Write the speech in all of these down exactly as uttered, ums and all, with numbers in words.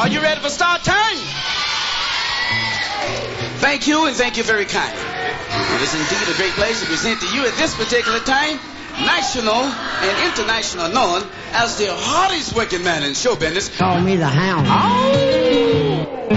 Are you ready for start time? Thank you, and thank you very kindly. It is indeed a great pleasure to present to you at this particular time national and international known as the hardest working man in show business. Call me the Hound. Oh.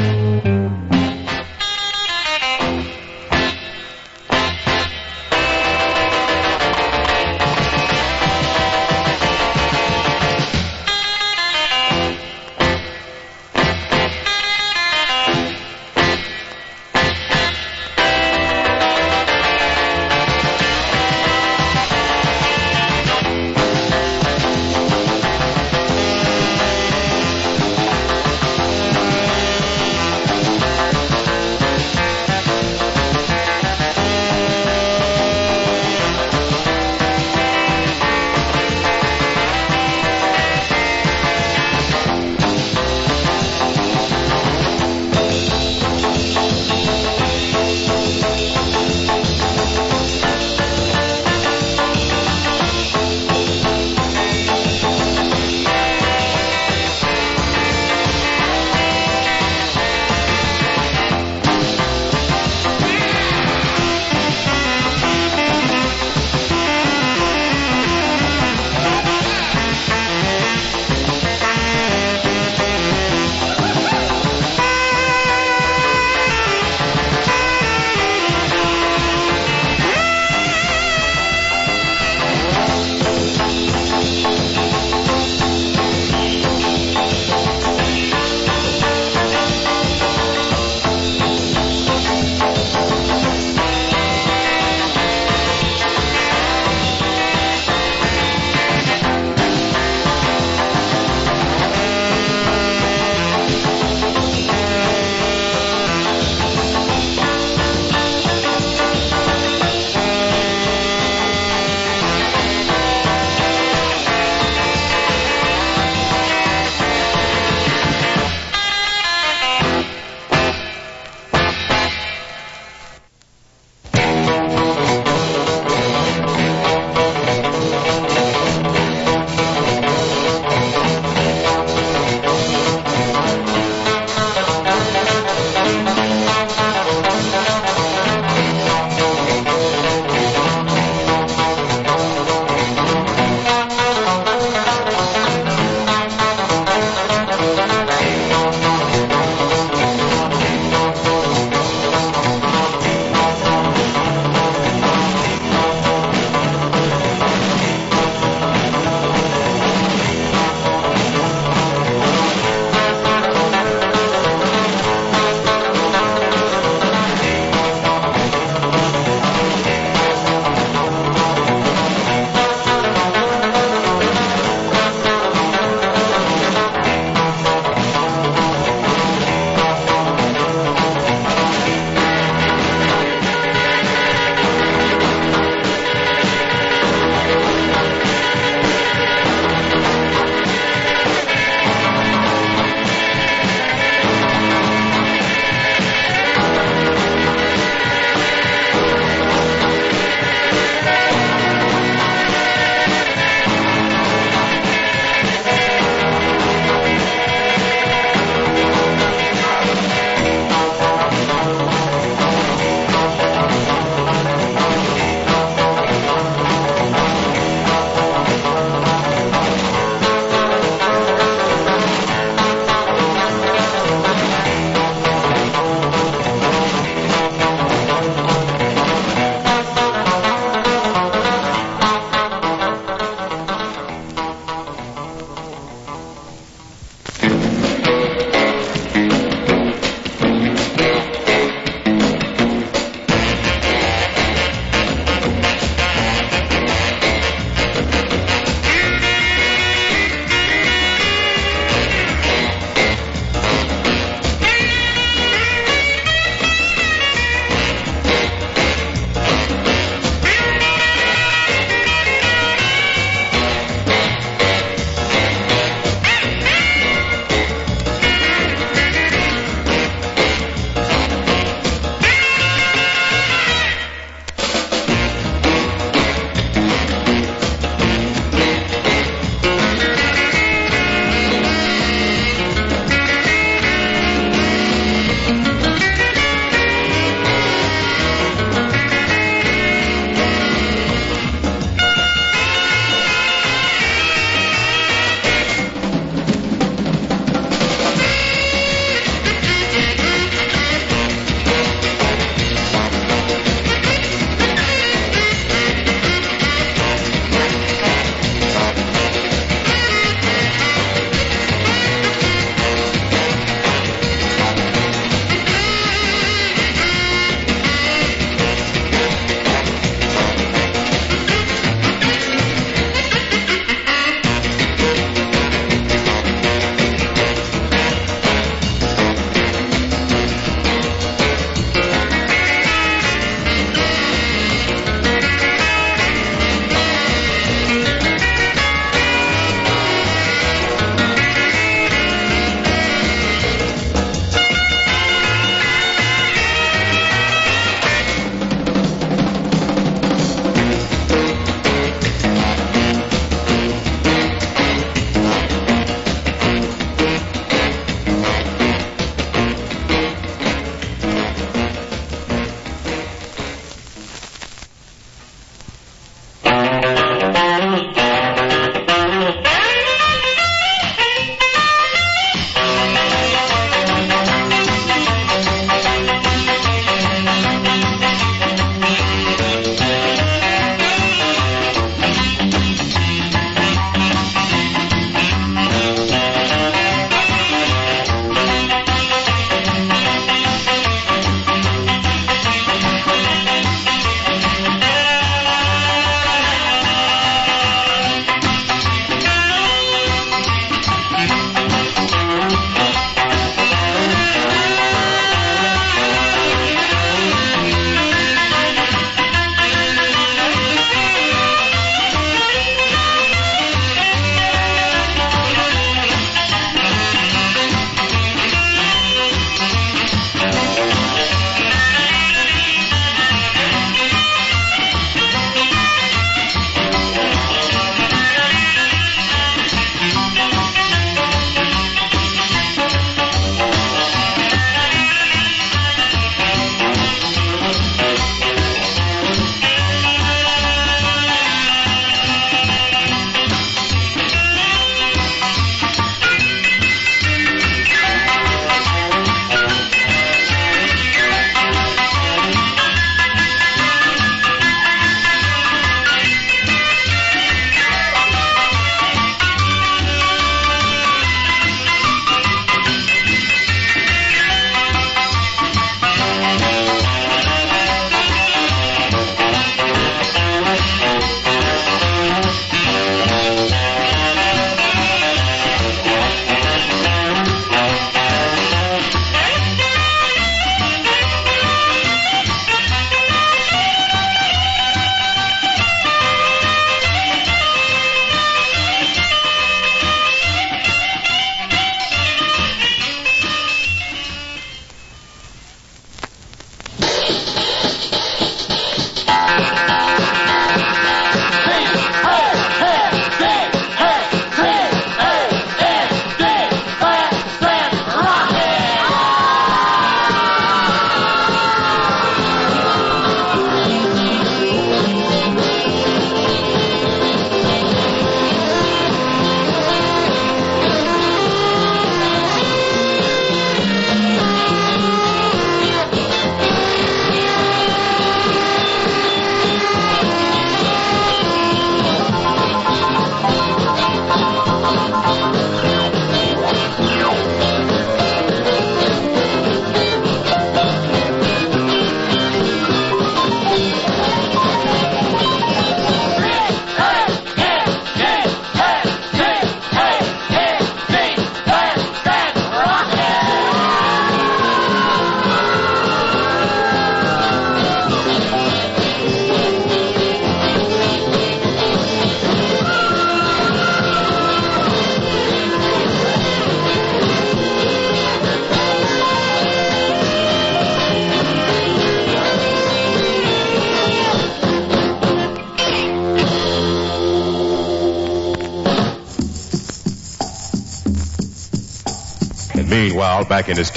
Meanwhile, back in the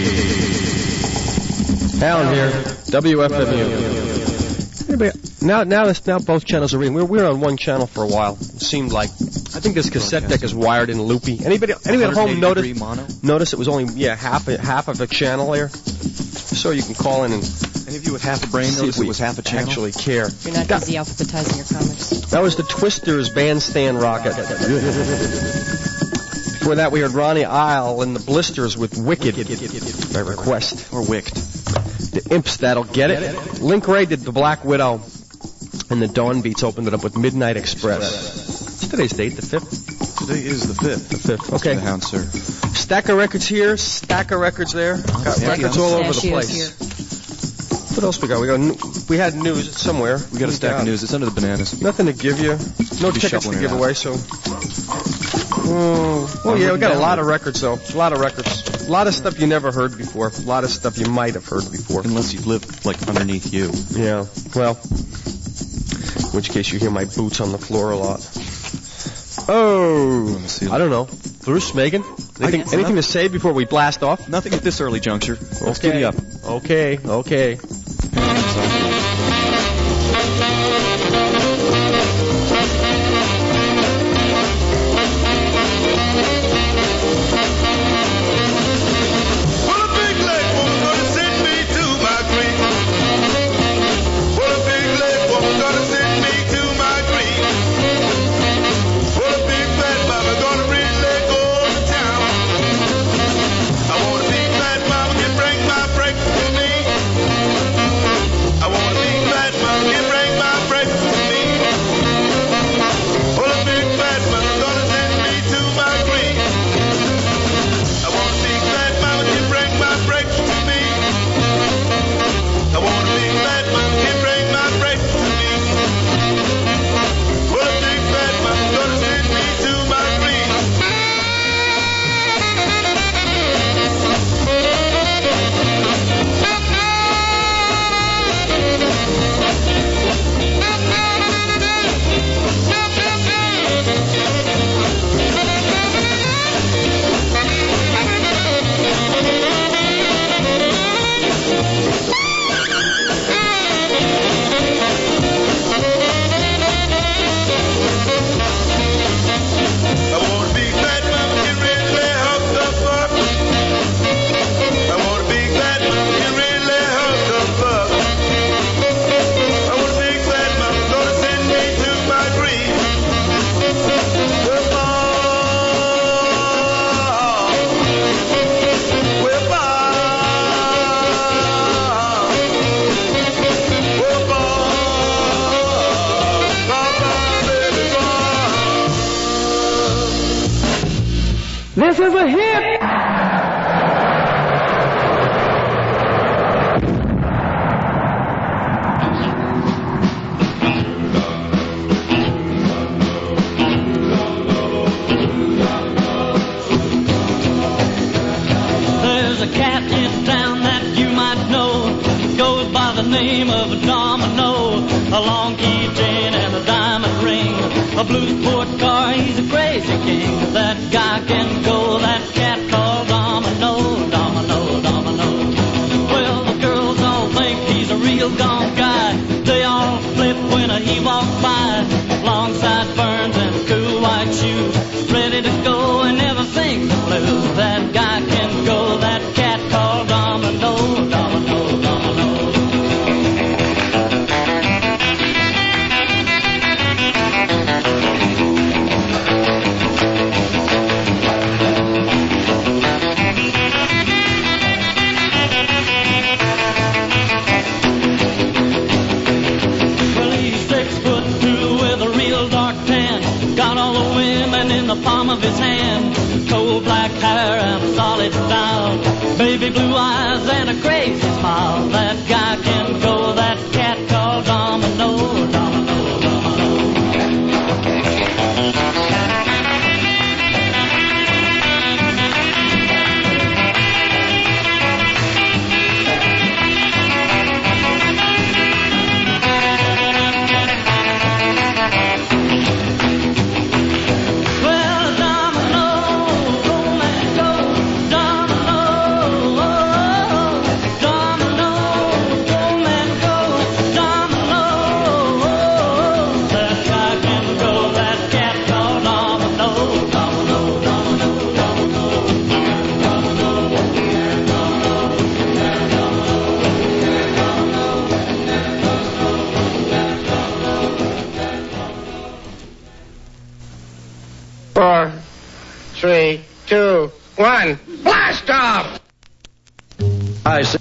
States. Alan here, W F M U. Anybody, now, now, this, now both channels are reading. We were, we were on one channel for a while. It seemed like. I think this cassette deck is wired in loopy. Anybody, anybody at home notice? Notice it was only yeah half a, half of a channel there. So you can call in and. Any of you with half a brain notice it was half a channel? Actually care. You're not busy alphabetizing your comics. That was the Twisters bandstand rocket. Before that, we heard Ronnie Isle and the Blisters with Wicked by request. Or Wicked. The Imps, That'll Get It. Link Ray did the Black Widow. And the Dawn Beats opened it up with Midnight Express. What's today's date? The fifth? Today is the fifth. The fifth. Okay. The Hound, sir. Stack of records here, stack of records there. Got yeah, records yeah. all over the Stashio's place. here. What else we got? We got we had news somewhere. We got a stack of news. It's under the bananas. Nothing to give you. No Be tickets to shuffling give around. away. So. Oh, well, yeah, we got a lot of records though. A lot of records. A lot of stuff you never heard before. A lot of stuff you might have heard before. Unless you've lived like underneath you. Yeah. Well, in which case you hear my boots on the floor a lot. Oh, I don't know. Bruce, Megan, anything, anything to say before we blast off? Nothing at this early juncture. Let's Okay. giddy up. Okay, okay. This is a hit! There's a cat in town that you might know, goes by the name of Domino, a long keychain and a diamond ring, a blue sport car, he's a crazy king. That guy can go, that cat called Domino, Domino, Domino. Well, the girls all think he's a real gone guy, they all flip when he walks by, long sideburns and cool white shoes, ready to go and never thinks the blues. That guy can go, that cat called Domino, Domino, Domino. Well, he's six foot two with a real dark tan, got all the women in the palm of his hand, coal black hair and a solid style, baby blue eyes and a crazy smile. That guy can go, that cat called Domino, Domino, Domino. Well, Domino, don't let go, Domino. three, two, one. Blast off! I see.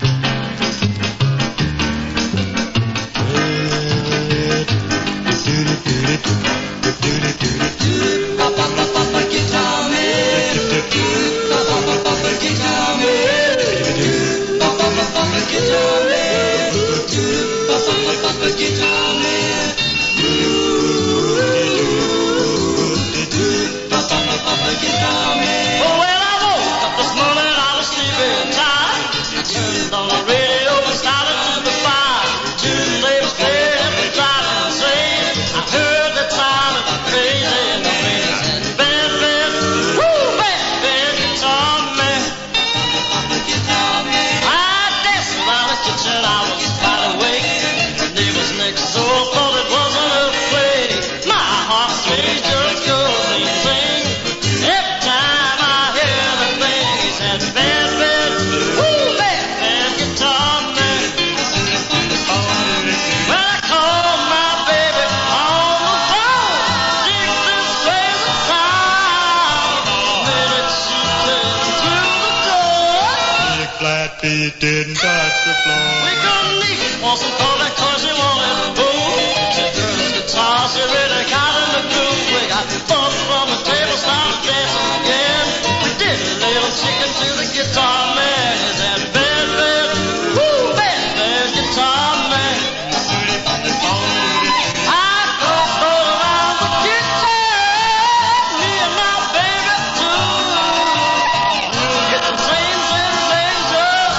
Feet didn't touch the floor. We couldn't eat, wasn't perfect cause she wanted food. She turned his guitar, she really got in the groove. We got up from the table, started dancing again. We did a little chicken to the guitar man. He said, bed, bed, woo, bed, bed, guitar man. I go stroll around the kitchen, me and my baby too. We'll get the same, same, same joy.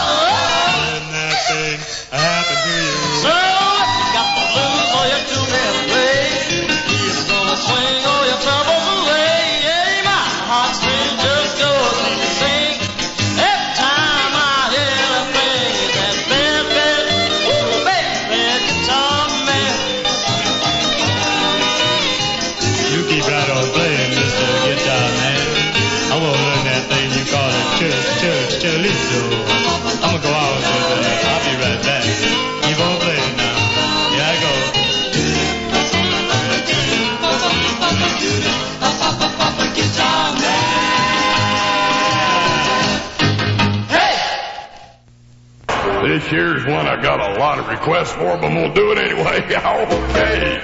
Happen to you. So if you got the blues or you do that way, he's gonna swing all your troubles away. Yeah, my heartstrings just goes and sing. Every time I hear the thing, it's that bad, bad, woo, bad, bad guitar man. You keep right on playing, Mister Guitar Man. I won't learn that thing you call it church, church, chorizo. I'm gonna go out with it. I'll be right back. Keep on playing now. Here I go. Hey! This year's one I got a lot of requests for, but I'm gonna do it anyway. Okay.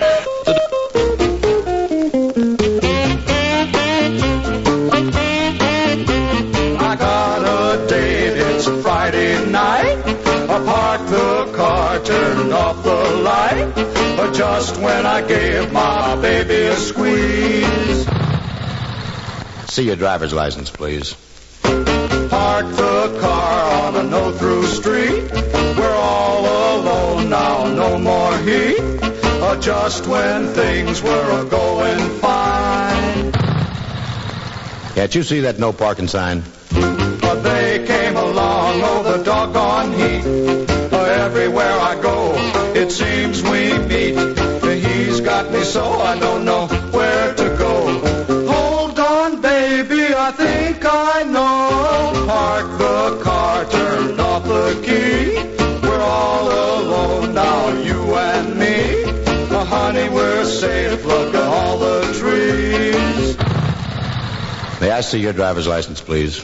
I got a date, it's a Friday night. I parked the car, turned off the light, but just when I gave my baby a squeeze. See your driver's license, please. Parked the car on a no-through street. We're all alone now, no more heat. Uh, just when things were going fine. Can't you see that no parking sign? But they came along, oh, the doggone heat. Uh, everywhere I go, it seems we meet. He's got me so I don't know where to go. Hold on, baby, I think I know. Park the car, turned off the key. We're all alone now, you and me. Uh, honey, we're safe, look at all the trees. May I see your driver's license, please?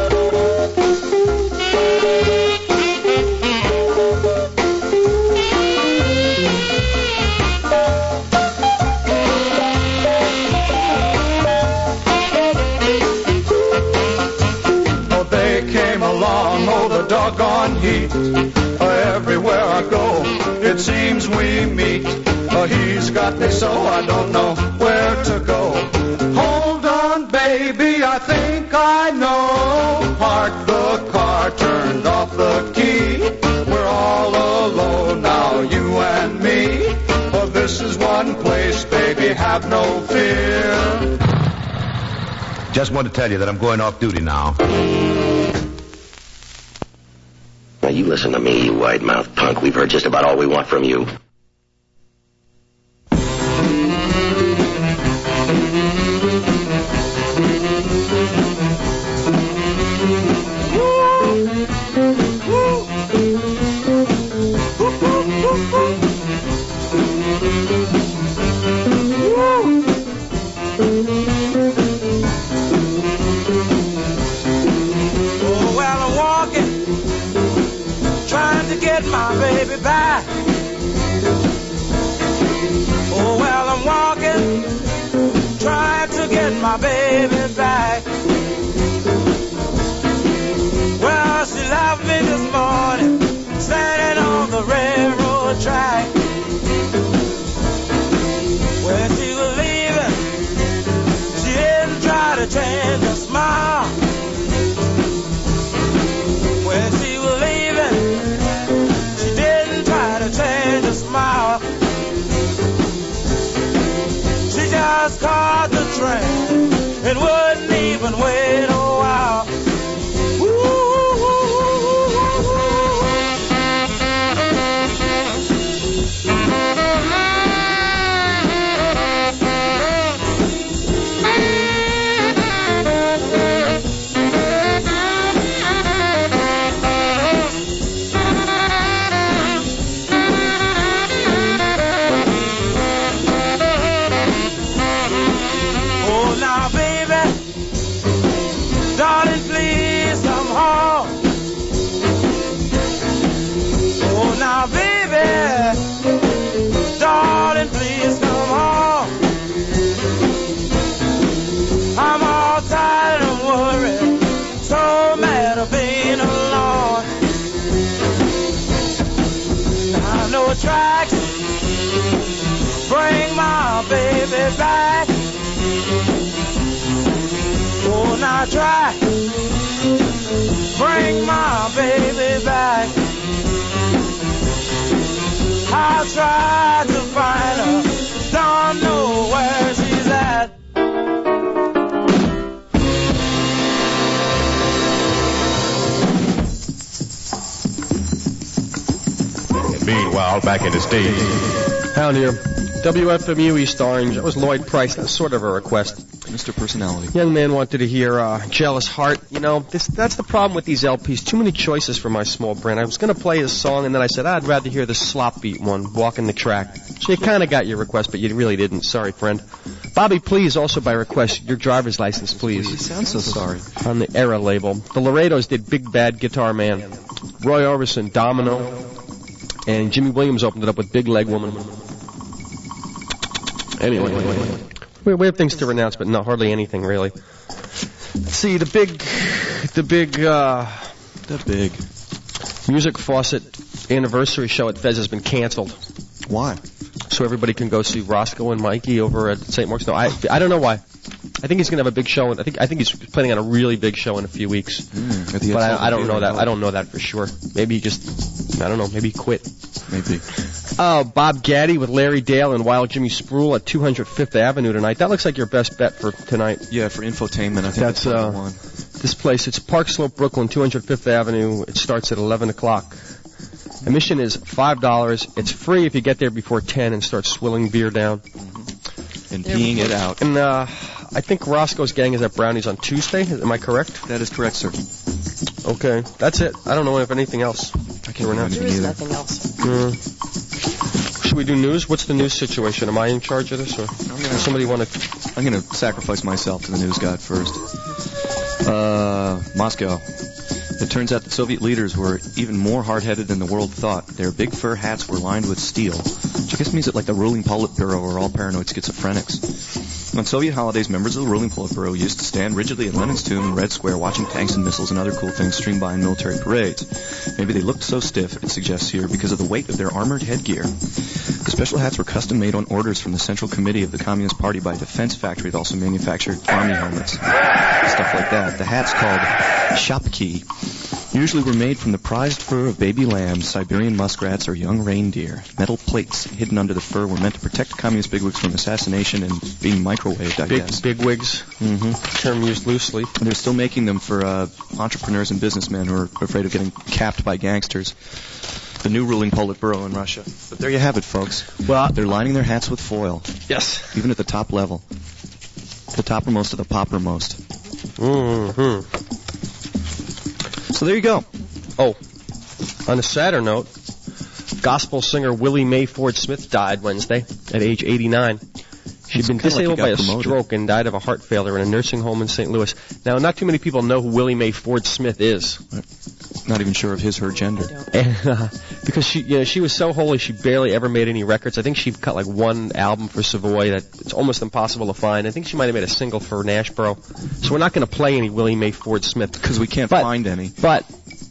Doggone heat. Uh, everywhere I go, it seems we meet. Uh, he's got me so I don't know where to go. Hold on, baby, I think I know. Park the car, turned off the key. We're all alone now, you and me. Oh, this is one place, baby, have no fear. Just want to tell you that I'm going off duty now. Now, you listen to me, you wide-mouthed punk. We've heard just about all we want from you. When she was leaving, she didn't try to change her smile. When she was leaving, she didn't try to change her smile. She just caught the train and wouldn't even wait a while. Darling, please come home. I'm all tired and worried, so mad of being alone. I know tracks bring my baby back. Oh, now try bring my baby back. I'll try to find her, don't know where she's at. Meanwhile, back in the States. Down here, W F M U East Orange. That was Lloyd Price. That's sort of a request. Mister Personality. Young man wanted to hear uh, Jealous Heart. You know, this, that's the problem with these L Ps. Too many choices for my small brain. I was going to play his song, and then I said, I'd rather hear the slop beat one, Walking the Track. So you kind of got your request, but you really didn't. Sorry, friend. Bobby, please, also by request, your driver's license, please. You sound so sorry. On the Era label. The Laredos did Big Bad Guitar Man. Roy Orbison, Domino. And Jimmy Williams opened it up with Big Leg Woman. Anyway. We, we have things to renounce, but not hardly anything, really. Let's see, the big, the big, uh... The big. Music Faucet anniversary show at Fez has been canceled. Why? So everybody can go see Roscoe and Mikey over at Saint Mark's. No, I, I don't know why. I think he's going to have a big show. I think I think he's planning on a really big show in a few weeks. Mm, but I, I don't know that. I don't know that for sure. Maybe he just, I don't know, maybe he quit. Maybe. Oh, Bob Gaddy with Larry Dale and Wild Jimmy Spruill at two hundred fifth Avenue tonight. That looks like your best bet for tonight. Yeah, for infotainment, I think that's, that's uh, the one. This place, it's Park Slope, Brooklyn, two hundred fifth Avenue. It starts at eleven o'clock. Admission is five dollars. It's free if you get there before ten and start swilling beer down. Mm-hmm. And peeing it out. And uh, I think Roscoe's gang is at Brownies on Tuesday. Am I correct? That is correct, sir. Okay, that's it. I don't know if anything else. I can't remember There is nothing else. Uh, should we do news? What's the news situation? Am I in charge of this, or I'm gonna, does somebody want to? I'm going to sacrifice myself to the news god first. Uh, Moscow. It turns out that Soviet leaders were even more hard-headed than the world thought. Their big fur hats were lined with steel, which I guess means that like the ruling Politburo were all paranoid schizophrenics. On Soviet holidays, members of the ruling Politburo used to stand rigidly at Lenin's tomb in Red Square watching tanks and missiles and other cool things stream by in military parades. Maybe they looked so stiff, it suggests here, because of the weight of their armored headgear. The special hats were custom made on orders from the Central Committee of the Communist Party by a defense factory that also manufactured army helmets. Stuff like that. The hats called shapki usually were made from the prized fur of baby lambs, Siberian muskrats, or young reindeer. Metal plates hidden under the fur were meant to protect communist bigwigs from assassination and being microwaved, I Big, guess. Bigwigs, Mm-hmm. term used loosely. And they're still making them for uh, entrepreneurs and businessmen who are afraid of getting capped by gangsters. The new ruling Politburo in Russia. But there you have it, folks. Well, they're lining their hats with foil. Yes. Even at the top level. The toppermost of the poppermost. Mm-hmm. So there you go. Oh, on a sadder note, gospel singer Willie Mae Ford Smith died Wednesday at age eighty-nine. She'd been disabled by a stroke and died of a heart failure in a nursing home in Saint Louis. Now, not too many people know who Willie Mae Ford Smith is. Not even sure of his, her gender. And, uh, because she, you know, she was so holy, she barely ever made any records. I think she cut like one album for Savoy that it's almost impossible to find. I think she might have made a single for Nashboro. So we're not going to play any Willie Mae Ford Smith because we can't but, find any. But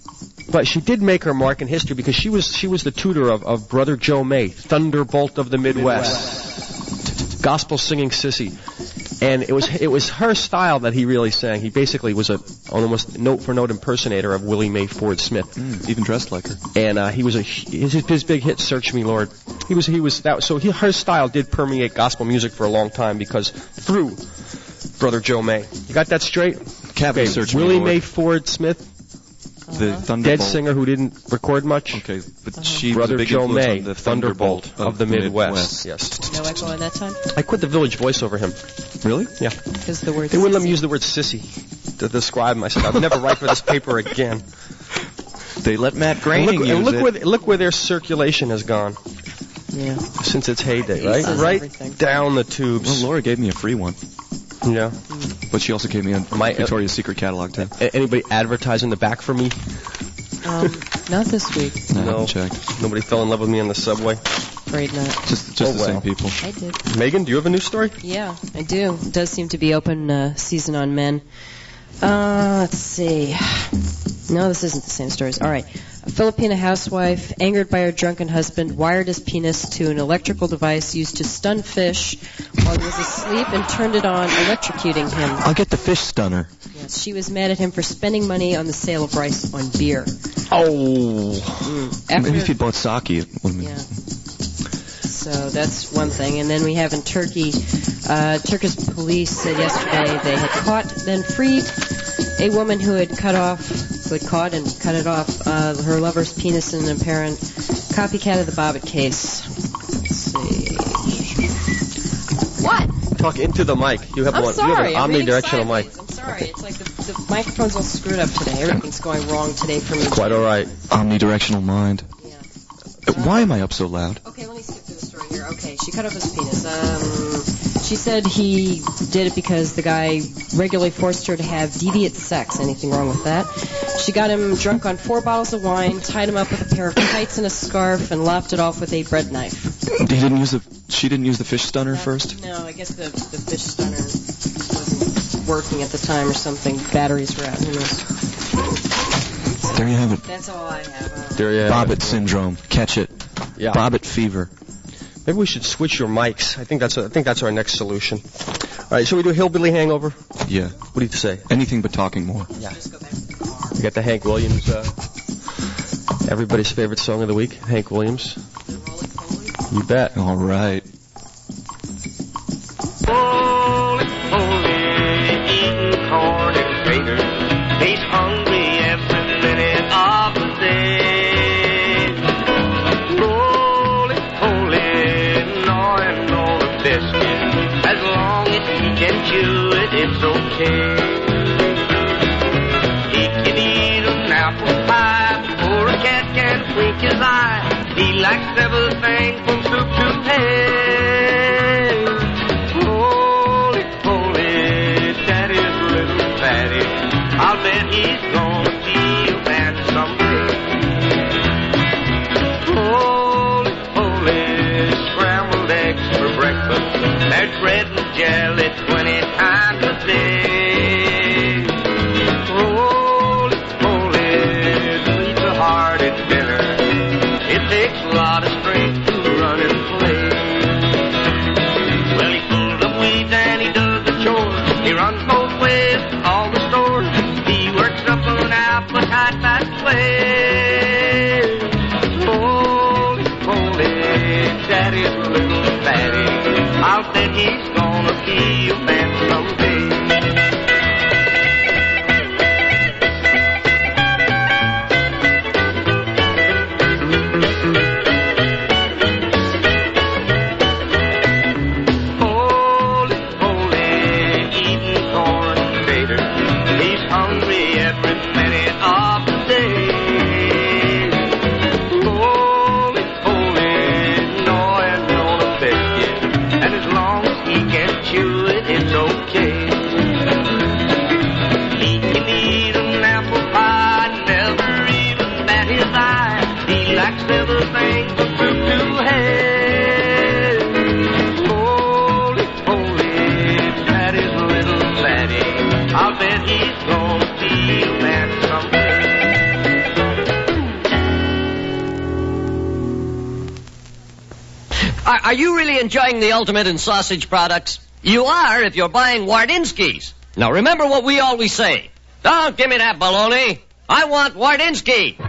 But she did make her mark in history because she was she was the tutor of, of Brother Joe May, Thunderbolt of the Midwest, gospel singing sissy. And it was it was her style that he really sang. He basically was a almost note for note impersonator of Willie Mae Ford Smith, mm, even dressed like her. And uh, he was a his, his big hit, "Search Me, Lord." He was he was that. So he, her style did permeate gospel music for a long time because through Brother Joe May. You got that straight? Cavity, okay, Search Willie Me, Lord. Mae Ford Smith, the uh-huh. Thunderbolt. Dead singer who didn't record much. Okay, but uh-huh. she Brother was a big Joe influence May, on the Thunderbolt, Thunderbolt of, of the Midwest. Midwest. Yes. No echo in that time? I quit the Village Voice over him. Really? Yeah. Because the word They wouldn't let me sissy. use the word sissy to describe myself. I'd never write for this paper again. They let Matt And Groening look, use and look it. where look where their circulation has gone. Yeah. Since its heyday, He right? says Right everything. down the tubes. Well, Laura gave me a free one. Yeah. But she also gave me a My, uh, Victoria's Secret catalog, too. A- anybody advertise in the back for me? Um, not this week. No, I No. haven't checked. Nobody fell in love with me on the subway? Afraid not. Just, just Oh, the well. same people. I did. Megan, do you have a news story? Yeah, I do. It does seem to be open uh, season on men. Uh, let's see. No, this isn't the same stories. All right. A Filipina housewife, angered by her drunken husband, wired his penis to an electrical device used to stun fish while he was asleep and turned it on, electrocuting him. I'll get the fish stunner. Yes, she was mad at him for spending money on the sale of rice on beer. Oh. Mm. After, Maybe if you'd bought sake, it would have been... Yeah. So that's one thing. And then we have in Turkey, uh, Turkish police said yesterday they had caught, then freed a woman who had cut off, who had caught and cut it off, uh, her lover's penis in an apparent copycat of the Bobbitt case. Let's see. What? Talk into the mic. You have I'm one. sorry. You have I'm an reading omnidirectional mic. sideways. I'm sorry. It's like the, the microphone's all screwed up today. Everything's going wrong today for me. Quite all right. Omnidirectional mind. Yeah. Uh, Why am I up so loud? Okay, let me skip through the story here. Okay, she cut off his penis. Um, she said he did it because the guy regularly forced her to have deviant sex. Anything wrong with that? She got him drunk on four bottles of wine, tied him up with a pair of tights and a scarf, and lopped it off with a bread knife. He didn't use the. She didn't use the fish stunner first. No, I guess the, the fish stunner wasn't working at the time or something. Batteries were out. Who knows? There you have it. That's all I have. Uh, There you have Bobbitt syndrome. Catch it. Yeah. Bobbitt fever. Maybe we should switch your mics. I think that's a, I think that's our next solution. All right, shall we do Hillbilly Hangover? Yeah. What do you say? Anything but talking more. Yeah. We got the Hank Williams, uh, everybody's favorite song of the week, Hank Williams. You bet. All right. Holy, holy, eating corn and taters. He's hungry every minute of the day. Holy, holy, gnawing on a biscuit. As long as he can chew it, it's okay. He can eat an apple pie before a cat can blink his eye. He likes everything from soup to hay. Holy, holy, daddy's little fatty. I'll bet he's gonna be a man someday. Holy, holy, scrambled eggs for breakfast. There's bread and jelly twenty times a day. Holy, holy, sweet the heart at dinner. It takes a lot of strength to run and play. Well, he pulls up weeds and he does the chores. He runs both ways to all the stores. He works up an appetite that way. Holy, holy, daddy's little fatty. I'll bet he's gonna be a man someday. He Are, are you really enjoying the ultimate in sausage products? You are if you're buying Wardinsky's. Now remember what we always say. Don't give me that baloney. I want Wardinsky.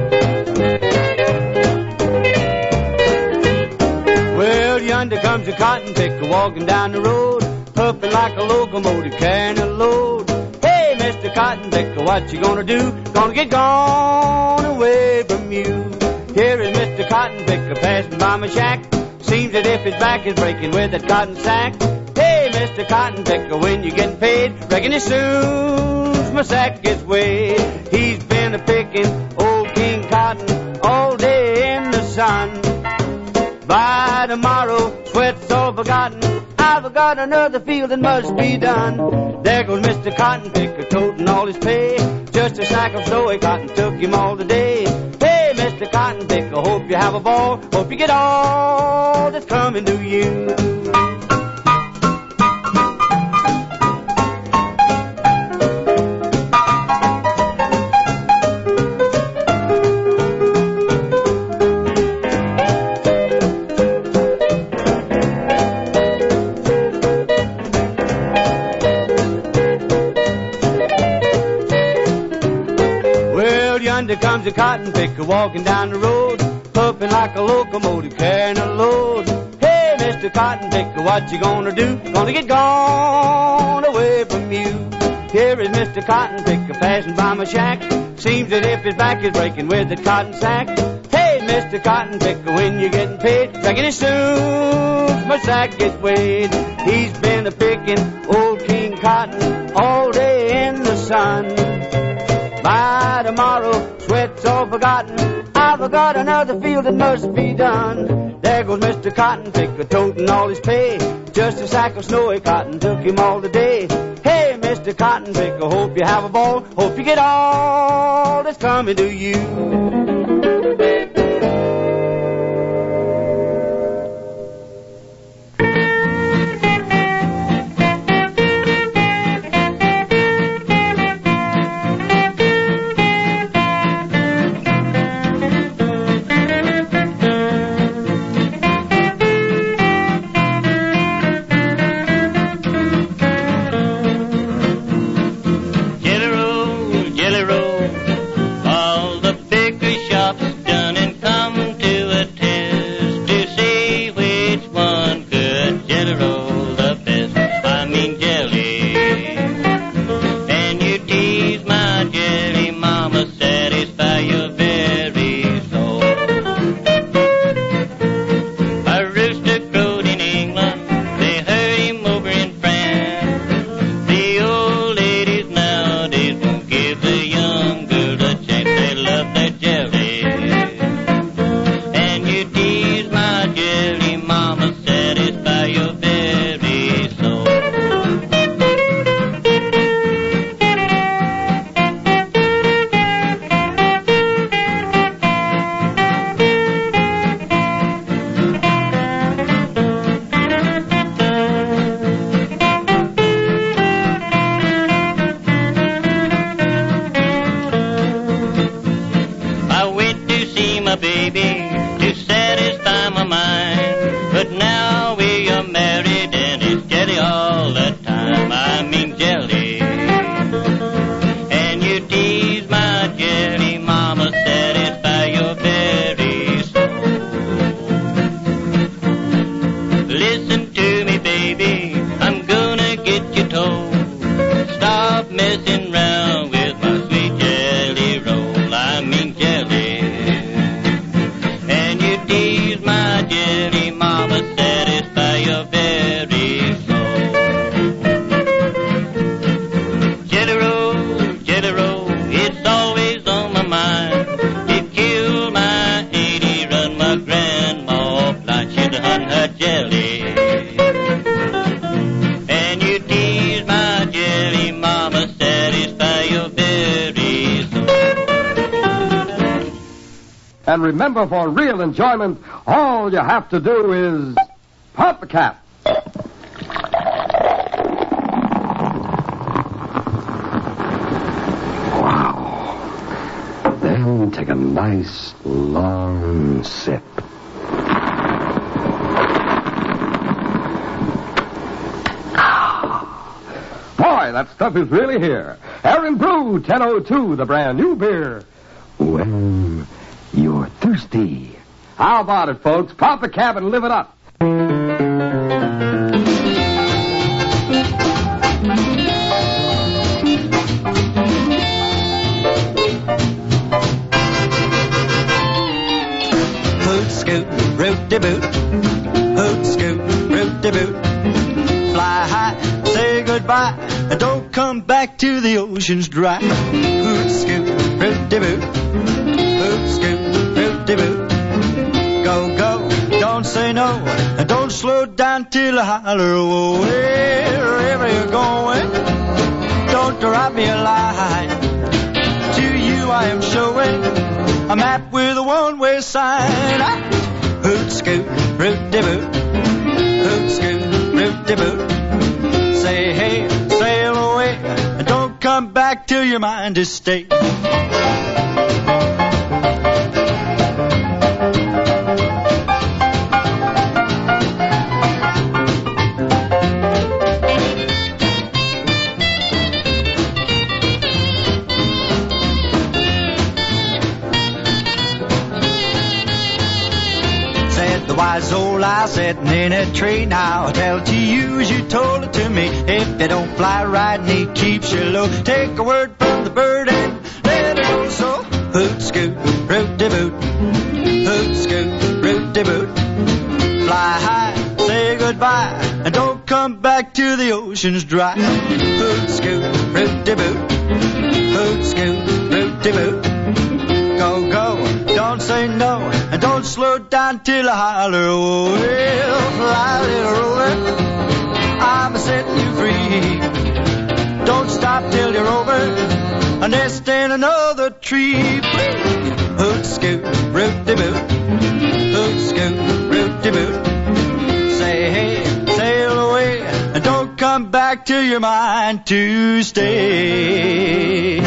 Well, yonder comes a cotton picker walking down the road, puffing like a locomotive carrying a load. Hey, Mister Cotton Picker, what you gonna do? Gonna get gone away from you. Here is Mister Cotton Picker passing by my shack. Seems as if his back is breaking with that cotton sack. Hey, Mister Cotton Picker, when you getting paid? Reckon as soon as my sack gets weighed. He's been a picking old King Cotton all day in the sun. By tomorrow, sweat's all forgotten. I've got another field that must be done. There goes Mister Cotton Picker toting all his pay. Just a sack of snowy cotton took him all the day. Hey, Mister Cotton Picker, hope you have a ball. Hope you get all that's coming to you. Yonder comes a cotton picker walking down the road, puffing like a locomotive carrying a load. Hey, Mister Cotton Picker, what you gonna do? Gonna get gone away from you. Here is Mister Cotton Picker passing by my shack. Seems as if his back is breaking with the cotton sack. Hey, Mister Cotton Picker, when you getting paid? Reckon as soon as my sack gets weighed. He's been a picking old King Cotton all day in the sun. By tomorrow, sweat's all forgotten. I've got another field that must be done. There goes Mister Cotton Picker toting all his pay. Just a sack of snowy cotton took him all the day. Hey, Mister Cotton Picker, hope you have a ball. Hope you get all that's coming to you. And remember, for real enjoyment, all you have to do is pop the cap. Wow. Then take a nice long sip. boy, that stuff is really here. Aaron Brew ten oh two, the brand new beer. Well, you're thirsty. How about it, folks? Pop a cab and live it up. Hoot scoot, root-de boot. Hoot scoot, root-de boot. Fly high, say goodbye, and don't come back to the oceans dry. Hoot scoot, root-de boot. Hoot scoot, root-de boot. Go, go, don't say no, and don't slow down till I holler. Oh, wherever you're going, don't drop me a line. To you I am showing a map with a one-way sign. I hoot scoot, root-de-boot. Hoot scoot, root-de-boot. Say hey, sail away, and don't come back till your mind is stayed. The wise old owl sitting in a tree. Now I tell it to you as you told it to me. If you don't fly right and he keeps you low, take a word from the bird and let it go. So hoot scoot, root-de-boot. Hoot scoot, root-de-boot. Fly high, say goodbye, and don't come back till the ocean's dry. Hoot scoot, root-de-boot. Hoot scoot, root-de-boot. Go, go, don't say no, and don't slow down till I holler. Oh, well, fly, little rover, I'm setting you free. Don't stop till you're over, a nest in another tree. Hoot scoot, root-de-boot. Hoot scoot, root-de-boot. Say hey, sail away, and don't come back till your mind to stay.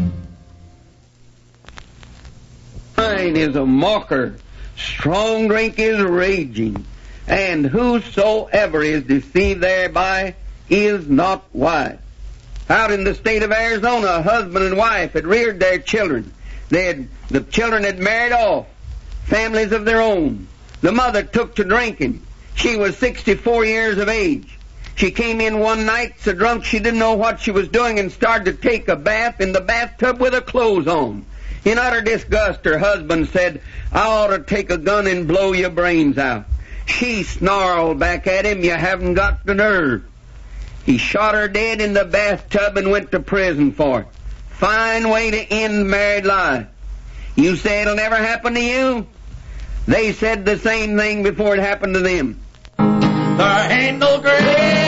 Wine is a mocker, strong drink is raging, and whosoever is deceived thereby is not wise. Out in the state of Arizona, a husband and wife had reared their children. They had, the children had married off, families of their own. The mother took to drinking. She was sixty-four years of age. She came in one night so drunk she didn't know what she was doing and started to take a bath in the bathtub with her clothes on. In utter disgust, her husband said, I ought to take a gun and blow your brains out. She snarled back at him, you haven't got the nerve. He shot her dead in the bathtub and went to prison for it. Fine way to end married life. You say it'll never happen to you? They said the same thing before it happened to them. There ain't no grave.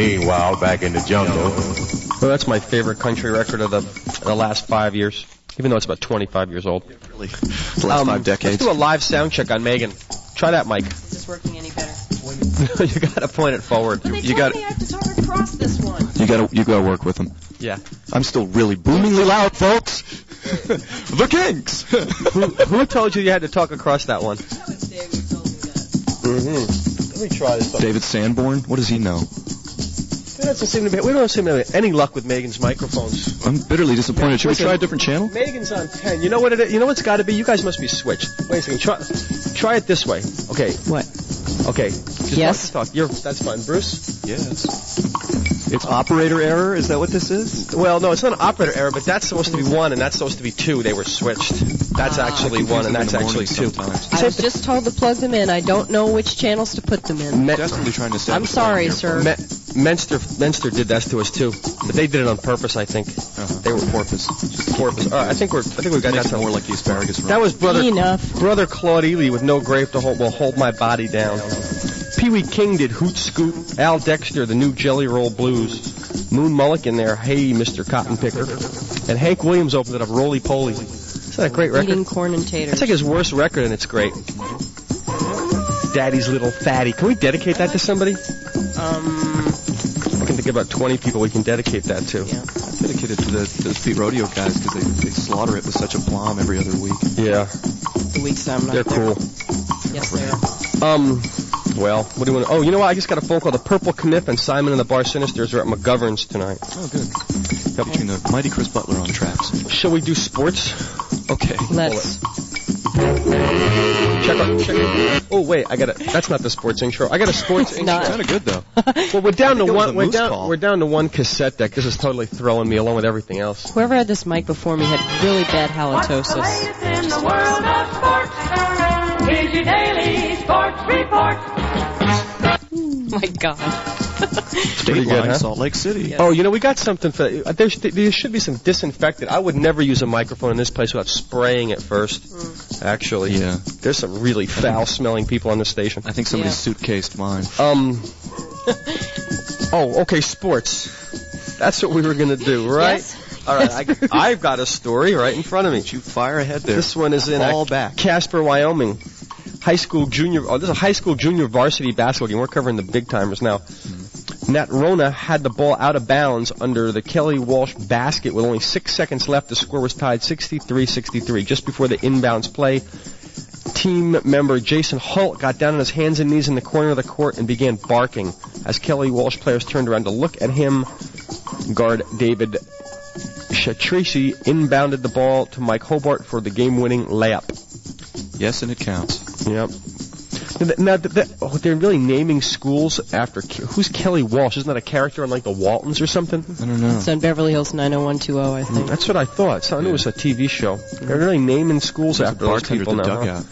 Meanwhile, back in the jungle. Well, that's my favorite country record of the, the last five years, even though it's about twenty-five years old. Really? The last Um, five decades. Let's do a live sound check on Megan. Try that, Mike. Is this working any better? You gotta point it forward. They You told got me I have to talk across this one. you got to you got to work with them. Yeah. I'm still really boomingly loud, folks. The Kinks. who, who told you you had to talk across that one? Mm-hmm. Let me try this. David Sanborn. What does he know? We don't seem to be, we don't seem to have any luck with Megan's microphones. I'm bitterly disappointed. Should Listen, we try a different channel? Megan's on ten. You know what it is? You know what's got to be? You guys must be switched. Wait a second. Try, try it this way. Okay. What? Okay. Just Yes. Talk, talk. You're, that's fine. Bruce? Yes. It's operator error? Is that what this is? Well, no, it's not an operator error, but that's supposed to be one, and that's supposed to be two. They were switched. That's Ah. actually one, and that's actually two. I was just told to plug them in. I don't know which channels to put them in. Me- Desperately trying to I'm establish sorry, that here. sir. Me- Menster, Menster did that to us too, but they did it on purpose, I think. Uh-huh. They were porpoise. Porpoise. All right, I think we're. I think we got Makes that. it more like the asparagus roll. That was brother. Enough. Brother Claude Ely with No Grave to Hold will hold my body down. Pee Wee King did Hoot Scoot. Al Dexter, the new Jelly Roll Blues. Moon Mulligan there, Hey Mister Cotton Picker. And Hank Williams opened it up, Roly Poly. Is that a great record? Eating corn and taters. It's like his worst record, and it's great. Daddy's Little Fatty. Can we dedicate that to somebody? Um, I can think of about twenty people we can dedicate that to. Yeah. Dedicated to the, those Pete Rodeo guys because they, they slaughter it with such aplomb every other week. Yeah. the weeks I'm not They're there. cool. Yes, they are. Um, well, what do you want? Oh, you know what? I just got a phone call. The Purple Kniff and Simon and the Bar Sinisters are at McGovern's tonight. Oh, good. Yep. Between the mighty Chris Butler on tracks. Shall we do sports? Okay. Let's. Check out. Check out. Oh wait, I got a. That's not the sports intro. I got a sports It's intro. not. Kind of good though. Well, we're down to I think it was one. a We're moose down. call. We're down to one cassette deck. This is totally throwing me along with everything else. Whoever had this mic before me had really bad halitosis. In the world of sports, here's your daily sports report. My God. State good, line, huh? Salt Lake City. Yes. Oh, you know, we got something for. Uh, there, sh- there should be some disinfectant. I would never use a microphone in this place without spraying it first. Mm. Actually, Yeah. there's some really foul-smelling people on the station. I think somebody's Yeah. suitcased mine. Um. Oh, okay, sports. That's what we were gonna do, right? Yes. All right, I, I've got a story right in front of me. You fire ahead there. This one is in Fall uh, back. Casper, Wyoming. High school junior. Oh, this is a high school junior varsity basketball game. We're covering the big timers now. Nat Rona had the ball out of bounds under the Kelly Walsh basket with only six seconds left. The score was tied sixty-three sixty-three. Just before the inbounds play, team member Jason Holt got down on his hands and knees in the corner of the court and began barking. As Kelly Walsh players turned around to look at him, guard David Shatrici inbounded the ball to Mike Hobart for the game-winning layup. Yes, and it counts. Yep. Now, th- th- oh, they're really naming schools after Ke- who's Kelly Walsh? Isn't that a character on like the Waltons or something? I don't know. It's on Beverly Hills nine oh one two oh, I think. That's what I thought. So I knew it was a T V show. They're really naming schools There's a after those bartender people at the now. huh? dugout.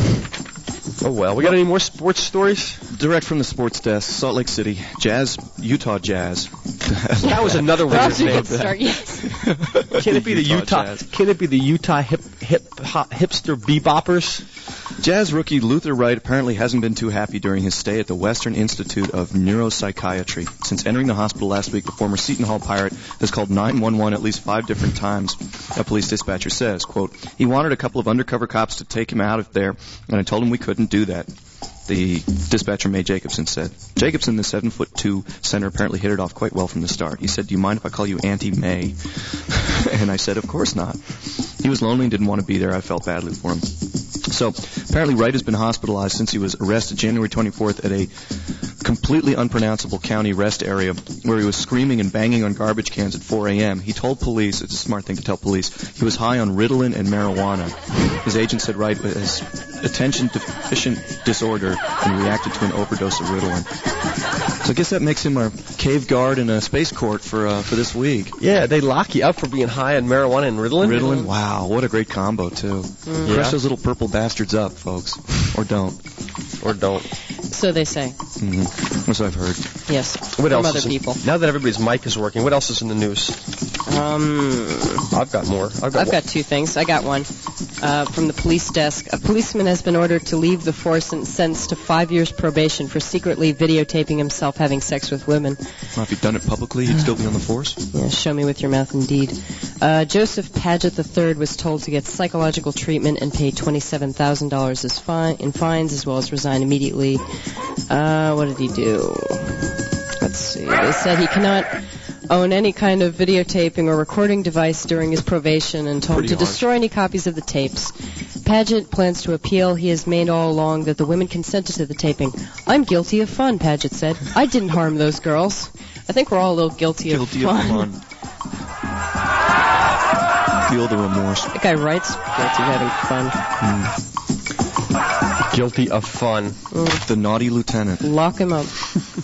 Oh well. We got any more sports stories? Direct from the sports desk, Salt Lake City, Jazz, Utah Jazz. That was another We're weird off to a name. good start, yes. Can it be the Utah? Jazz. Can it be the Utah hip hip hop, hipster beboppers? Jazz rookie Luther Wright apparently hasn't been too happy during his stay at the Western Institute of Neuropsychiatry. Since entering the hospital last week, the former Seton Hall Pirate has called nine one one at least five different times. A police dispatcher says, quote, he wanted a couple of undercover cops to take him out of there, and I told him we couldn't do that. The dispatcher, May Jacobson, said. Jacobson, the seven foot two center, apparently hit it off quite well from the start. He said, do you mind if I call you Auntie May? And I said, of course not. He was lonely and didn't want to be there. I felt badly for him. So, apparently Wright has been hospitalized since he was arrested January twenty-fourth at a completely unpronounceable county rest area where he was screaming and banging on garbage cans at four a.m. He told police, it's a smart thing to tell police, he was high on Ritalin and marijuana. His agent said Wright has attention deficient disorder and reacted to an overdose of Ritalin. So I guess that makes him our cave guard in a space court for uh, for this week. Yeah, they lock you up for being high on marijuana and Ritalin. Ritalin, wow, what a great combo too. Mm. Crush Yeah. those little purple bastards up, folks, or don't. Or don't. So they say. Mm-hmm. That's what I've heard. Yes. What From else other is in- people. Now that everybody's mic is working, what else is in the news? Um, I've got more. I've got, I've got two things. I got one. Uh, from the police desk. A policeman has been ordered to leave the force and sentenced to five years probation for secretly videotaping himself having sex with women. Well, if he'd done it publicly, he'd still be on the force. Yeah, show me with your mouth, indeed. Uh, Joseph Paget the third was told to get psychological treatment and pay twenty-seven thousand dollars as fine, in fines, as well as resign immediately. Uh, what did he do? Let's see. They said he cannot own any kind of videotaping or recording device during his probation and told him to destroy any copies of the tapes. Paget plans to appeal. He has made all along that the women consented to the taping. I'm guilty of fun, Paget said. I didn't harm those girls. I think we're all a little guilty, guilty of fun. Of fun. Feel the remorse. That guy writes guilty of having fun. Mm. Guilty of fun. Mm. The naughty lieutenant. Lock him up.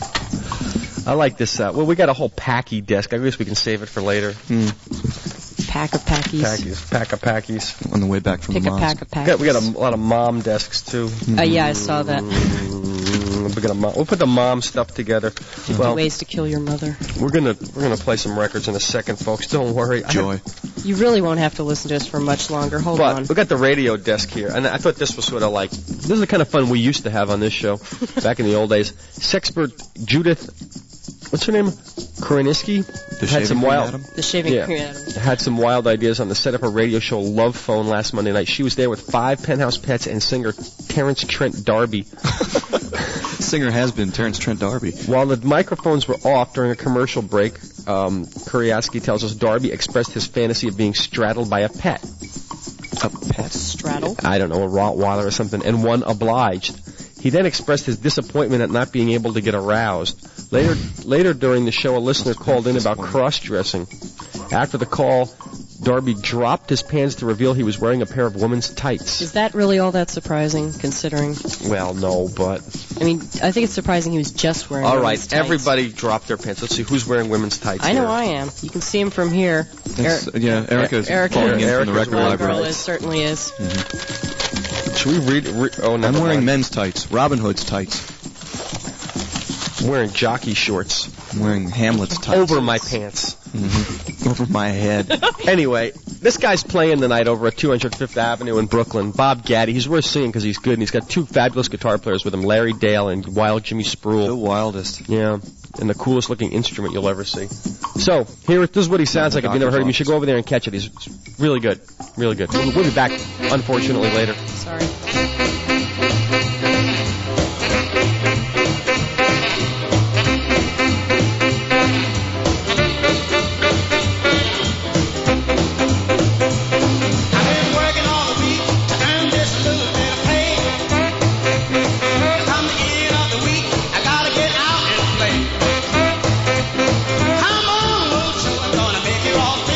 I like this. Uh, well, we got a whole packy desk. I guess we can save it for later. Mm. Pack of packies. Packies. Pack of packies. On the way back from Pick the a moms. pack of We packies. got, we got a, a lot of mom desks, too. Uh, yeah, I saw that. Mm, we got a mom, we'll put the mom stuff together. Well, ways to kill your mother. We're gonna we're gonna play some records in a second, folks. Don't worry. Joy. You really won't have to listen to us for much longer. Hold but on. we got the radio desk here, and I thought this was sort of like this is the kind of fun we used to have on this show back in the old days. Sexpert Judith, what's her name? Koreniski The had some shaving cream wild, Adam? The shaving yeah, cream Adam. had some wild ideas on the set of her radio show Love Phone last Monday night. She was there with five Penthouse Pets and singer Terrence Trent D'Arby. Singer has been Terrence Trent D'Arby. While the microphones were off during a commercial break, um, Kuriatsky tells us D'Arby expressed his fantasy of being straddled by a pet. A pet? Straddle? I don't know, a Rottweiler or something, and one obliged. He then expressed his disappointment at not being able to get aroused. Later, later during the show, a listener called in about cross-dressing. After the call, D'Arby dropped his pants to reveal he was wearing a pair of women's tights. Is that really all that surprising, considering? Well, no, but... I mean, I think it's surprising he was just wearing All women's right, tights. everybody drop their pants. Let's see, who's wearing women's tights I know here? I am. You can see him from here. It's- yeah, Erica's Erica, falling in Erica's from the record wearing library. Girl is, certainly is. Mm-hmm. Should we read... Re- oh, no. I'm wearing men's tights. Robin Hood's tights. I'm wearing jockey shorts. I'm wearing Hamlet's tights. Over my pants. Mm-hmm. Over my head. Anyway, this guy's playing tonight over at two hundred fifth Avenue in Brooklyn. Bob Gaddy. He's worth seeing because he's good, and he's got two fabulous guitar players with him, Larry Dale and Wild Jimmy Spruill. The wildest. Yeah, and the coolest looking instrument you'll ever see. So, here, this is what he sounds like. If you never heard him, you should go over there and catch it. He's really good. Really good. We'll, we'll be back, unfortunately, later. Sorry.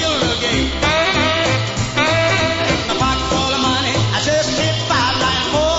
My pocket full of money, I just hit five nine four.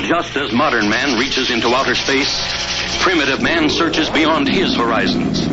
just as modern man reaches into outer space, primitive man searches beyond his horizons.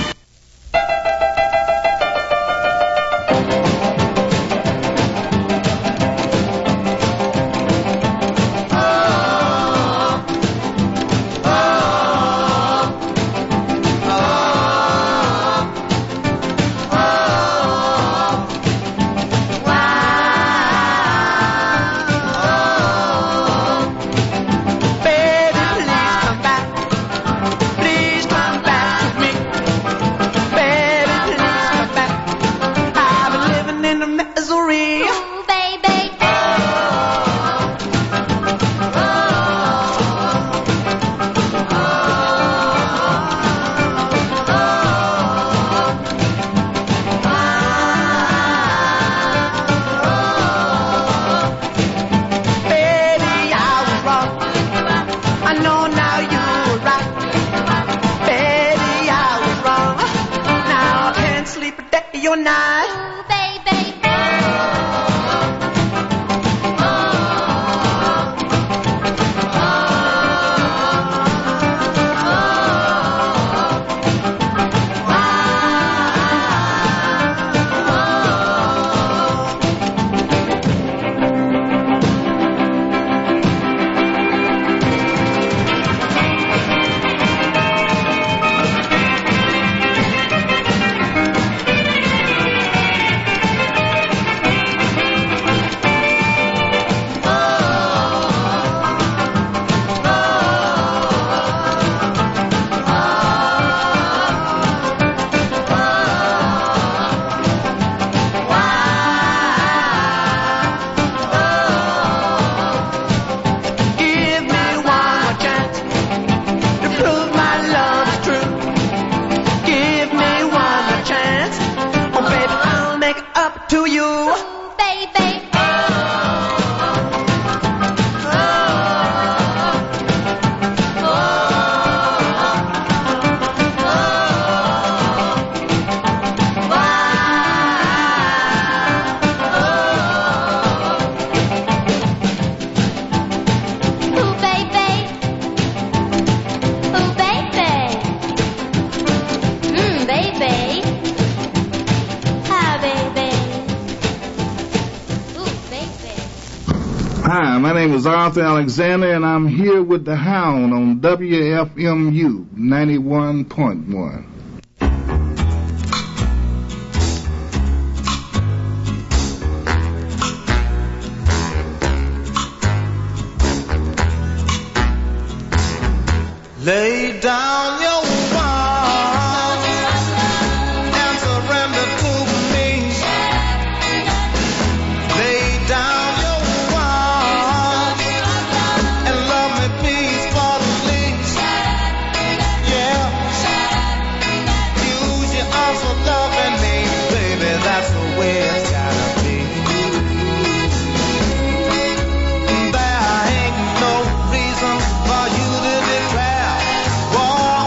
Hi, my name is Arthur Alexander, and I'm here with the Hound on W F M U ninety-one point one. Lay down your arms and surrender to me. Lay down your arms and love me peacefully. Yeah. Use your arms for loving me, baby. That's the way it's gotta be. There ain't no reason for you to declare war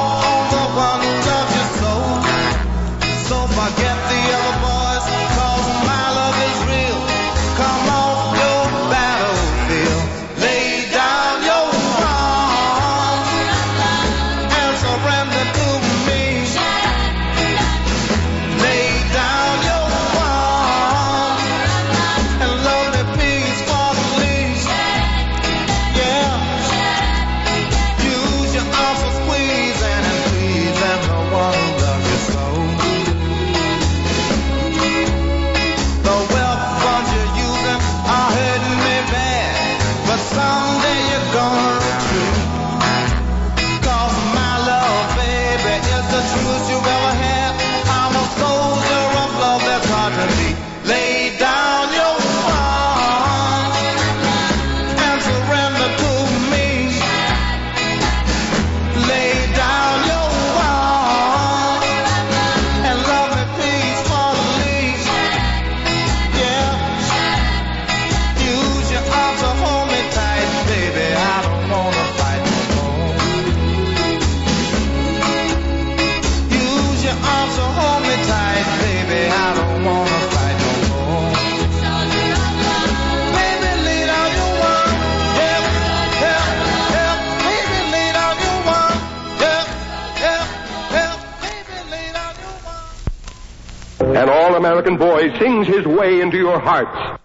American boy sings his way into your hearts.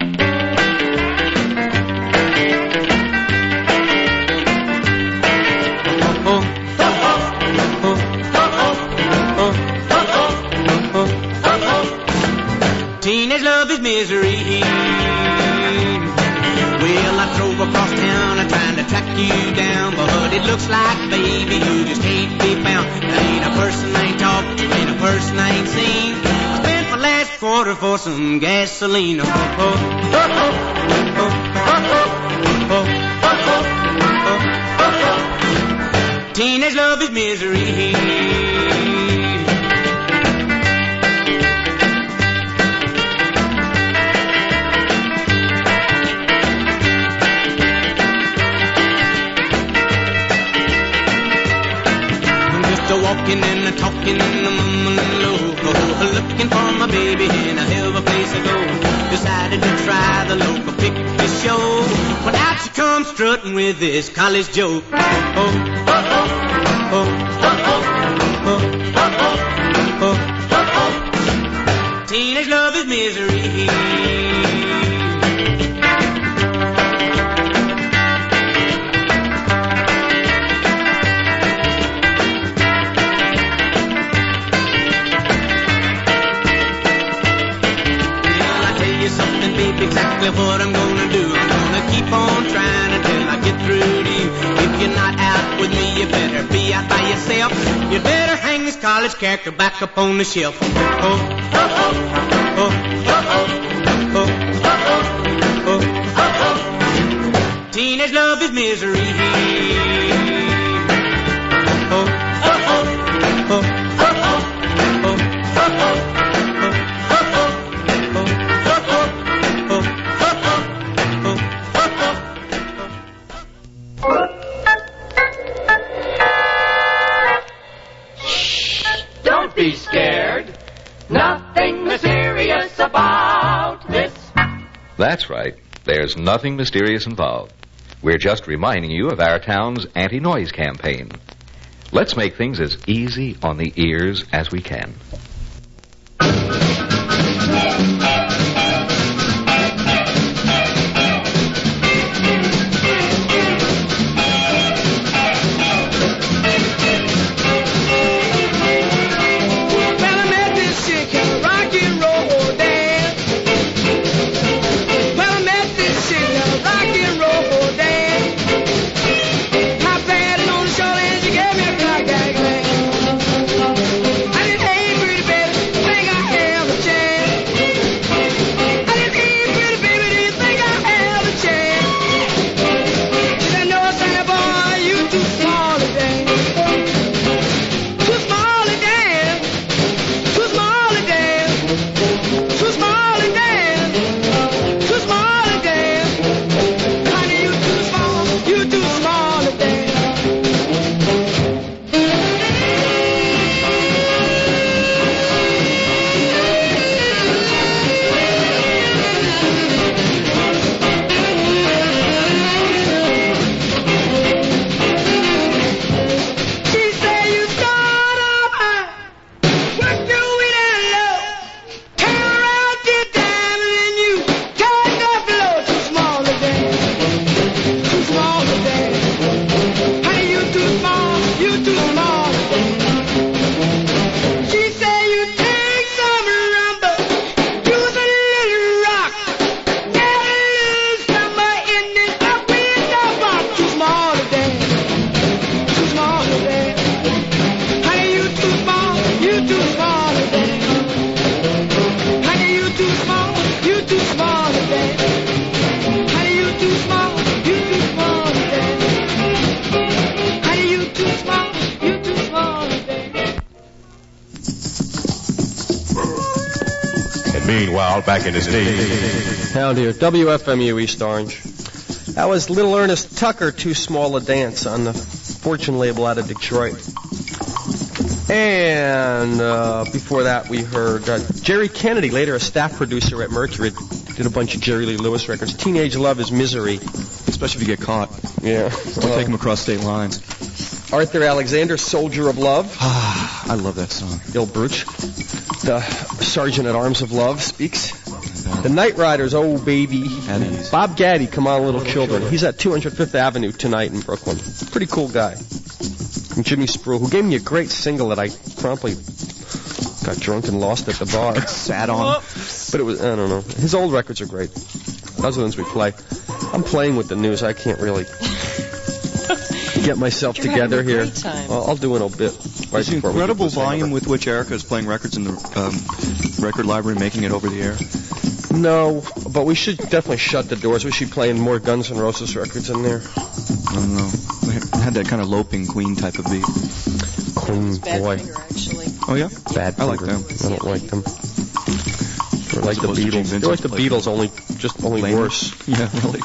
Teenage love is misery. Well, I drove across town and trying to track you down, but it looks like, baby, you just can't be found. There ain't a person I ain't talked to, ain't a person I ain't seen. I spent my last quarter for some gasoline. Oh, oh, oh, oh, oh, oh, oh, oh, oh. Teenage love is misery. Walking and a talking and a mumbling low, looking for my baby in a hell of a place to go. Decided to try the local picture show, when out she comes strutting with this college joke. Oh, oh, oh, oh, oh, oh, oh, oh, oh, oh. Teenage love is misery. Exactly what I'm gonna do. I'm gonna keep on trying until I get through to you. If you're not out with me, you better be out by yourself. You better hang this college character back up on the shelf. Oh, oh, oh, oh, oh, oh, oh, oh, oh, oh. Teenage love is misery. Oh, oh, oh, oh, oh, oh, oh, oh, oh. Be scared. Nothing mysterious about this. That's right. There's nothing mysterious involved. We're just reminding you of our town's anti-noise campaign. Let's make things as easy on the ears as we can. Meanwhile, back in the States. Down here, W F M U East Orange. That was Little Ernest Tucker, Too Small a Dance, on the Fortune label out of Detroit. And uh, before that, we heard uh, Jerry Kennedy, later a staff producer at Mercury, did a bunch of Jerry Lee Lewis records. Teenage Love is Misery. Especially if you get caught. Yeah. Don't uh, take them across state lines. Arthur Alexander, Soldier of Love. I love that song. Bill Bruch. The Sergeant at Arms of Love speaks. The Night Riders, oh baby. Bob Gaddy, Come On Little Children. He's at two hundred fifth Avenue tonight in Brooklyn. Pretty cool guy. And Jimmy Spruill, who gave me a great single that I promptly got drunk and lost at the bar. Sat on. But it was, I don't know. His old records are great. Those are the ones we play. I'm playing with the news. I can't really get myself You're together having a here. great time. I'll, I'll do it a bit. Right Is the before we incredible get this volume over. with which Erica is playing records in the um, record library, making it over the air? No, but we should definitely shut the doors. We should play more Guns N' Roses records in there. I don't know. We had that kind of loping Queen type of beat. Queen, boy. Oh, yeah? Bad I like Finger. them. I don't like them. They're like the As opposed to Gene Beatles. They're Vincent like the played Beatles, them. only just only Lamer. worse. Yeah, really.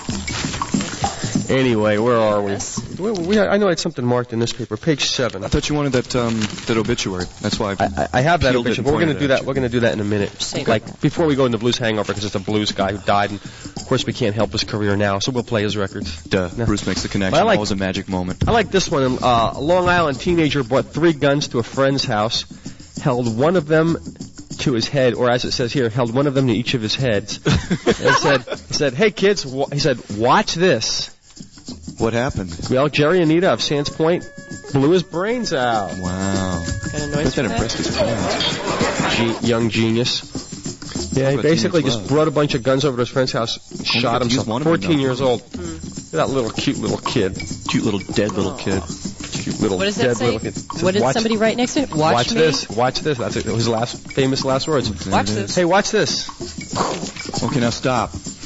Anyway, where are we? we, we I know I had something marked in this paper, page seven. I thought you wanted that um, that obituary. That's why I, I, I have that peeled it obituary, and but we're going to pointed do it that. at We're going to do that in a minute. Save Like it. before we go into Blues Hangover, because it's a blues guy who died, and of course we can't help his career now, so we'll play his records. Duh. No. Bruce makes the connection. I like- Always a magic moment. I like this one. Uh, a Long Island teenager brought three guns to a friend's house, held one of them to his head, or as it says here, held one of them to each of his heads, and said, he said, "Hey kids," wa-, he said, "watch this." What happened? Well, Jerry Anita of Sands Point blew his brains out. Wow. Got a I noise bet that for that? impressed his parents. Ge- young genius. Yeah, he About basically teenage just love. brought a bunch of guns over to his friend's house, shot got to use himself. one of them, fourteen though. years old. Look at that little cute little kid. Cute little dead little kid. Cute little What does dead that say? little kid. It says, What did watch, somebody write next to it? Watch, Watch, me? this. Watch this. That's it. His last famous last words. Watch this. Hey, watch this. Okay, now stop.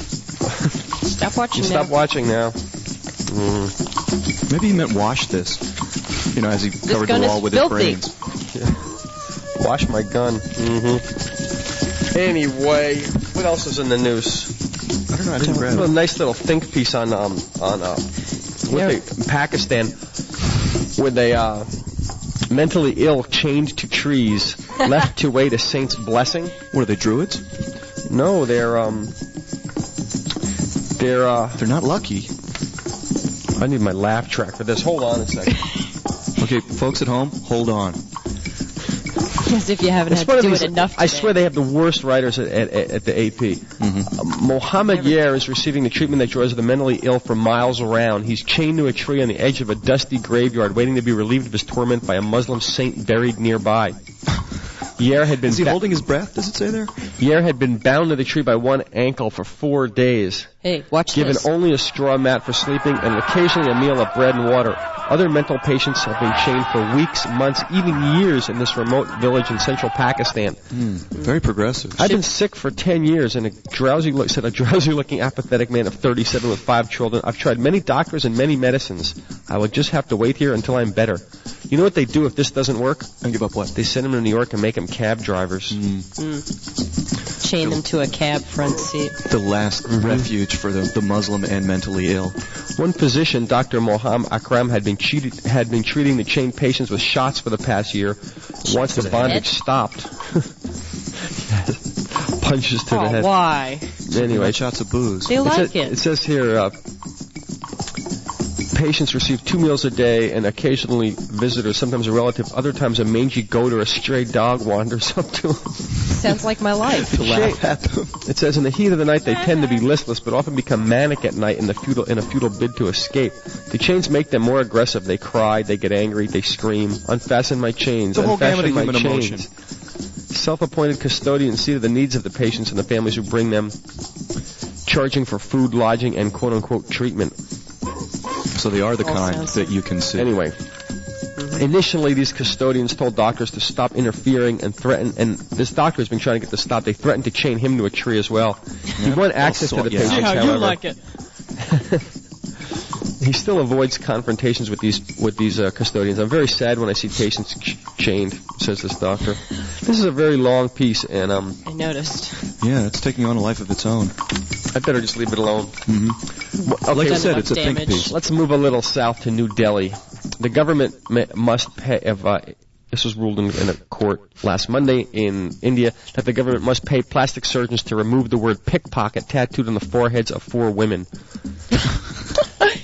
Stop watching You now. stop watching now. Mm. Maybe he meant wash this. You know, as he covered the gun is wall with filthy. his brains. Yeah. Wash my gun. Mm-hmm. Anyway, what else is in the news? I don't know. I didn't grab A it. nice little think piece on um on uh what Yeah. they, Pakistan, where they uh mentally ill chained to trees left to wait a saint's blessing. What are they, druids? No, they're um they're uh They're not lucky. I need my laugh track for this. Hold on a second. Okay, folks at home, hold on. As if you haven't It's had one to of do these, it enough I today. swear they have the worst writers at, at, at the A P. Mm-hmm. Uh, Mohammed Yer is receiving the treatment that draws the mentally ill for miles around. He's chained to a tree on the edge of a dusty graveyard, waiting to be relieved of his torment by a Muslim saint buried nearby. Yer had been Is he ba- holding his breath, does it say there? Yer had been bound to the tree by one ankle for four days, Hey, watch given this. only a straw mat for sleeping and occasionally a meal of bread and water. Other mental patients have been chained for weeks, months, even years in this remote village in central Pakistan. Mm, very progressive. I've been sick for ten years, and a drowsy look, said a drowsy-looking, apathetic man of thirty-seven with five children. I've tried many doctors and many medicines. I will just have to wait here until I'm better. You know what they do if this doesn't work? And give up what? They send them to New York and make them cab drivers. Mm. Mm. Chain them to a cab front seat. The last Mm-hmm. refuge for the, the Muslim and mentally ill. One physician, Doctor Moham Akram, had been cheated, had been treating the chained patients with shots for the past year. Once the to the bondage head? stopped, punches to the Oh, head. why? Anyway, shots of booze. They it, like says, it. it says here, uh, patients receive two meals a day, and occasionally visitors, sometimes a relative, other times a mangy goat or a stray dog wanders up to them. Sounds like my life. to laugh at them. It says in the heat of the night they tend to be listless, but often become manic at night in the futile in a futile bid to escape. The chains make them more aggressive. They cry, they get angry, they scream. Unfasten my chains. The whole gamut unfasten of my human chains. emotion. Self-appointed custodians see to the needs of the patients and the families who bring them, charging for food, lodging, and quote-unquote treatment. So they are the All kind sounds- that you can see. Anyway, initially these custodians told doctors to stop interfering and threaten, and this doctor has been trying to get to stop. They threatened to chain him to a tree as well. He won access to sort the you out. patients, Yeah, however. you like it. He still avoids confrontations with these with these uh, custodians. I'm very sad when I see patients ch- chained, says this doctor. This is a very long piece, and um, I noticed. Yeah, it's taking on a life of its own. I better just leave it alone. Mm-hmm. Okay, Like I Done said, enough it's a think damage. piece. let's move a little south to New Delhi. The government ma- must pay. If, uh, this was ruled in, in a court last Monday in India that the government must pay plastic surgeons to remove the word pickpocket tattooed on the foreheads of four women.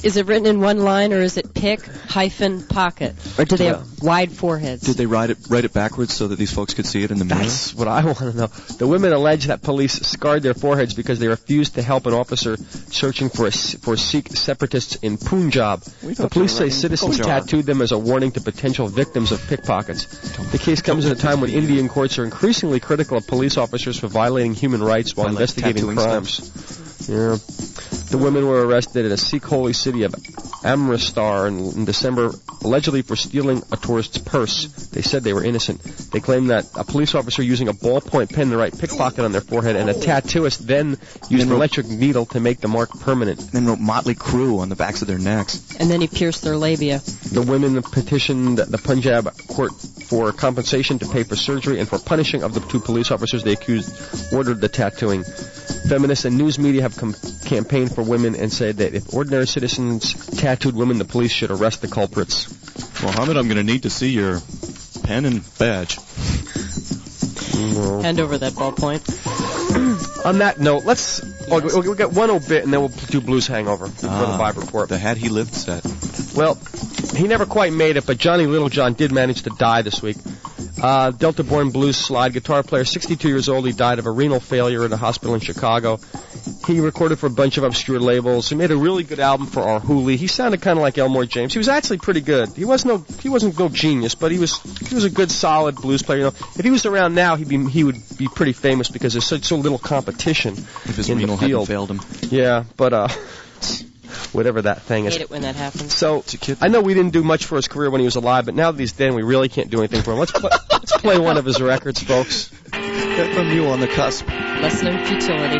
Is it written in one line, or is it pick hyphen pocket? Or do they have wide foreheads? Did they write it write it backwards so that these folks could see it in the mirror? That's what I want to know. The women allege that police scarred their foreheads because they refused to help an officer searching for a, for Sikh separatists in Punjab. The police say citizens tattooed them as a warning to potential victims of pickpockets. The case comes at a time when Indian courts are increasingly critical of police officers for violating human rights while investigating crimes. Yeah. The women were arrested in a Sikh holy city of Amritsar in, in December, allegedly for stealing a tourist's purse. They said they were innocent. They claimed that a police officer using a ballpoint pen to write pickpocket on their forehead, and a tattooist then used an electric needle to make the mark permanent. Then wrote Motley Crue on the backs of their necks. And then he pierced their labia. The women petitioned the Punjab court for compensation to pay for surgery and for punishing of the two police officers they accused ordered the tattooing. Feminists and news media have com- campaigned for women and said that if ordinary citizens tattooed women, the police should arrest the culprits. Well, Hamid, I'm going to need to see your pen and badge. No. Hand over that ballpoint. On that note, let's... Oh, we'll, we'll get one obit and then we'll do Blues Hangover for Ah, the Vibe Report. The Had He Lived set. Well, he never quite made it, but Johnny Littlejohn did manage to die this week. Uh, Delta-born blues slide guitar player, sixty-two years old. He died of a renal failure in a hospital in Chicago. He recorded for a bunch of obscure labels. He made a really good album for our Hooli. He sounded kind of like Elmore James. He was actually pretty good. He was no, he wasn't no genius, but he was he was a good, solid blues player. You know, if he was around now, he'd be he would be pretty famous because there's such so little competition If his in renal the field. hadn't failed him. Yeah, but uh. Whatever that thing is. Hate it when that happens. So, I know we didn't do much for his career when he was alive, but now that he's dead, we really can't do anything for him. Let's play, let's play one of his records, folks. Get from you on the cusp. Lesson in futility.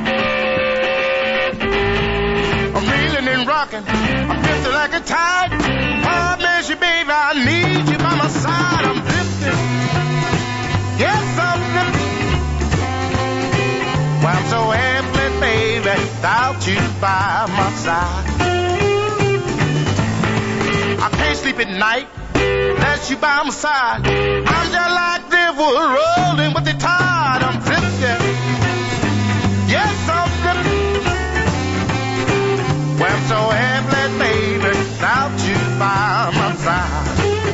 I'm reeling and rocking, I'm drifting like a tide. Oh, miss you, baby, I need you by my side. I'm drifting, yes, I'm drifting. Well, I'm so helpless, baby, without you by my side. I can't sleep at night unless you by my side. I'm just like river rolling with the tide. I'm drifting, yes, I'm drifting. Well, I'm so helpless, baby, without you by my side.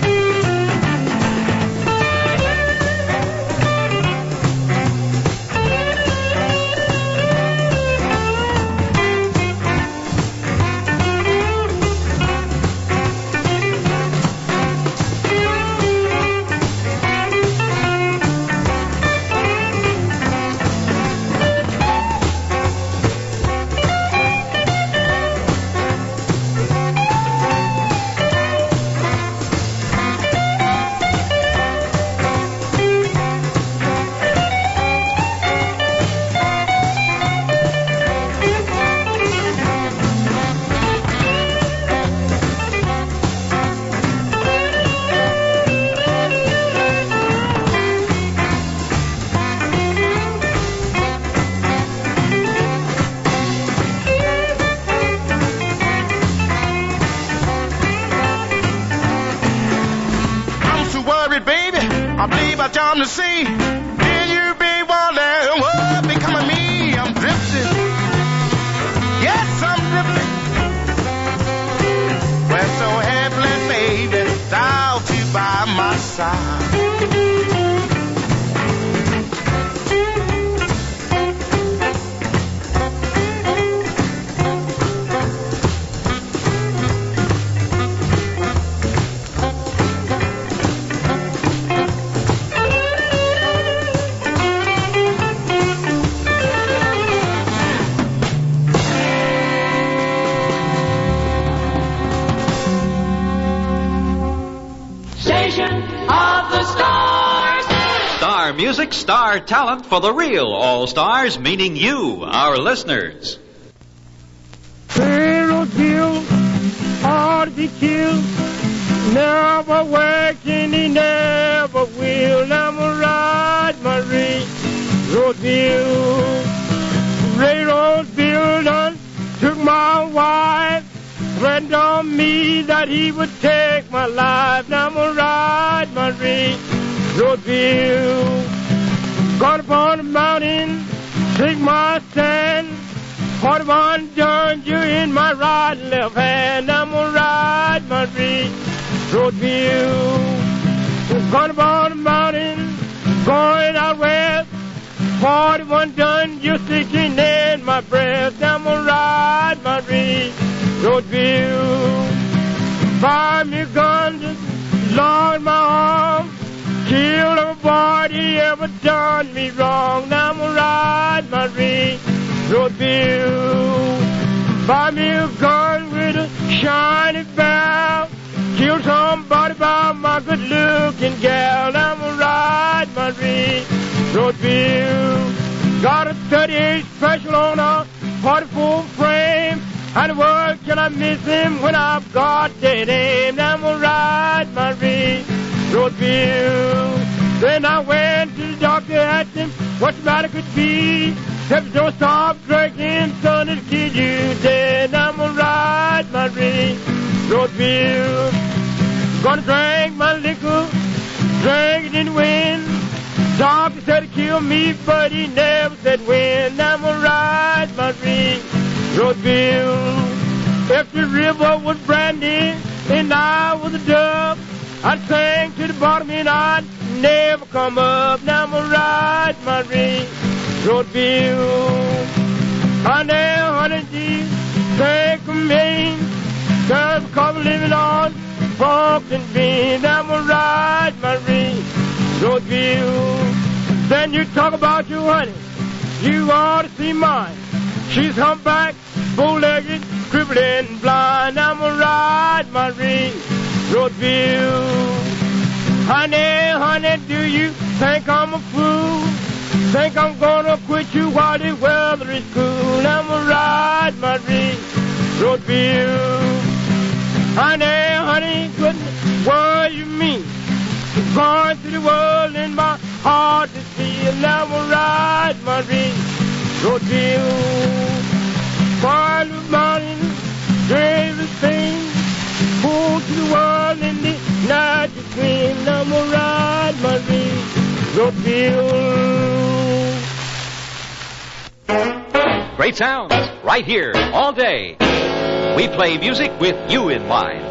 To see, then you be wondering what become of me. I'm drifting, yes, I'm drifting. Well, so helpless, baby, without you by my side. Music, star talent for the real all-stars, meaning you, our listeners. Pharaoh killed, ought to be killed, never working, he never will. I'ma ride my railroad, railroad bill done took my wife, threatened on me that he would take my life. Now I'ma ride my railroad bill. Gone upon the mountain, take my stand, forty-one Georgia in my right and left hand. I'm gonna ride my dream road view. Gonna burn the mountain, going out west. forty-one done, just sticking in my breath. I'm gonna ride my dream road view. Buy me a gun, just Lord my arm. Kill everybody ever done me wrong. Now I'm gonna ride my dream road view. Buy me a gun with a shiny barrel. Kill somebody by my good looking gal. Now I'm gonna ride my dream road view. Got a thirty-eight special on a forty-four frame. And what can I miss him when I've got dead aim? Now I'm gonna ride my dream road view. Then I went to the doctor, asked him what the matter could be. Said, don't stop drinking, son, it'll kill you dead. Now I'm gonna ride my dream road view. Gonna drink my liquor, drink it in the wind. Doctor said it'd kill me, but he never said when. Now I'm gonna ride my dream road view. If the river was brandy and I was a dove, I'd sing to the bottom and I'd never come up. Now I'm gonna ride my dream road view. Honey, honey, geez, take a mean, cause because I'm living on pork and beans. Now I'm gonna ride my dream road view. Then you talk about your honey, you ought to see mine. She's humpback, bow-legged, crippled and blind. Now I'm gonna ride my dream road view. Honey, honey, do you think I'm a fool? Think I'm gonna quit you while the weather is cool? I'm gonna ride my dream road view. Honey, honey, goodness, what you mean? Going through the world in my heart to see. And I'm gonna ride my dream road view. Far the mountains, bravest thing. Pull to the world in the night to scream. I'm gonna ride my dream road view. Great sounds, right here, all day. We play music with you in mind.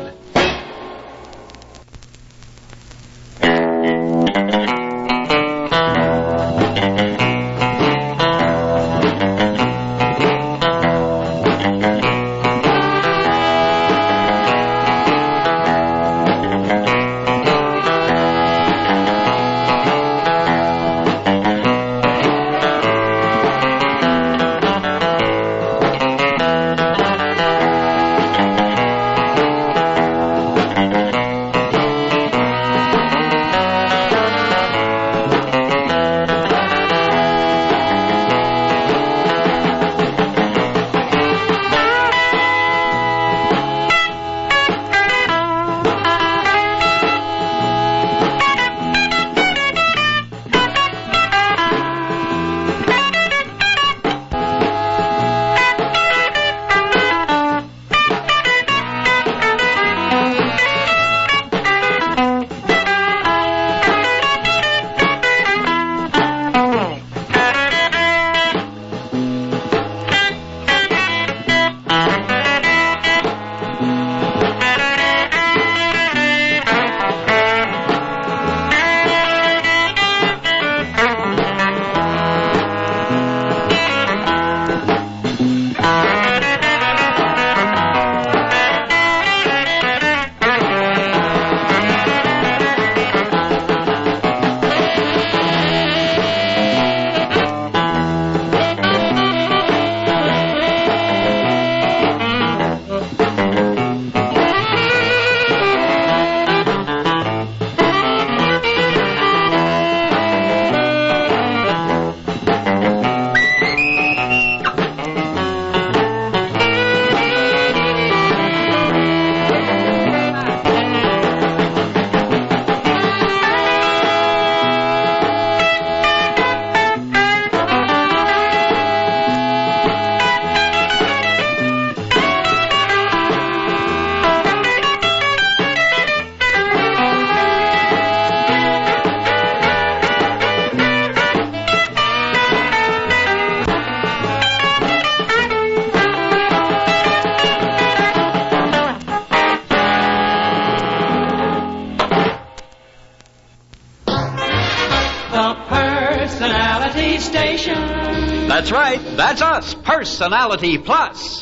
That's right. That's us, Personality Plus.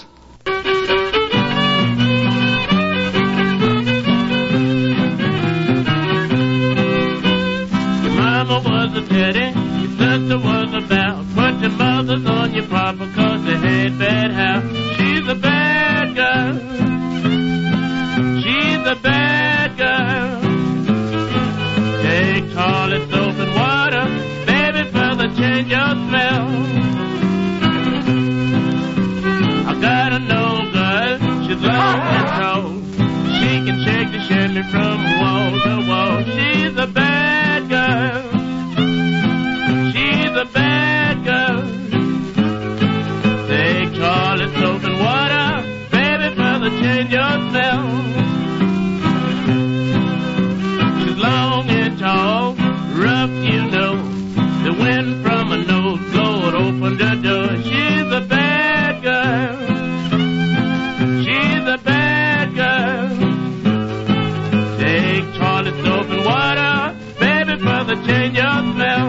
Mama was a teddy, your sister was a bow. Put your mothers on your papa cause they had bad house. She's a bad girl. She's a bad girl. Take toilet soap and water, baby, for the change your smell. I got a no girl, she's long and tall. She can shake the shimmy from wall to wall. She's a bad girl. She's a bad girl. Take toilet soap and water, baby, for the change your smell. She's long and tall, rough, you know. The wind from her nose blowed open the door. She's a bad girl. She's a bad girl. Take toilet soap and water, baby, for the change your smell.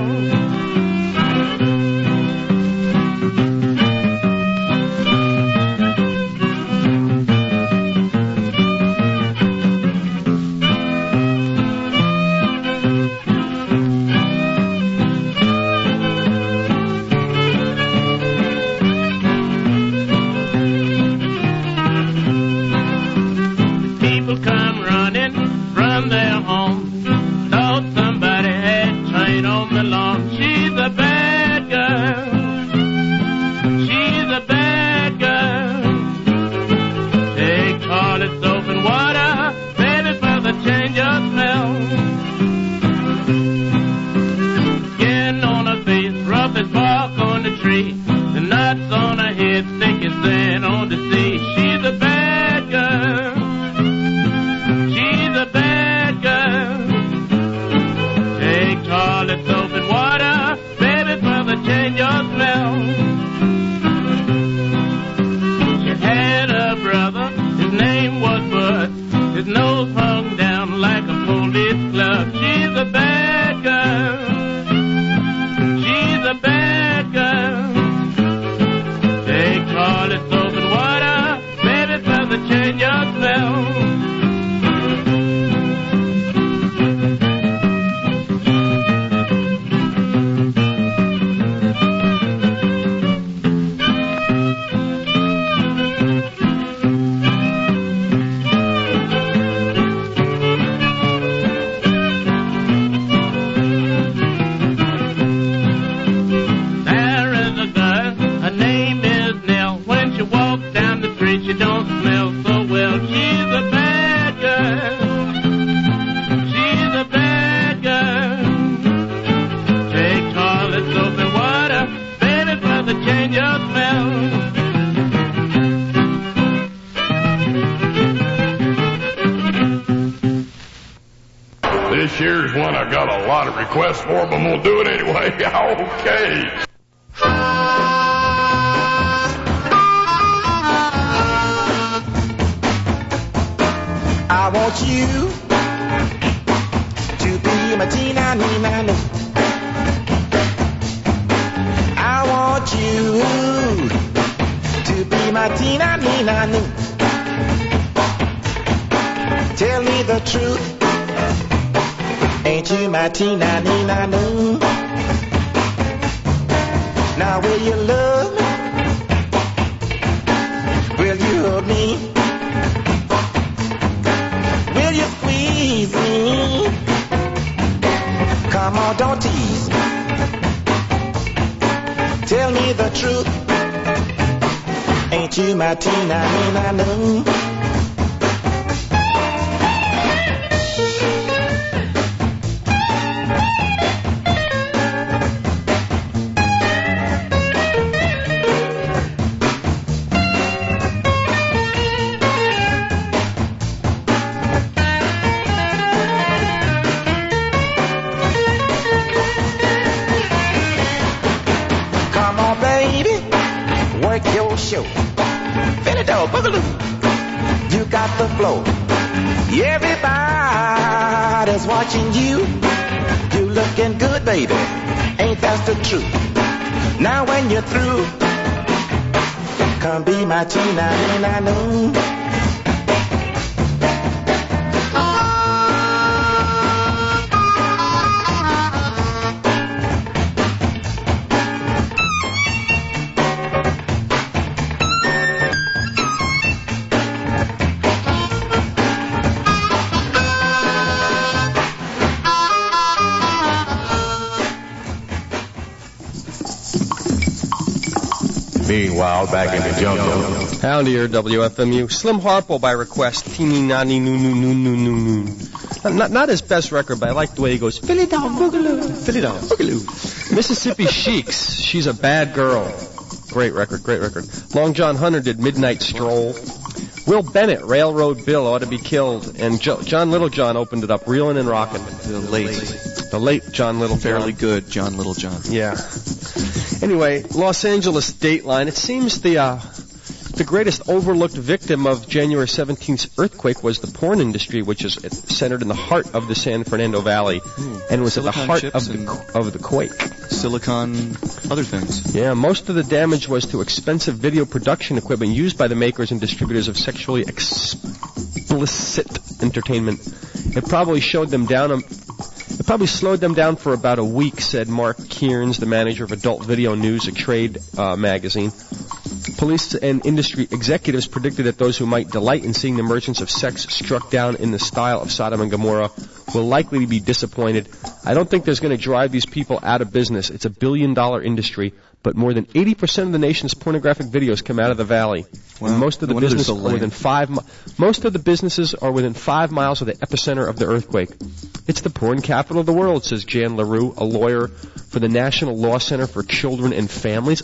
People come running from their home. Thought somebody had train on the lawn. She's a bad girl. She's a bad girl. Take toilet soap and water, baby, for the change your smell. Skin on her face, rough as bark on the tree. The nuts on her head, thick as sand on the sea. She's a bad girl. She's a bad girl. Take toilet soap and water, baby, for the change your smell. She had a brother, his name was Bud. His nose hung down like a police club. She's a bad girl. She's a bad girl. Take toilet soap and water, baby, for the change your smell. There is a girl, her name is Nell. When she walks down the street, she don't smell so well. She's a bad girl. She's a bad girl. Take toilet soap and water, baby, for the change your smell. This year's one I got a lot of requests for, but I'm gonna do it anyway. Okay. I want you to be my Tina Nina. I want you to be my Tina Nina. Tell me the truth. Ain't you my Tina Nina? Now will you love me? Will you hold me? Will you squeeze me? Come on, don't tease me. Tell me the truth. Ain't you my Tina Nina? Come on, baby, work your show. Finito, boogaloo, you got the flow. Everybody's watching you. You looking good, baby. Ain't that the truth? Now when you're through, come be my Tina, and I know. Meanwhile, back in the jungle. Howdy here, W F M U. Slim Harpo by request. Teeny nani noo noo noo noo noo noo. Not, not, not his best record, but I like the way he goes. Fill it down, boogaloo. Fill it down, boogaloo. Mississippi Sheiks. She's a bad girl. Great record, great record. Long John Hunter did Midnight Stroll. Will Bennett, Railroad Bill Ought to Be Killed. And jo- John Littlejohn opened it up, Reelin' and Rockin'. The late. The late John Littlejohn. Fairly good John Littlejohn. Yeah. Anyway, Los Angeles Dateline. It seems the uh, the greatest overlooked victim of January seventeenth's earthquake was the porn industry, which is centered in the heart of the San Fernando Valley, hmm. and was Silicon at the heart of the of the quake. Silicon, other things. Yeah, most of the damage was to expensive video production equipment used by the makers and distributors of sexually explicit entertainment. It probably showed them down. A, It probably slowed them down for about a week, said Mark Kearns, the manager of Adult Video News, a trade uh, magazine. Police and industry executives predicted that those who might delight in seeing the merchants of sex struck down in the style of Sodom and Gomorrah will likely be disappointed. I don't think there's going to drive these people out of business. It's a billion-dollar industry, but more than eighty percent of the nation's pornographic videos come out of the valley. Wow. And most of the No business so are within five. Mi- most of the businesses are within five miles of the epicenter of the earthquake. It's the porn capital of the world, says Jan LaRue, a lawyer for the National Law Center for Children and Families.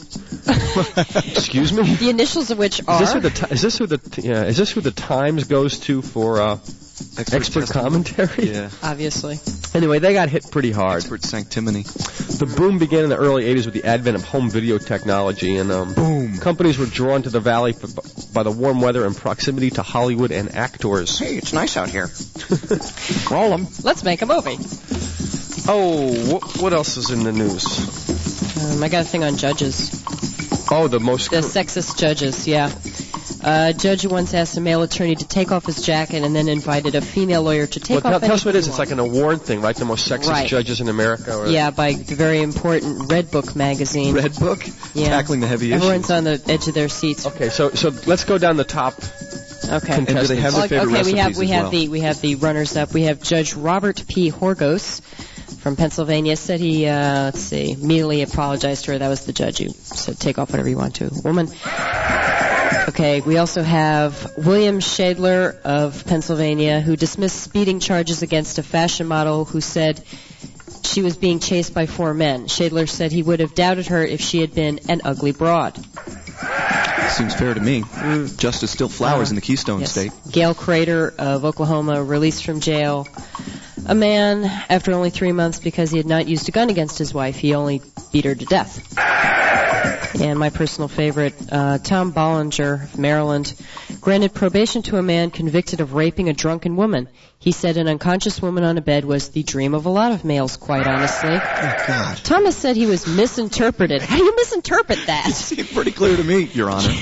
Excuse me. The initials of which are. Is this who the ti- is this who the t- yeah, is this who the Times goes to for uh, expert, expert commentary? Yeah. Obviously. Anyway, they got hit pretty hard. Expert sanctimony. The boom began in the early eighties with the advent of home video technology, and um, boom. companies were drawn to the valley f- by the warm weather and proximity to Hollywood and actors. Hey, it's nice out here. Roll them. Let's make a movie. Oh, wh- what else is in the news? Um, I got a thing on judges. Oh, the most... The sexist judges, yeah. Uh, a judge once asked a male attorney to take off his jacket and then invited a female lawyer to take well, off tell, tell us what it is. It's anything like an award thing, right? The most sexist Right. judges in America. Or... Yeah, by the very important Red Book magazine. Red Book? Yeah. Tackling the heavy Everyone's issues. on the edge of their seats. Okay, so so let's go down the top. Okay. And do they have their favorite okay, we have recipes we as have well? the we have the runners up. We have Judge Robert P. Horgos from Pennsylvania. Said he uh, let's see immediately apologized to her. That was the judge who said take off whatever you want to, woman. Okay, we also have William Shadler of Pennsylvania, who dismissed speeding charges against a fashion model who said she was being chased by four men. Shadler said he would have doubted her if she had been an ugly broad. Seems fair to me. Mm. Justice still flowers Uh, in the Keystone yes. State. Gail Crater of Oklahoma, released from jail. A man, after only three months because he had not used a gun against his wife, he only beat her to death. And my personal favorite, uh, Tom Bollinger of Maryland, granted probation to a man convicted of raping a drunken woman. He said an unconscious woman on a bed was the dream of a lot of males, quite honestly. Oh, God. Thomas said he was misinterpreted. How do you misinterpret that? It seemed pretty clear to me, Your Honor.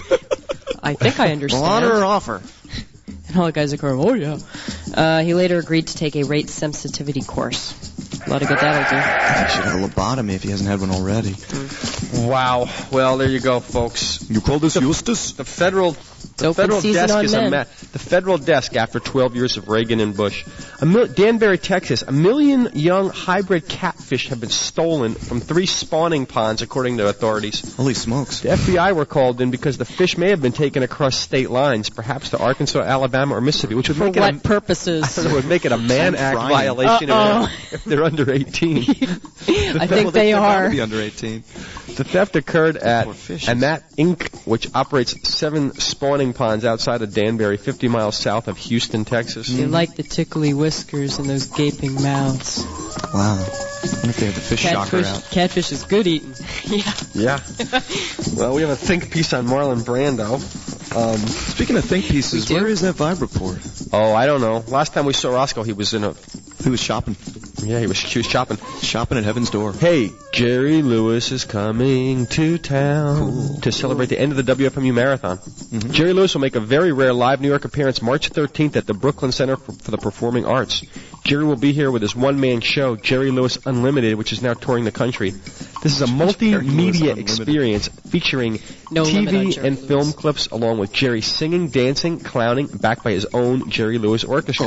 I think I understand. Well, honor or offer? And all the guys are going, oh, yeah. Uh, he later agreed to take a rate sensitivity course. A lot of good that'll do. He should have a lobotomy if he hasn't had one already. Wow. Well, there you go, folks. You call this the, Eustace? The federal, the Open federal season desk on is men. a mess. The federal desk after twelve years of Reagan and Bush. A mil- Danbury, Texas. A million young hybrid catfish have been stolen from three spawning ponds, according to authorities. Holy smokes. The F B I were called in because the fish may have been taken across state lines, perhaps to Arkansas, Alabama, or Mississippi, which would For make it what a, purposes? I don't know, would make it a Mann Act Ryan. violation Uh-oh. if, if they're under eighteen. I think Well, they they're bound are. to be under eighteen. The theft occurred at Poor fishes. Anat Incorporated, which operates seven spawning ponds outside of Danbury, fifty miles south of Houston, Texas. You like the tickly whiskers and those gaping mouths. Wow. I wonder if they have the fish shocker Catfish, out. catfish is good eating. Yeah. Yeah. Well, we have a think piece on Marlon Brando. Um, Speaking of think pieces, We do? where is that Vibraport? oh, I don't know. Last time we saw Roscoe, he was in a He was shopping. Yeah, he was, she was shopping. Shopping at Heaven's Door. Hey, Jerry Lewis is coming to town cool. to celebrate the end of the W F M U Marathon. Mm-hmm. Jerry Lewis will make a very rare live New York appearance March thirteenth at the Brooklyn Center for, for the Performing Arts. Jerry will be here with his one-man show, Jerry Lewis Unlimited, which is now touring the country. This is a multimedia experience featuring no T V and Lewis. film clips along with Jerry singing, dancing, clowning, backed by his own Jerry Lewis Orchestra.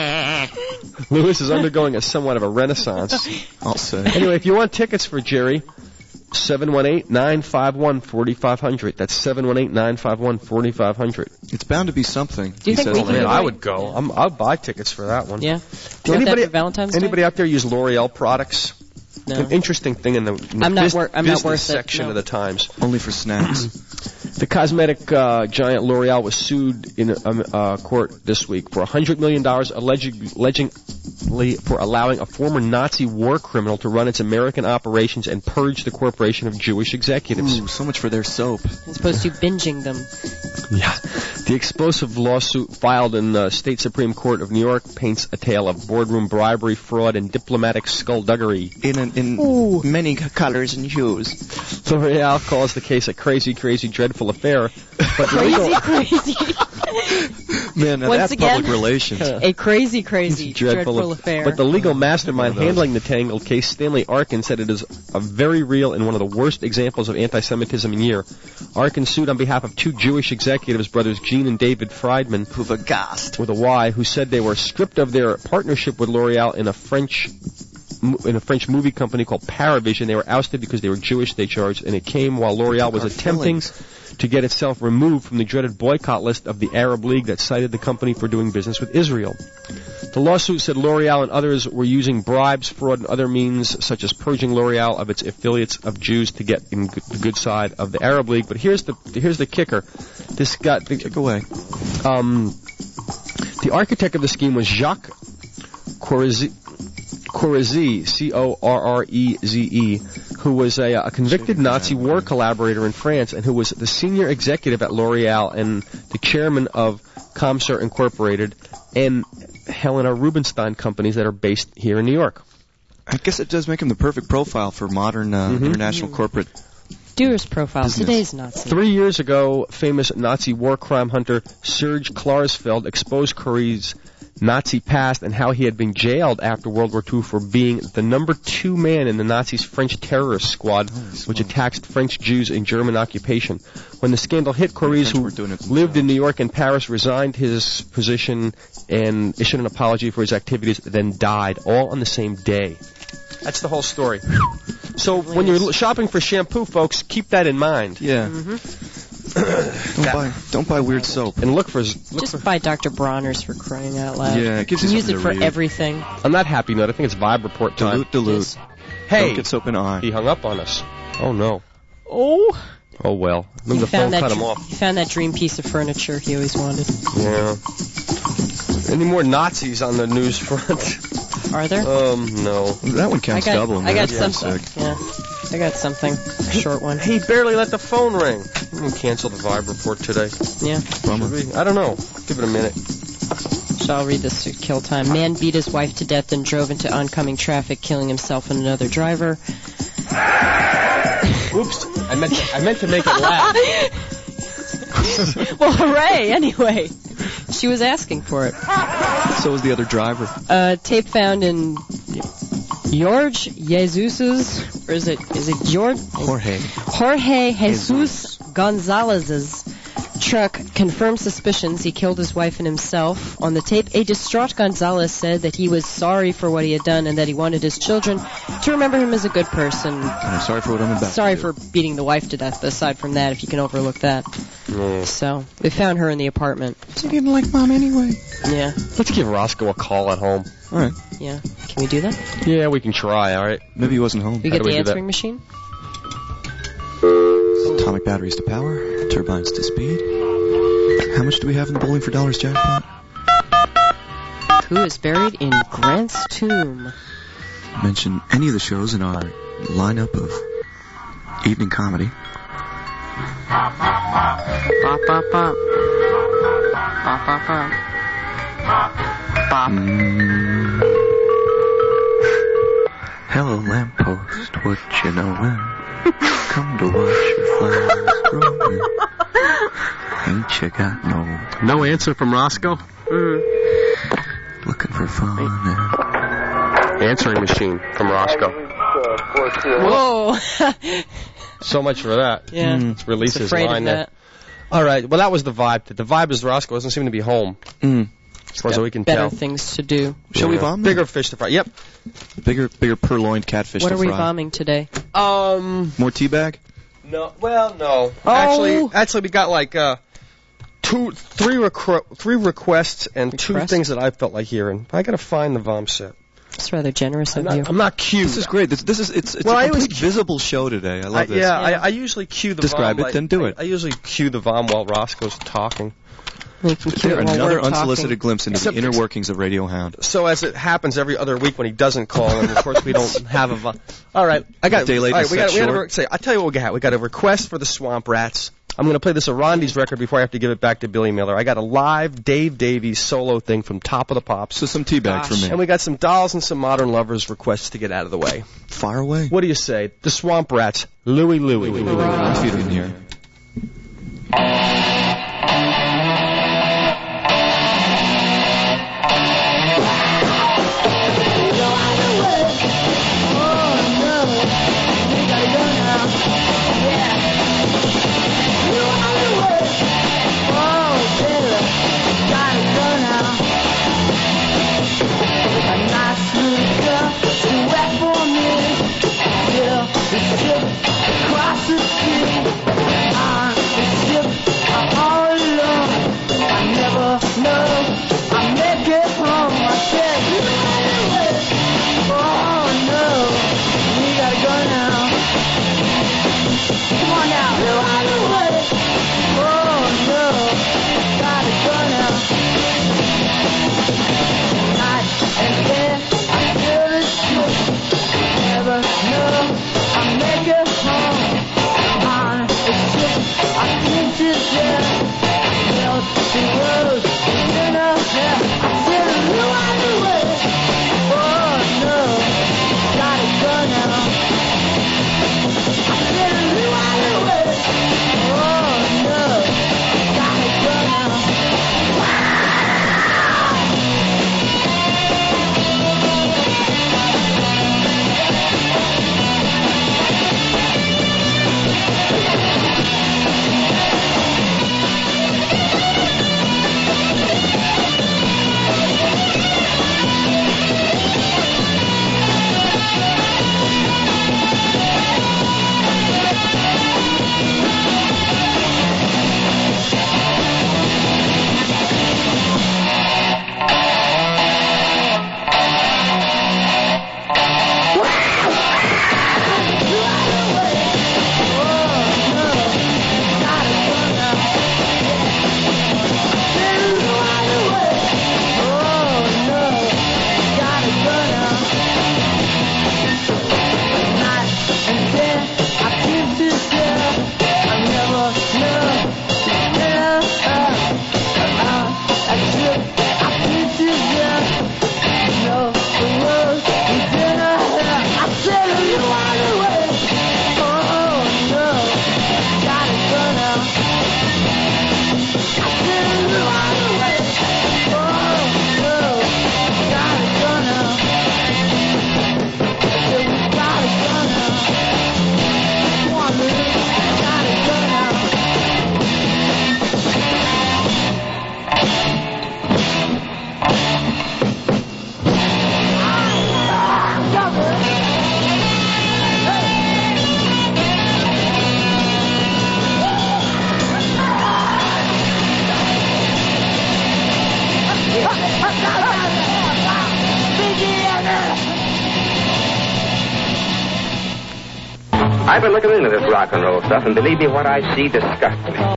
Lewis is undergoing a somewhat of a renaissance. I'll say. Anyway, if you want tickets for Jerry, seven one eight, nine five one, four five zero zero. That's seven one eight, nine five one, four five zero zero. It's bound to be something. Do you he think says, we can man, go I right? would go. I'm, I'll buy tickets for that one. Yeah. Do you anybody, want that for Valentine's anybody Day? out there use L'Oreal products? No. An interesting thing in the, in the I'm not bus- wor- I'm not business worth it, section no. of the Times. Only for snacks. The cosmetic uh, giant L'Oreal was sued in a um, uh, court this week for one hundred million dollars, allegedly, allegedly for allowing a former Nazi war criminal to run its American operations and purge the corporation of Jewish executives. Ooh, so much for their soap. As opposed to binging them. Yeah. The explosive lawsuit filed in the State Supreme Court of New York paints a tale of boardroom bribery, fraud, and diplomatic skullduggery. In an, in many colors and hues. L'Oreal calls the case a crazy, crazy, dreadful affair. But crazy, legal, crazy. Man, now Once that's again, public relations. A crazy, crazy, dreadful, dreadful affair. But the legal mastermind handling the tangled case, Stanley Arkin, said it is a very real and one of the worst examples of anti-Semitism in year. Arkin sued on behalf of two Jewish executives, brothers Gene and David Friedman, who were gassed with a Y, who said they were stripped of their partnership with L'Oreal in a French in a French movie company called Paravision. They were ousted because they were Jewish, they charged, and it came while L'Oreal was attempting to get itself removed from the dreaded boycott list of the Arab League that cited the company for doing business with Israel. The lawsuit said L'Oreal and others were using bribes, fraud, and other means, such as purging L'Oreal of its affiliates of Jews to get in the good side of the Arab League. But here's the here's the kicker. This got the kick away. Um, the architect of the scheme was Jacques Corazzi. Corazzi, C O R R E Z E, who was a, a convicted Nazi war collaborator in France and who was the senior executive at L'Oreal and the chairman of Comstar Incorporated and Helena Rubinstein companies that are based here in New York. I guess it does make him the perfect profile for modern uh, Mm-hmm. international corporate Doers profile. business. Today's Nazi. Three years ago, famous Nazi war crime hunter Serge Klarsfeld exposed Corey's Nazi past and how he had been jailed after World War Two for being the number two man in the Nazis' French terrorist squad, which attacked French Jews in German occupation. When the scandal hit, Corey's, who lived in New York and Paris, resigned his position and issued an apology for his activities, then died, all on the same day. That's the whole story. So when you're shopping for shampoo, folks, keep that in mind. Yeah. Mm-hmm. don't buy don't buy weird soap. And look for look Just for, buy Doctor Bronner's for crying out loud. Yeah, it gives you you use something it to for read. everything. On that happy note, I think it's Vibe Report time. Dilute, dilute. Hey, Don't get soap in the eye. He hung up on us. Oh no. Oh. Oh well. Then He the phone found that cut him dr- off. He found that dream piece of furniture he always wanted. Yeah. Any more Nazis on the news front? Are there? Um, no. That one counts I got, double. I got man. something. Sick. Yeah. I got something. A short one. He barely let the phone ring. I'm gonna cancel the Vibe Report today. Yeah. Bummer. Should we? I don't know. Give it a minute. So I'll read this to kill time. Man beat his wife to death and drove into oncoming traffic, killing himself and another driver. Oops. I meant to, I meant to make it laugh. Well, hooray! Anyway, she was asking for it. So was the other driver. Uh, tape found in Jorge Jesus's, or is it is it Jorge? Jorge. Jorge Jesus Gonzalez's truck confirmed suspicions he killed his wife and himself. On the tape, a distraught Gonzalez said that he was sorry for what he had done and that he wanted his children to remember him as a good person. And I'm sorry for what I'm about Sorry to do. for beating the wife to death, but aside from that, if you can overlook that. Mm. So, they found her in the apartment. She didn't like Mom anyway. Yeah. Let's give Roscoe a call at home. All right. Yeah. Can we do that? Yeah, we can try. All right. Maybe he wasn't home. We How get do we the do that? answering machine? Atomic batteries to power, turbines to speed. How much do we have in the Bowling for Dollars jackpot? Who is buried in Grant's tomb? Mention any of the shows in our lineup of evening comedy. Bop, bop, bop. Bop, bop, bop. Bop. Mm. Hello, lamppost, what you knowin'? Come to watch your flowers growin'. Ain't you got no... No answer from Roscoe? Mm. Looking for fun and... Answering machine from Roscoe. Whoa. So much for that. Yeah. Mm. Let's release He's his afraid line of there. that. All right. Well, that was the vibe. The vibe is Roscoe doesn't seem to be home. Mm. As far as we can Better tell. things to do. Shall we vom? Bigger fish to fry. Yep. Bigger, bigger purloined catfish What to are we fry. bombing today? Um. More teabag? No. Well, no. Oh. Actually, actually, we got like uh, two, three, requ- three requests and two Request? things that I felt like hearing. I gotta find the vom set. It's rather generous I'm of you. not, I'm not cute. This is great. This, this is it's, it's Well, a I always complete visible show today. I love I, this. yeah, Yeah. I, I usually cue the Describe vom. it, like- then do I, it. I usually cue the vom while Roscoe's talking. We can cue There, it while another we're talking. unsolicited glimpse into Except- the inner workings of Radio Hound. So as it happens every other week when he doesn't call, and of course we don't have a. Vo- all right, I got. A day late all right, and we got. set We got short. to say. I tell you what we got. We got a request for the Swamp Rats. I'm going to play this Arondi's record before I have to give it back to Billy Miller. I got a live Dave Davies solo thing from Top of the Pops. So some teabag for me. And we got some Dolls and some Modern Lovers requests to get out of the way. Fire away. What do you say? The Swamp Rats, Louie Louie. My feet are in the air. I've been looking into this rock and roll stuff, and believe me, what I see disgusts me.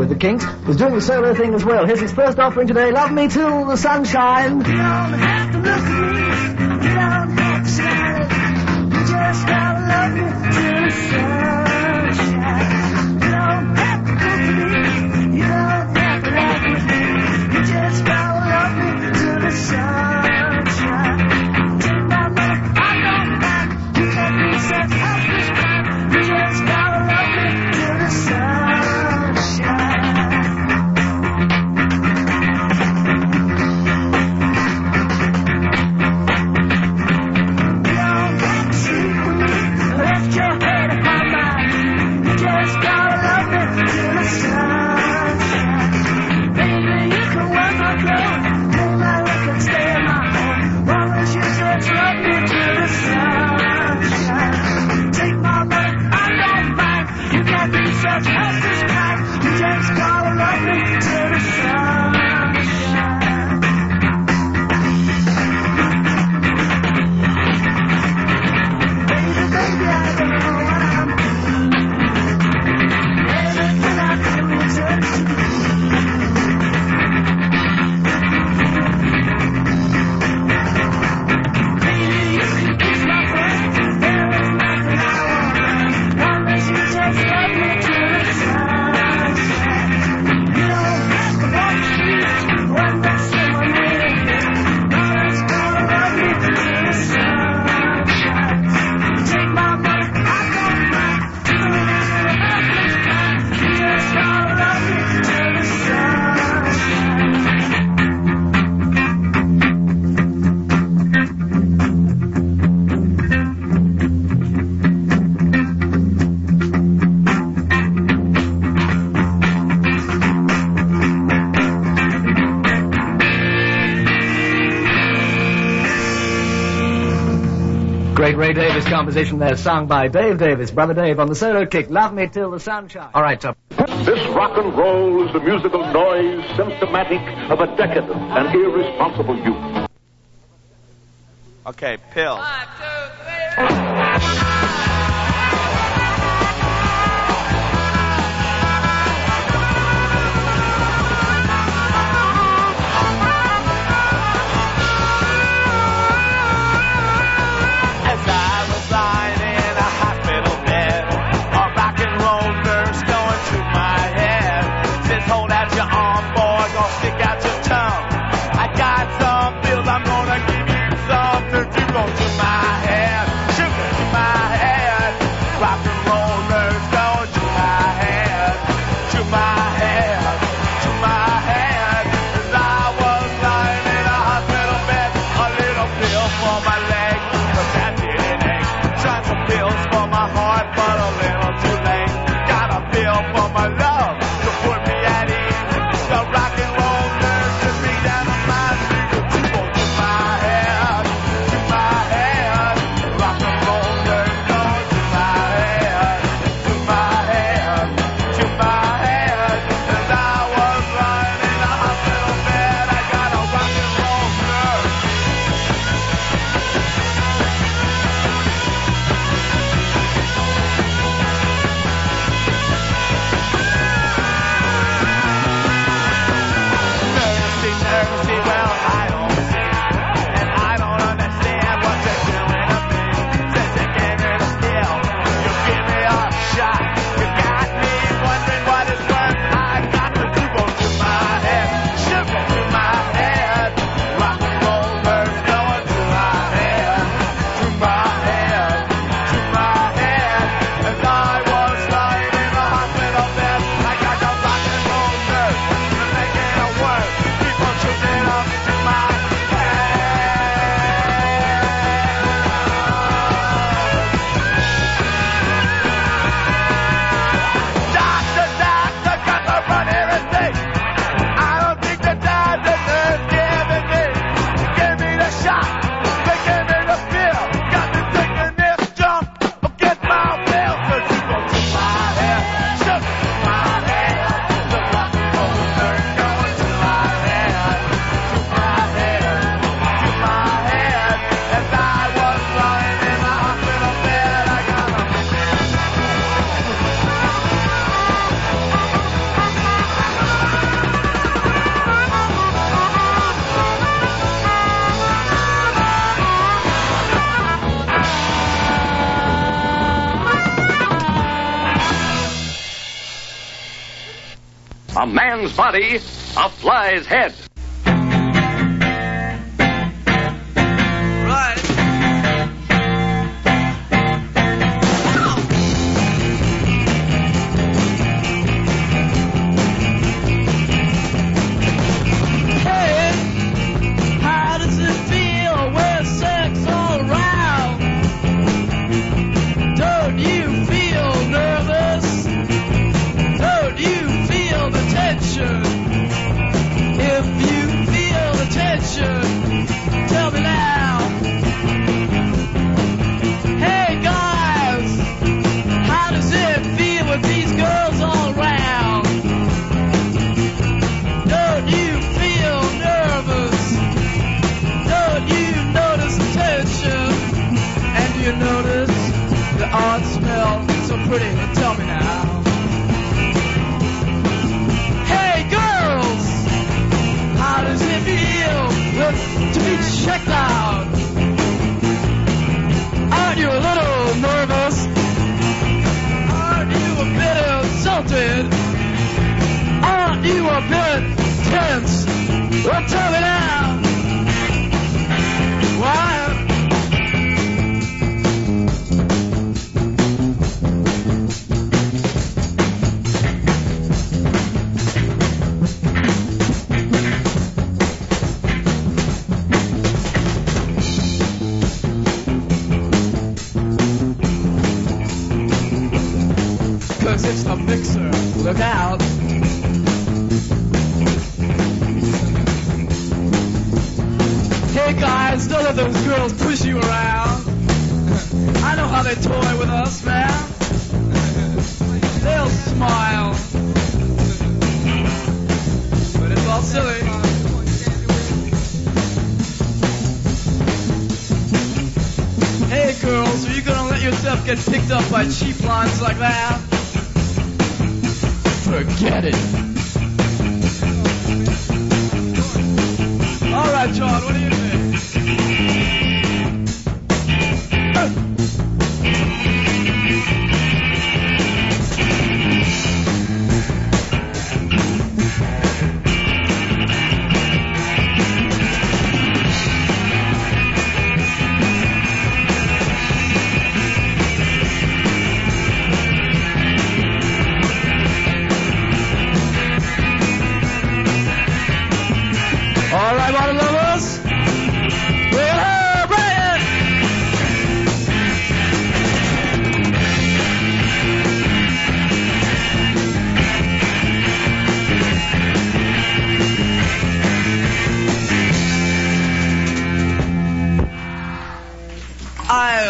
with the Kinks, is doing the solo thing as well. Here's his first offering today, Love Me Till the Sunshine. You don't have to look at me, you don't have to smile, you just gotta love me till the sunshine. You don't have to look at me, you don't have to laugh with me, you just gotta love me till the sunshine. Take my money, I don't mind, you can be such helpless man, you just gotta love me till the sunshine. Such helpless kind, you just gotta love me till the sunshine. Baby, baby, I don't know what I'm doing. Everything I do is up to you. Baby, you can kiss my breath. There is nothing I want, unless you just love me. Great Ray Davis composition there, sung by Dave Davis, Brother Dave, on the solo kick, Love Me Till the Sunshine. All right, Top. This rock and roll is the musical noise symptomatic of a decadent and irresponsible youth. Okay, Pill. One, two, three. Keep on shooting up. A man's body, a fly's head. Right. Hey, how does it feel with sex all around? Don't you feel nervous? Don't you feel the tension? If you feel the tension, tell me now. Hey guys, how does it feel with these girls all around? Don't you feel nervous? Don't you notice the tension? And do you notice the odd smell so pretty? Tell me now. Hey girls, how does it feel with, to be checked out? Aren't you a little nervous? Aren't you a bit insulted? Aren't you a bit tense? Well, tell me now. Why? Cause it's the mixer. Look out. Hey guys, don't let those girls push you around. I know how they toy with us, man. They'll smile. But it's all silly. Hey girls, are you gonna let yourself get picked up by cheap lines like that? Forget it. All right, John, what do you think? All right, water lovers. Well, Brian. I.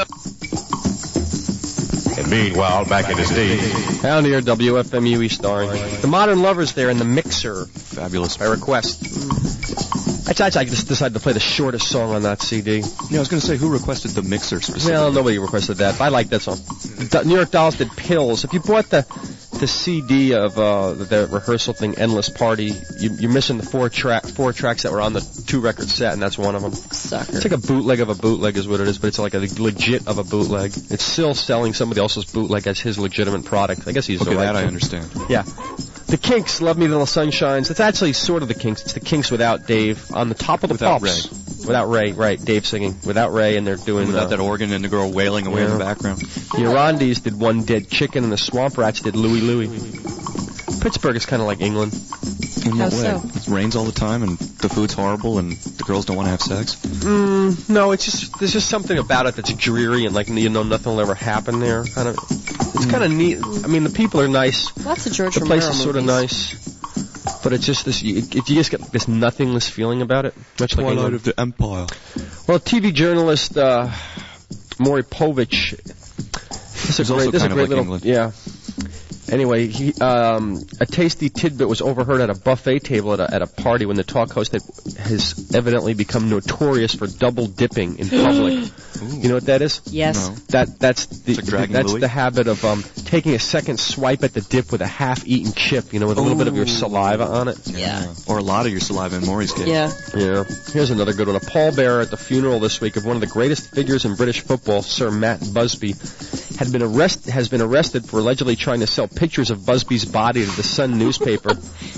And meanwhile, back in the States. Down here, W F M U E starring The Modern Lovers there in the mixer. Fabulous. By request. Actually, I just decided to play the shortest song on that C D. Yeah, I was going to say, who requested the mixer specifically? Well, nobody requested that, but I like that song. The New York Dolls did Pills. If you bought the the C D of uh, the rehearsal thing, Endless Party, you, you're missing the four track four tracks that were on the two record set, and that's one of them. Sucker. It's like a bootleg of a bootleg is what it is, but it's like a legit of a bootleg. It's still selling somebody else's bootleg as his legitimate product. I guess he's okay, the right that I thing. understand. Yeah. The Kinks, Love Me Little Sunshines. It's actually sort of the Kinks. It's the Kinks without Dave on the top of the Without pops. Ray. Without Ray, right. Dave singing. Without Ray, and they're doing... Without uh, that organ and the girl wailing away yeah. in the background. The Irondis did One Dead Chicken, and the Swamp Rats did Louie Louie. Pittsburgh is kind of like England. In How what way? so? It rains all the time, and the food's horrible, and the girls don't want to have sex. Mm, no, it's just there's just something about it that's dreary, and like you know nothing will ever happen there. Kind of, it's kind of neat. I mean, the people are nice. Lots of George The Romero place is sort of movies. nice, but it's just this. You, if you just get this nothingless feeling about it, much like Twilight England. of the Empire. Well, T V journalist uh, Maury Povich. This is a He's also great, this is a kind of great like little, England. yeah. Anyway, he, um, a tasty tidbit was overheard at a buffet table at a, at a party when the talk host had, has evidently become notorious for double dipping in public. You know what that is? Yes. No. That that's the It's like dragging that's Louis? the habit of um, taking a second swipe at the dip with a half-eaten chip, you know, with a little bit of your saliva on it. Yeah. Or a lot of your saliva in Maury's case. Yeah. Yeah. Here's another good one. A pallbearer at the funeral this week of one of the greatest figures in British football, Sir Matt Busby, had been arrest has been arrested for allegedly trying to sell pictures of Busby's body to the Sun newspaper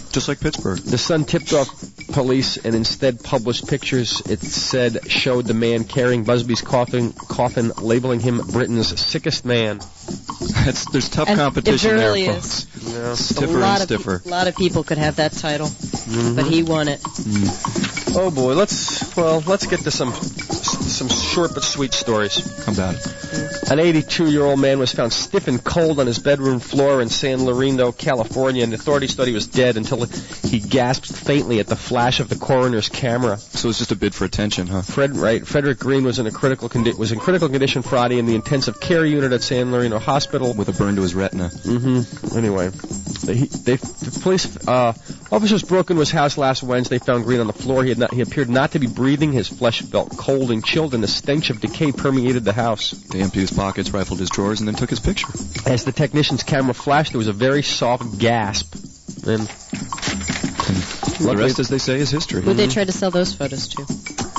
Just like Pittsburgh. The Sun tipped off police and instead published pictures it said showed the man carrying Busby's coffin, coffin labeling him Britain's sickest man. That's, there's tough And competition it really there, is. folks. Yeah. Stiffer a lot and of stiffer. Pe- a lot of people could have that title, Mm-hmm. but he won it. Mm. Oh boy, let's well let's get to some some short but sweet stories. How about it? An eighty-two-year-old man was found stiff and cold on his bedroom floor in San Lorenzo, California, and authorities thought he was dead until he gasped faintly at the flash of the coroner's camera. So it's just a bid for attention, huh? Fred, right? Frederick Green was in a critical condi- was in critical condition Friday in the intensive care unit at San Lorenzo Hospital with a burn to his retina. Mm-hmm. Anyway, they, they the police uh, officers broke into his house last Wednesday. Found Green on the floor. He had not, he appeared not to be breathing. His flesh felt cold and chilled, and the stench of decay permeated the house. They emptied his pockets, rifled his drawers, and then took his picture. As the technician's camera flashed, there was a very soft gasp. And the rest, as they say, is history. Who'd they try to sell those photos to?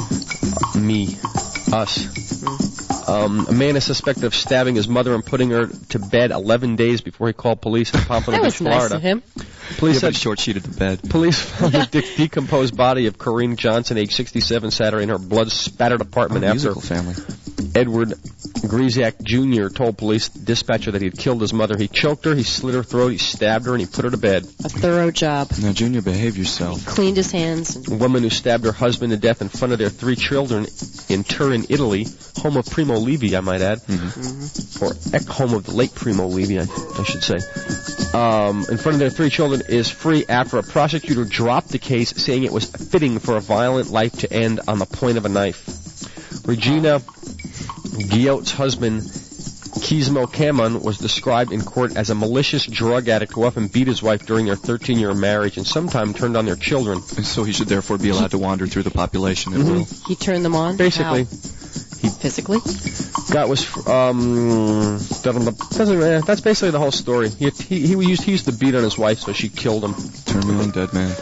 Me. Us. Um, a man is suspected of stabbing his mother and putting her to bed eleven days before he called police in Pompano That Beach, was nice Florida. of him. Police yeah, said but short sheeted the bed. Police found the de- decomposed body of Corrine Johnson, age sixty-seven, Saturday in her blood-spattered apartment Oh, after musical family. Edward Griesiak Junior told police dispatcher that he had killed his mother. He choked her, he slit her throat, he stabbed her, and he put her to bed. A thorough job. Now, Junior, behave yourself. Cleaned his hands. A woman who stabbed her husband to death in front of their three children in Turin, Italy, home of Primo Levi, I might add, Mm-hmm. or ec- home of the late Primo Levi, I, I should say. Um, in front of their three children is free after a prosecutor dropped the case, saying it was fitting for a violent life to end on the point of a knife. Regina Guillot's husband, Kismo Kamon, was described in court as a malicious drug addict who often beat his wife during their thirteen-year marriage and sometimes turned on their children. So he should therefore be allowed to wander through the population at Mhm. will. He turned them on? Basically. How? He Physically? Got was um doesn't eh, that's basically the whole story. He, he he used he used to beat on his wife, so she killed him. Turn me on, dead man.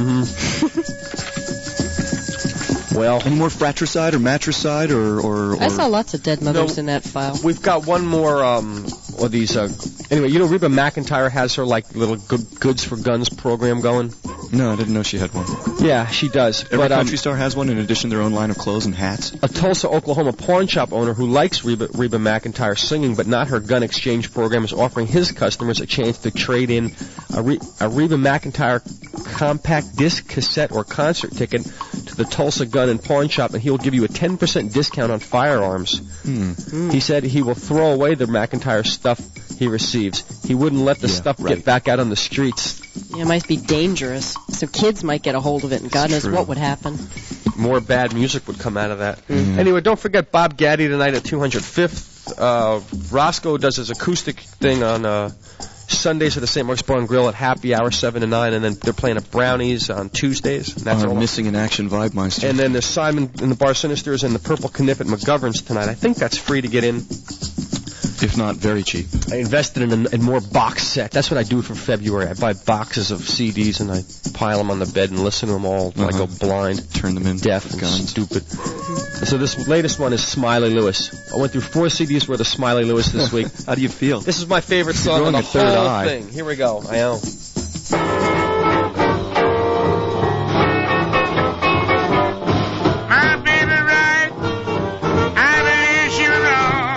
Mm-hmm. Well, any more fratricide or matricide or or, or I saw lots of dead mothers No. in that file. We've got one more um of these uh anyway, you know Reba McEntire has her like little good, goods for guns program going. No, I didn't know she had one. Yeah, she does. Every but, um, country star has one in addition to their own line of clothes and hats. A Tulsa, Oklahoma pawn shop owner who likes Reba, Reba McEntire singing but not her gun exchange program is offering his customers a chance to trade in a, Re- a Reba McEntire compact disc, cassette, or concert ticket to the Tulsa Gun and Pawn Shop, and he will give you a ten percent discount on firearms. Hmm. He said he will throw away the McEntire stuff he receives. He wouldn't let the Yeah, stuff right. get back out on the streets. Yeah, it might be dangerous. Some kids might get a hold of it, and God knows true. what would happen. More bad music would come out of that. Mm-hmm. Anyway, don't forget Bob Gaddy tonight at two hundred fifth. Uh, Roscoe does his acoustic thing on uh, Sundays at the Saint Mark's Bar and Grill at happy hour seven to nine, and then they're playing at Brownies on Tuesdays. And that's Uh, all. missing in action vibe meister. And then there's Simon in the Bar Sinisters and the Purple Kniff at McGovern's tonight. I think that's free to get in. If not, very cheap. I invested in, a, in more box set. That's what I do for February. I buy boxes of C Ds and I pile them on the bed and listen to them all until Uh-huh. I go blind. Turn them in. Deaf with and guns. stupid. So this latest one is Smiley Lewis. I went through four C Ds worth of Smiley Lewis this week. How do you feel? This is my favorite song growing on the your third whole eye. thing. Here we go. I know. My baby right, I believe she was wrong.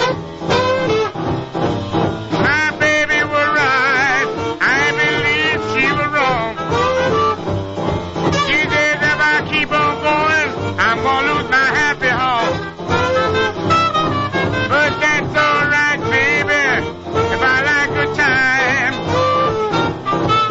My baby was right, I believe she was wrong. She says if I keep on going, I'm gonna lose my happy home. But that's alright, baby, if I like good time.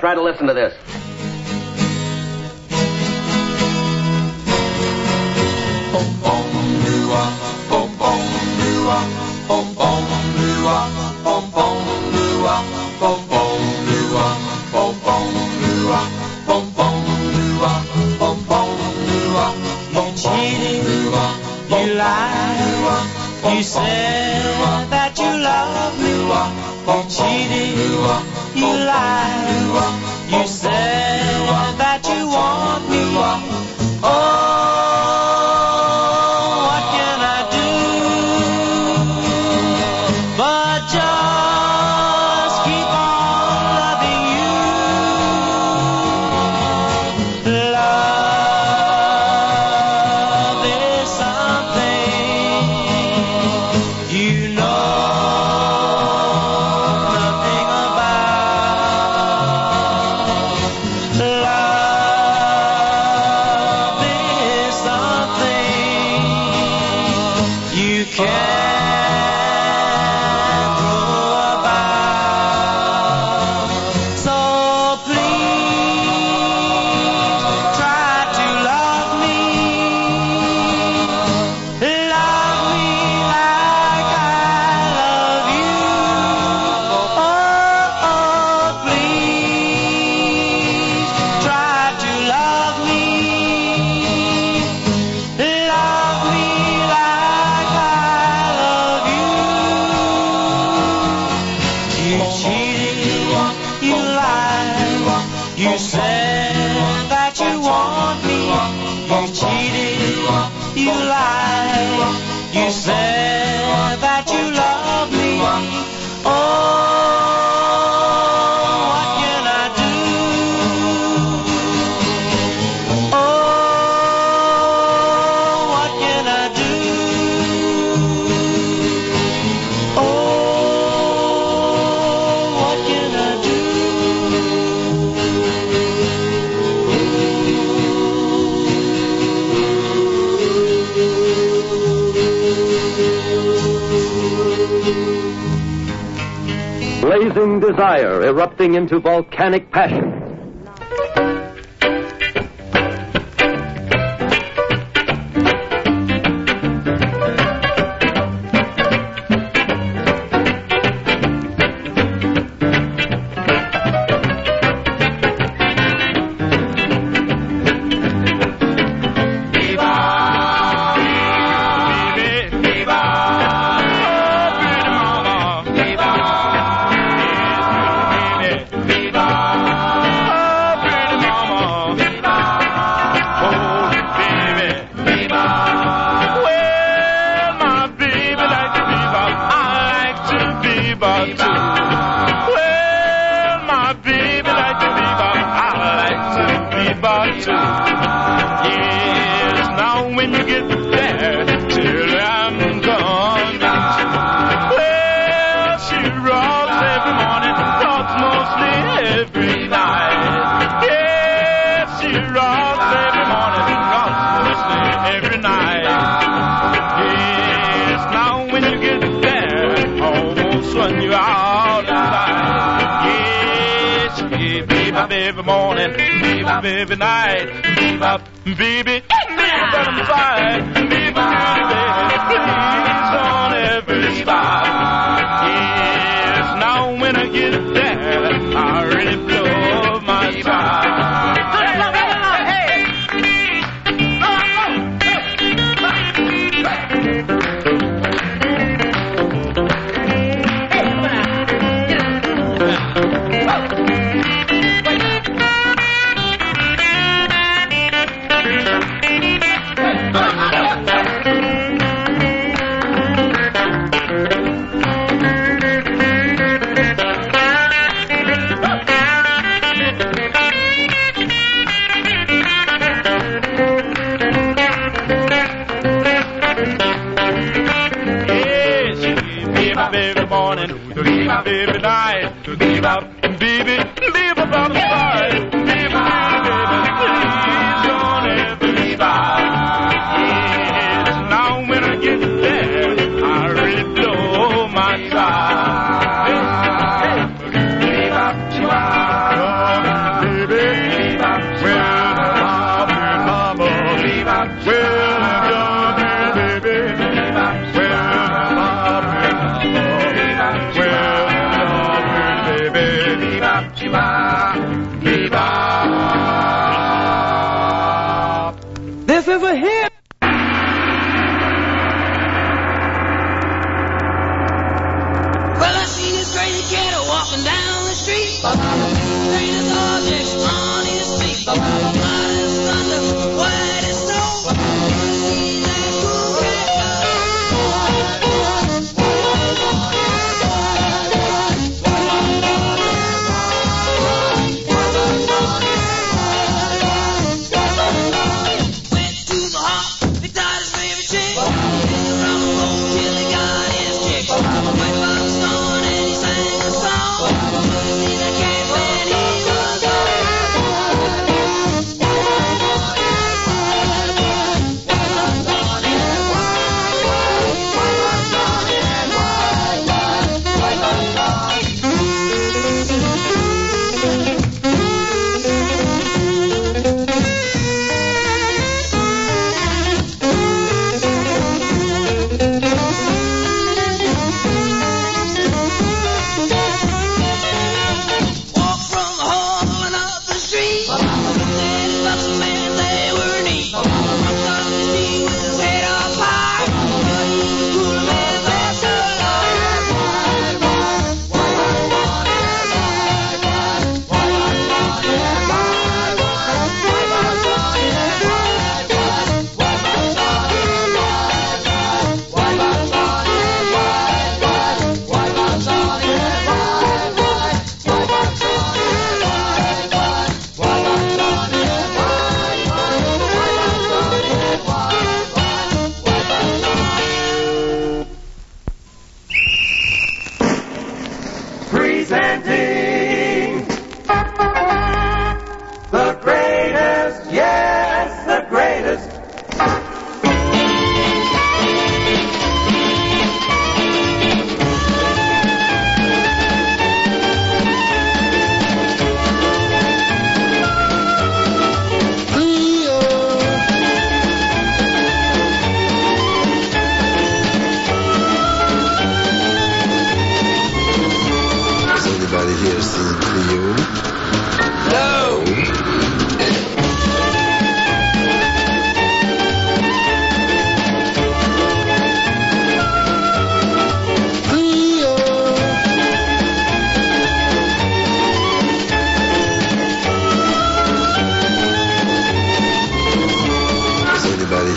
Try to listen to this. You cheated, you lied, you said that you loved me. You cheated, you lied, you said that you want me. Oh, what can I do but just keep on loving you? Love is something you know nothing about. Love is something you can't throw about. So please try to love me. Love me like I love you. Oh, oh, please try to love me. Love me like I love you. You cheated, you lied, you said that you want me. You cheated, you lied, you said that you love me. Oh, what can I do? Oh, what can I do? Oh, what can I do? Blazing desire erupting into volcanic passion. Every morning, baby, every night, bebop, baby, baby, on the side, baby, baby, please on every spot. Yes, now when I get there, I really blow my side. Every night, bebop, baby, bebop on the side, baby, baby, please on every spot. Yes, now when I get there, I really blow my side. Hey, hey, bebop, bebop.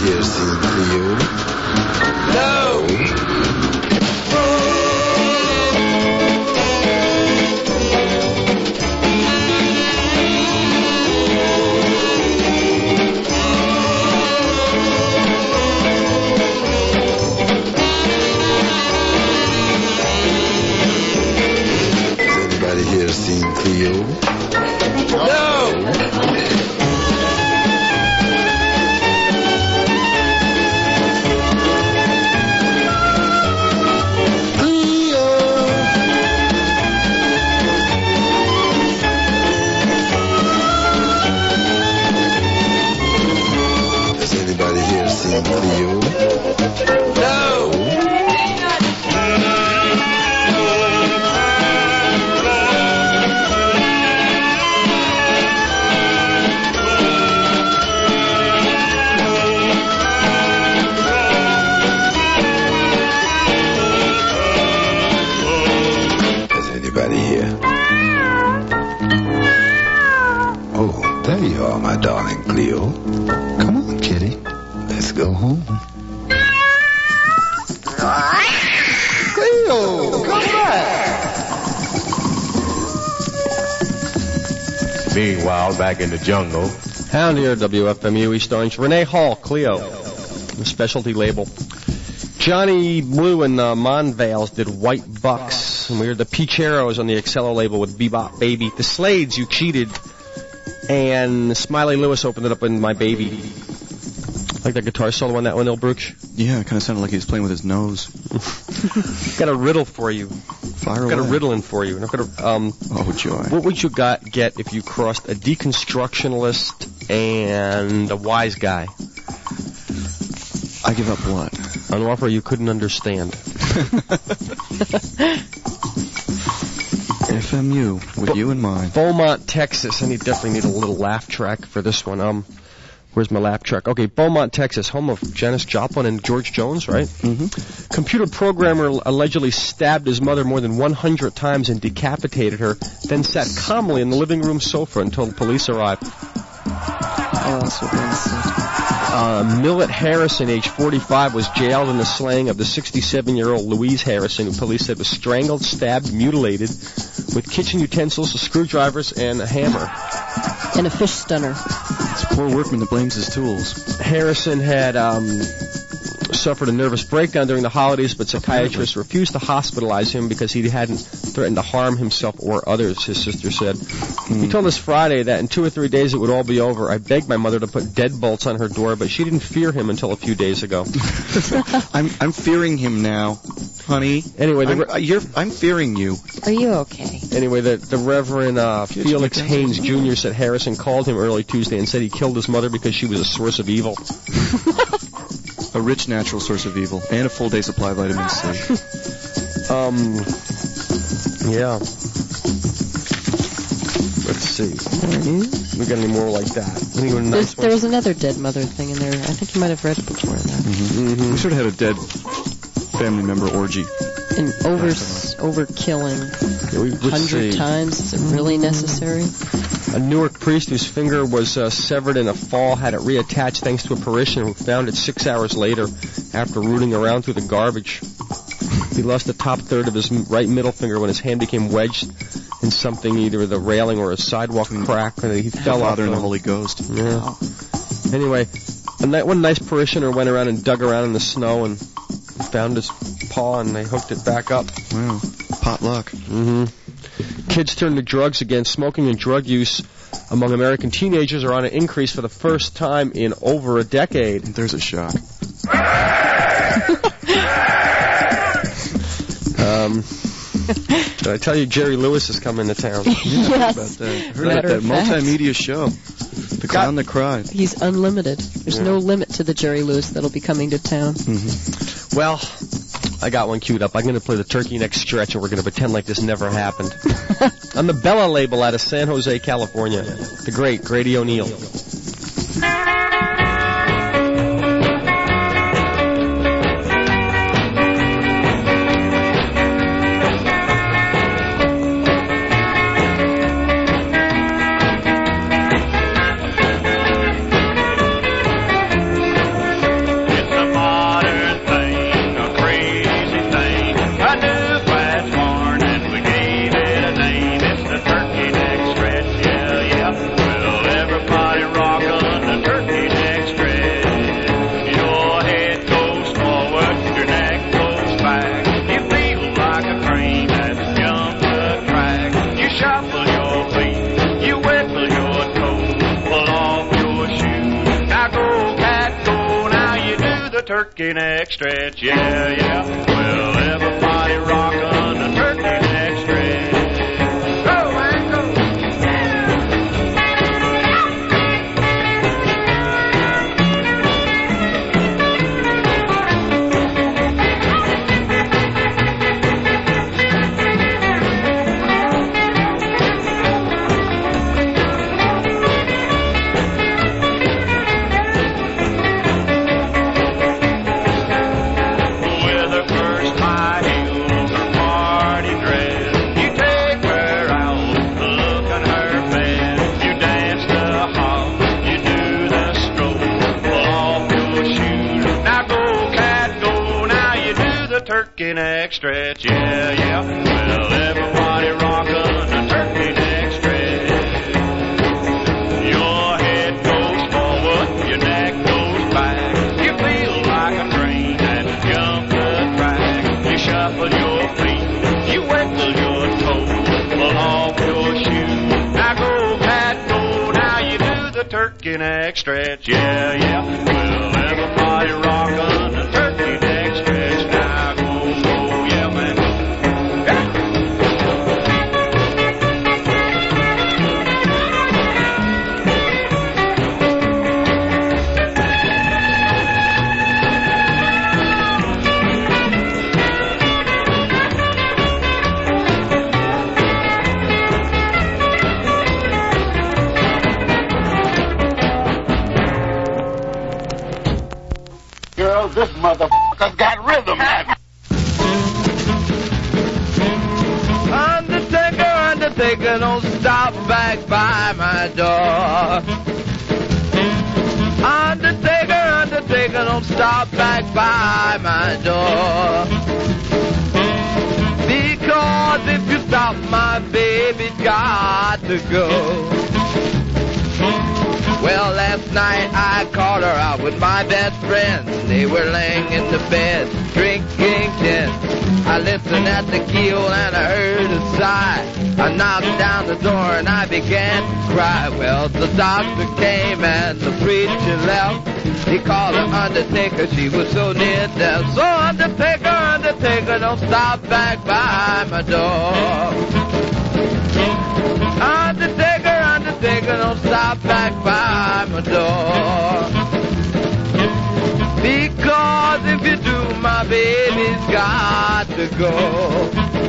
here seen Cleo? No! Here seen Cleo? No! Cleo! Has anybody here seen Cleo? No! Anybody here? Oh, there you are, my darling Cleo. Come on, kitty. Let's go home. Cleo, come back. Meanwhile, back in the jungle. Hound here, W F M U East Orange. Renee Hall, Cleo. The specialty label. Johnny Blue and the Monvales did White Bucks. And we heard the Peacheros on the Excello label with Bebop Baby. The Slades, You Cheated. And Smiley Lewis opened it up in My Baby. Like that guitar solo on that one, Ilbruch? Yeah, it kind of sounded like he was playing with his nose. Got a riddle for you. Fire I've got away. a riddle in for you. And I've got a, um, oh, joy. What would you got, get if you crossed a deconstructionist and a wise guy? I give up what? An offer you couldn't understand. F M U, with Bo- you in mind. Beaumont, Texas. I need definitely need a little laugh track for this one. Um, where's my laugh track? Okay, Beaumont, Texas, home of Janis Joplin and George Jones, right? Mm-hmm. Computer programmer allegedly stabbed his mother more than one hundred times and decapitated her, then sat calmly in the living room sofa until the police arrived. How else would one sit? Uh, Millet Harrison, age forty-five, was jailed in the slaying of the sixty-seven-year-old Louise Harrison, who police said was strangled, stabbed, mutilated with kitchen utensils, screwdrivers, and a hammer. And a fish stunner. It's a poor workman that blames his tools. Harrison had um, suffered a nervous breakdown during the holidays, but psychiatrists refused to hospitalize him because he hadn't threatened to harm himself or others, his sister said. Mm. He told us Friday that in two or three days it would all be over. I begged my mother to put deadbolts on her door, but she didn't fear him until a few days ago. I'm I'm fearing him now, honey. Anyway, the I'm, re- you're, I'm fearing you. Are you okay? Anyway, the, the Reverend uh, Felix Haynes Junior said Harrison called him early Tuesday and said he killed his mother because she was a source of evil. A rich natural source of evil and a full day supply of vitamin C. um, yeah. Let's see. We got any more like that? Anyone nice There was another dead mother thing in there. I think you might have read it before that. Mm-hmm. Mm-hmm. We sort of had a dead family member orgy. And over overkilling a hundred times. Is it really necessary? A Newark priest whose finger was uh, severed in a fall had it reattached thanks to a parishioner who found it six hours later after rooting around through the garbage. He lost the top third of his right middle finger when his hand became wedged in something, either the railing or a sidewalk crack, and he fell off. Father and the Holy Ghost. Yeah. Wow. Anyway, a ni- one nice parishioner went around and dug around in the snow and found his paw, and they hooked it back up. Wow. Pot luck. Mm-hmm. Kids turn to drugs again. Smoking and drug use among American teenagers are on an increase for the first time in over a decade. There's a shock. um, did I tell you Jerry Lewis is coming to town? Yes. About that. I heard Matter about that of fact. multimedia show. The Clown That Cried. He's unlimited. There's Yeah. no limit to the Jerry Lewis that'll be coming to town. Mm-hmm. Well, I got one queued up. I'm going to play the Turkey Neck Stretch, and we're going to pretend like this never happened. On the Bella label out of San Jose, California. The great Grady O'Neill. turkey neck stretch. Yeah, yeah. Well, everybody rockin' the turkey neck stretch. Go, man, go. Turkey neck stretch, yeah, yeah. Well, everybody rockin' the turkey neck stretch. Your head goes forward, your neck goes back. You feel like a train that jumped the track. You shuffle your feet, you wiggle your toes, pull off your shoes. Now go, cat, go. Now you do the turkey neck stretch, yeah, yeah. Well, everybody rockin' the turkey neck stretch. Now go. This motherfucker's got rhythm, man. Undertaker, Undertaker, don't stop back by my door. Undertaker, Undertaker, don't stop back by my door. Because if you stop, my baby's got to go. Well, last night I called her out with my best friend. They were laying in the bed, drinking gin. I listened at the keel and I heard a sigh. I knocked down the door and I began to cry. Well, the doctor came and the preacher left. He called her Undertaker, she was so near death. So Undertaker, Undertaker, don't stop back by my door. Undertaker, Undertaker, don't stop back by my door. Because if you do, my baby's got to go.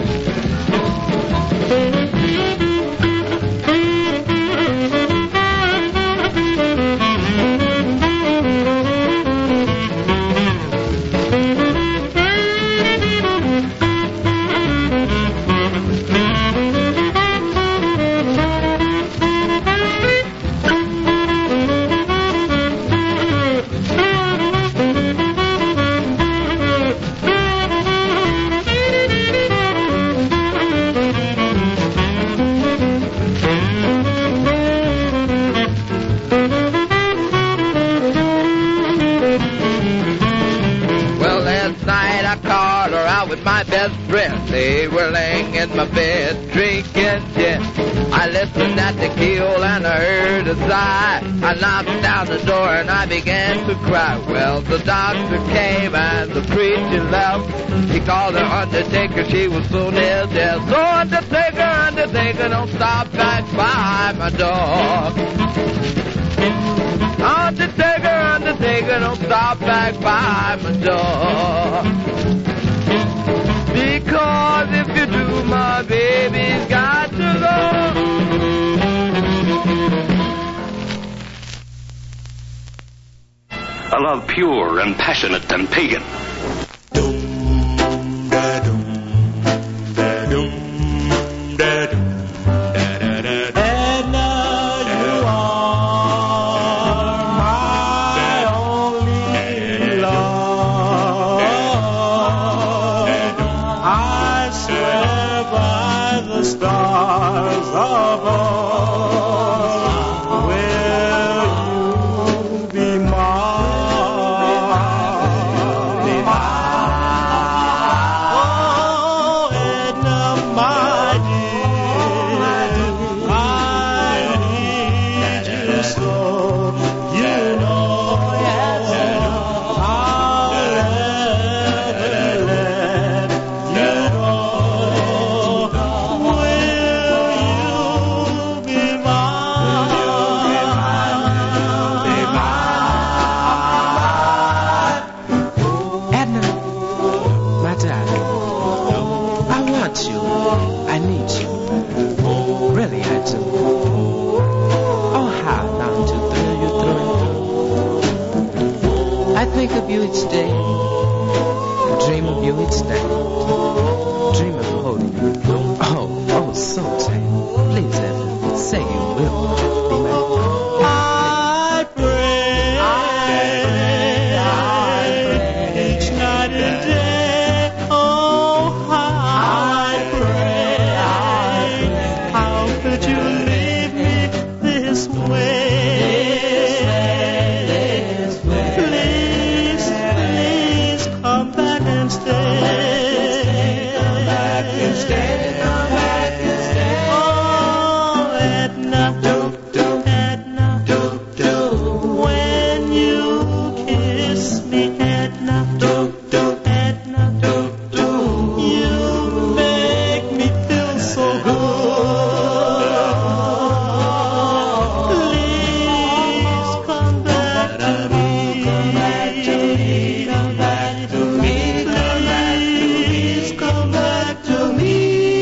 My best friend, they were laying in my bed drinking gin. I listened at the keel and I heard a sigh. I knocked down the door and I began to cry. Well, the doctor came and the preacher left. He called her Undertaker, she was so near death. So Undertaker, Undertaker, don't stop back by my door. Undertaker, Undertaker, don't stop back by my door. Because if you do, my baby's got to go. A love pure and passionate and pagan. Will you be mine? you each day. I dream of you each night. Dream of holding you. Oh, oh, so tight. Please, Evan, say you will be my I pray, I pray each night and day. Oh, I pray, I pray. How could you leave me this way? Please, please come back and stay. Come back and stay. Come back and stay. Oh, Edna, Edna, when you kiss me, Edna, Edna, you make me feel so good. Please come back to me. Come back to me. Come back to me. Please come back to me.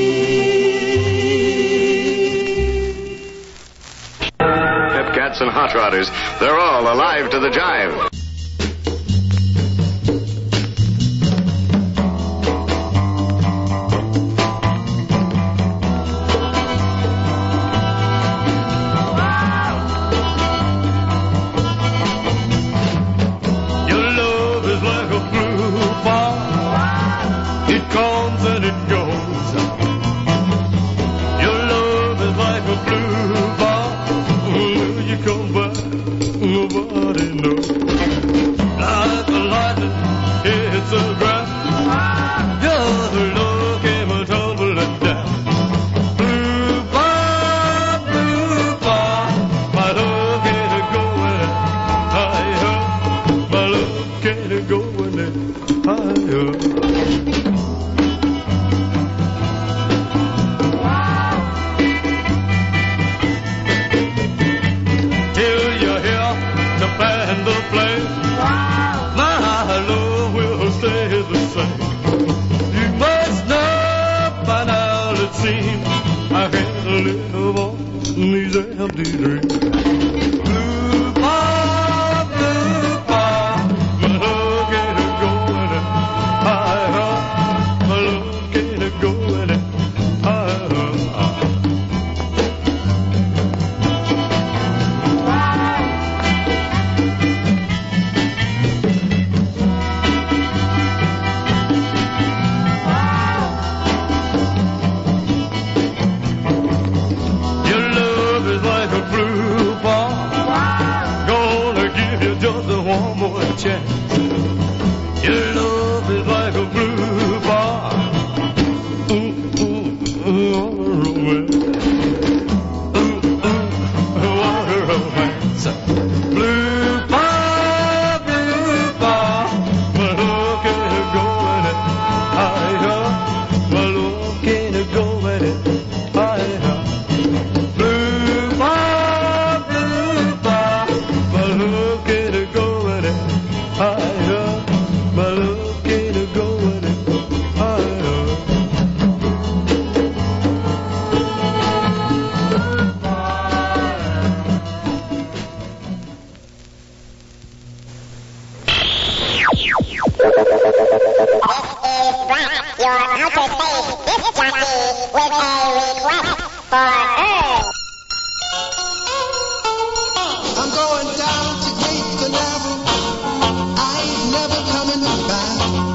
Pet cats and hot rodders, they're all alive to the jive. Your love is like a blue ball. It comes and it goes. Your love is like a blue ball. Will you come back? Nobody knows. Like the lightning hits the ground. Your love came a tumbling down. Blue ball, blue ball. My love can't go any higher. My love can't go any higher. Till you're here to fan the flame, my love will stay the same. You must know by now it seems I can't live on these empty dreams. Blue ball, blue ball, my love can't go any higher. My love can't go any higher. Your love is like a blue ball. Gonna give you just one more chance. Your love is like a blue ball. Ooh, ooh, ooh, romance. Ooh, ooh, what a romance. Blue ball, blue ball. My love can't go any higher. My love can't go any higher. Blue ball, blue ball. My love can't go any higher. My love can't go any higher. Your outer space disc jockey with a request for Earth. I'm going down to Cape Canaveral. I ain't never coming back.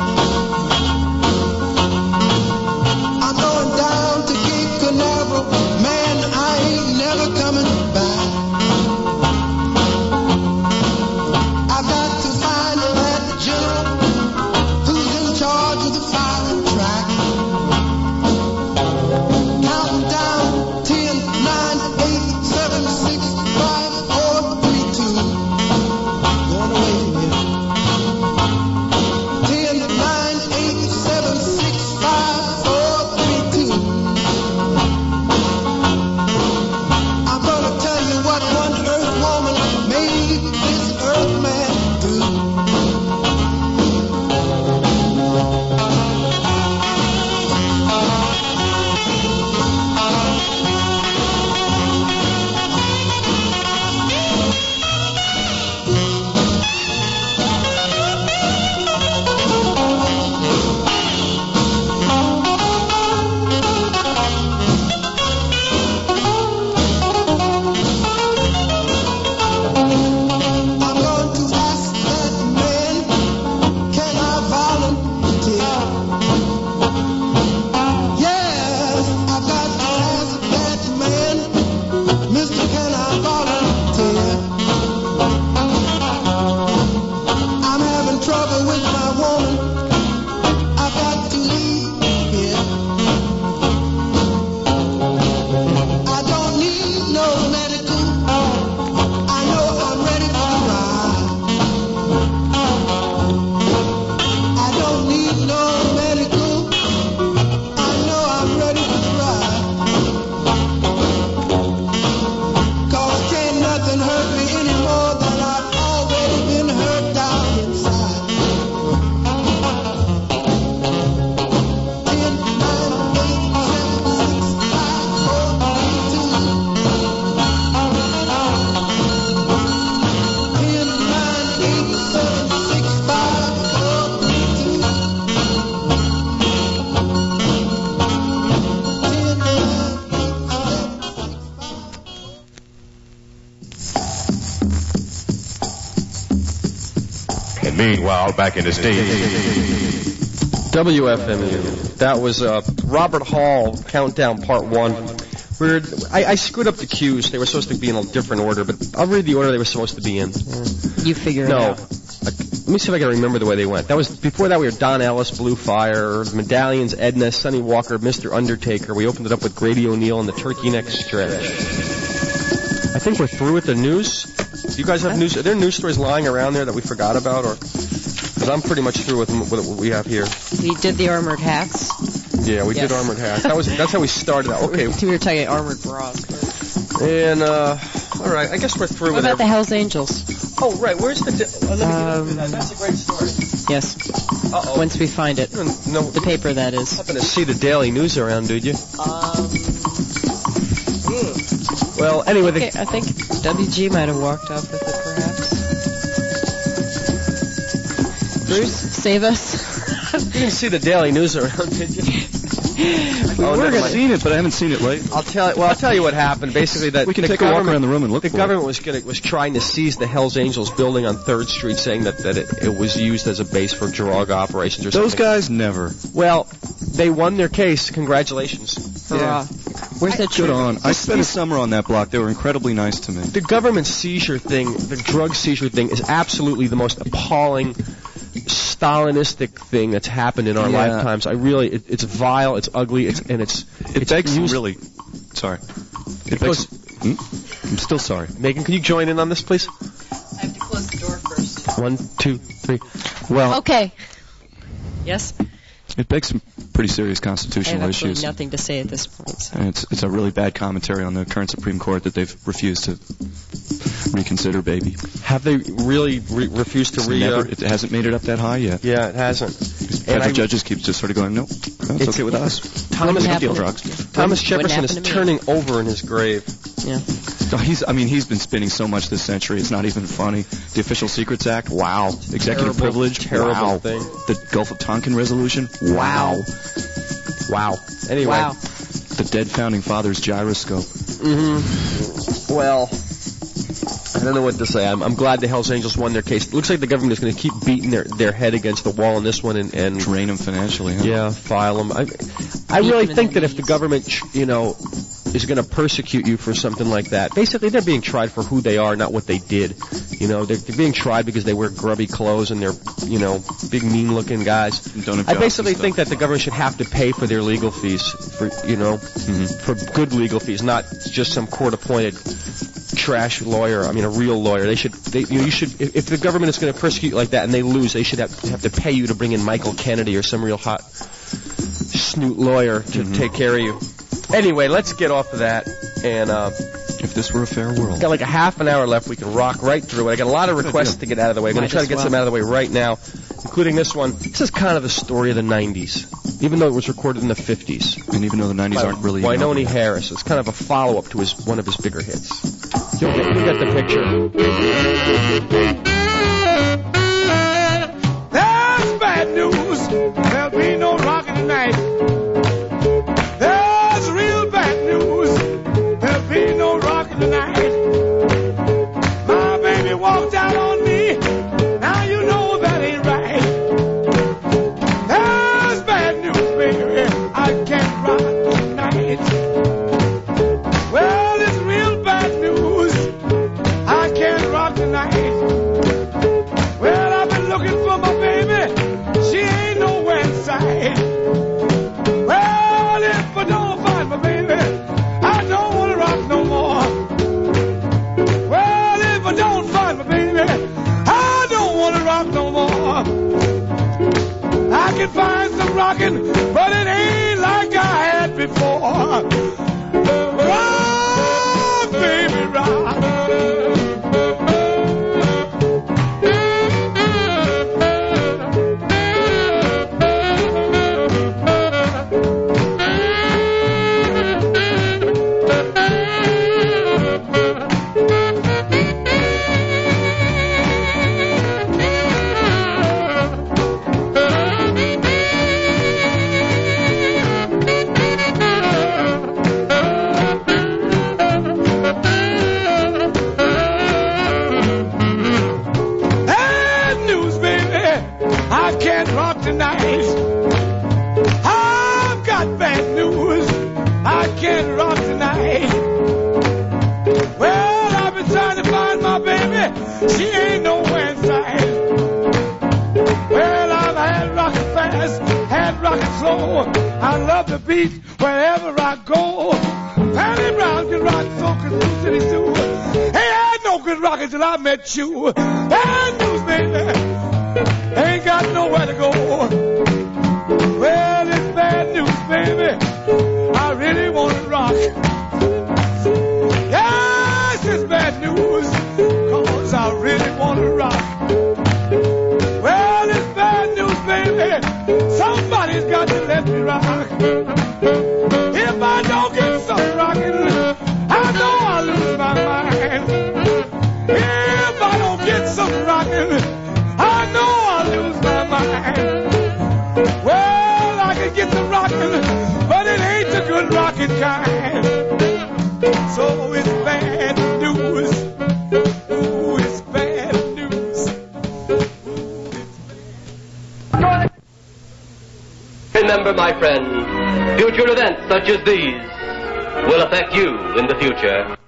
I'm going down to Cape Canaveral. Man, I ain't never coming back. I've got to find that general who's in charge of the firing track. Counting down ten, Meanwhile, back in the States. W F M U. That was uh, Robert Hall, Countdown Part one. We're, I, I screwed up the cues. They were supposed to be in a different order, but I'll read the order they were supposed to be in. You figure no. it out. Uh, let me see if I can remember the way they went. That was before that we were Don Ellis, Blue Fire, Medallions, Edna, Sonny Walker, Mister Undertaker. We opened it up with Grady O'Neill and the Turkey Neck Stretch. I think we're through with the news. Do you guys have news? Are there news stories lying around there that we forgot about, or? Because I'm pretty much through with what we have here. We did the armored hats. Yeah, we Yes. did armored hats. That was that's how we started out. Okay. We were talking armored bras. And uh, all right, I guess we're through What with about every- the Hells Angels? Oh, right. Where's the? Di- oh, let me get Um, into that. That's a great story. Yes. Uh-oh. Once we find it. No, the paper, that is. Happen to see the Daily News around, did you? Um, Well, anyway, okay, the, I think W G might have walked off with it, perhaps. Bruce, save us. you didn't see the Daily News around, did you? We Oh, were never gonna mind. seen it, but I haven't seen it lately. I'll tell you. Well, I'll tell you what happened. Basically, that We can the take a walk government- around the room and look The for government was gonna, was trying to seize the Hells Angels building on Third Street, saying that that it, it was used as a base for drug operations or Those something. guys never. Well, they won their case. Congratulations. Hurrah. Where's that Good trigger? on. I spent a summer on that block. They were incredibly nice to me. The government seizure thing, the drug seizure thing, is absolutely the most appalling Stalinistic thing that's happened in our Yeah. lifetimes. I really, it, it's vile, it's ugly, it's and it's It it's begs used- really. Sorry. It It begs. goes- Hmm? I'm still sorry. Megan, can you join in on this, please? I have to close the door first. One, two, three. Well, Okay. Yes? It begs some pretty serious I have constitutional absolutely issues. nothing to say at this point. So. And it's it's a really bad commentary on the current Supreme Court that they've refused to reconsider, baby. have they really re- refused to It's re? never, uh, it hasn't made it up that high yet. yeah, it hasn't. Federal I- judges keep just sort of going, no, no it's, It's- okay with us. Thomas, We don't deal happened- drugs. Thomas Wouldn't Jefferson is happen to me. turning over in his grave. Yeah. Oh, he's, I mean, he's been spinning so much this century. It's not even funny. The Official Secrets Act, wow. Executive Terrible, privilege, terrible wow. thing. The Gulf of Tonkin resolution, wow. Wow. Anyway. Wow. The dead founding fathers gyroscope. hmm Well, I don't know what to say. I'm, I'm glad the Hells Angels won their case. It looks like the government is going to keep beating their, their head against the wall on this one and, and Drain them financially, huh? yeah, file them. I, I Beat really them in think the that if the knees. government, ch- you know, is going to persecute you for something like that, basically they're being tried for who they are, not what they did. You know, they're, they're being tried because they wear grubby clothes and they're, you know, big mean-looking guys. Don't have I jobs basically and think stuff. that the government should have to pay for their legal fees, for you know, for good legal fees, not just some court-appointed trash lawyer. I mean, a real lawyer. They should. They, you, know, you should. If, if the government is going to persecute you like that and they lose, they should have, have to pay you to bring in Michael Kennedy or some real hot snoot lawyer to take care of you. Anyway, let's get off of that. And uh, If this were a fair world. got like a half an hour left. We can rock right through it. I got a lot of requests to get out of the way. I'm going Might to try to as get well. some out of the way right now, including this one. This is kind of the story of the nineties, even though it was recorded in the fifties. And even though the nineties By aren't really... Wynonie Harris. It's kind of a follow-up to his one of his bigger hits. You'll get, you'll get the picture. There's bad news. There'll be no rocking tonight. There's real bad news. There'll be no rocking tonight. My baby walked out on me. Now you know that ain't right. There's bad news, baby. I can't rock tonight. Well, it's real bad news. I can't rock tonight. Well, I've been looking for my baby. She ain't nowhere in sight. Well, if I don't find my baby, I don't want to rock no more. Well, if I don't find my baby, I don't want to rock no more. I can find some rocking, but it ain't like I had before. Rock, baby, rock. find my baby, she ain't nowhere in sight. Well, I've had rockin' fast, had rockin' slow. I love the beat wherever I go. Patty Brown can rock so can Blue City too. Hey, I had no good rockin' till I met you. Bad news, baby, ain't got nowhere to go. Well, it's bad news, baby, I really wanna rock. Yes, it's bad news, cause I really wanna rock. Well, it's bad news, baby, somebody's got to let me rock. If I don't get some rockin', I know I'll lose my mind. If I don't get some rockin', I know I'll lose my mind. Well, I can get some rockin', but it ain't the good rockin' kind. So it's bad news. Ooh, it's bad news. Remember, my friend, future events such as these will affect you in the future.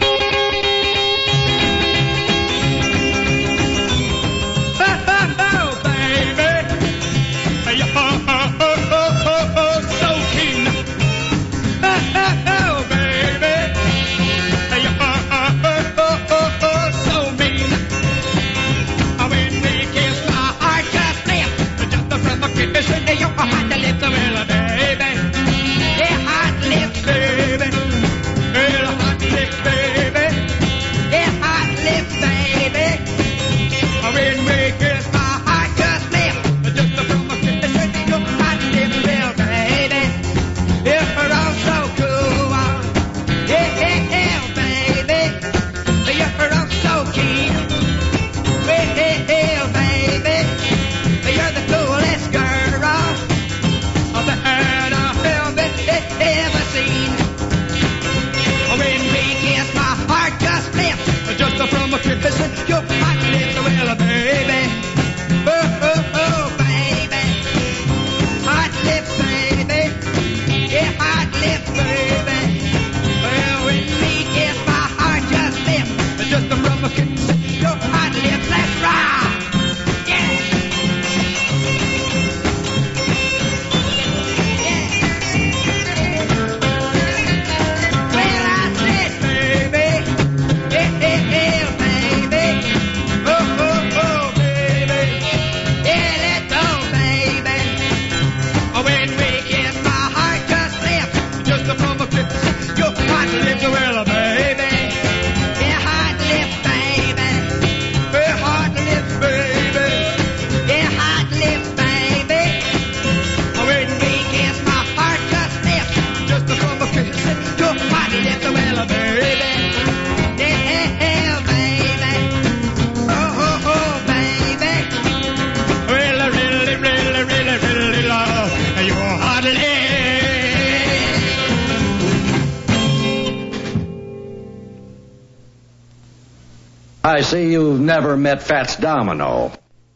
I see you've never met Fats Domino.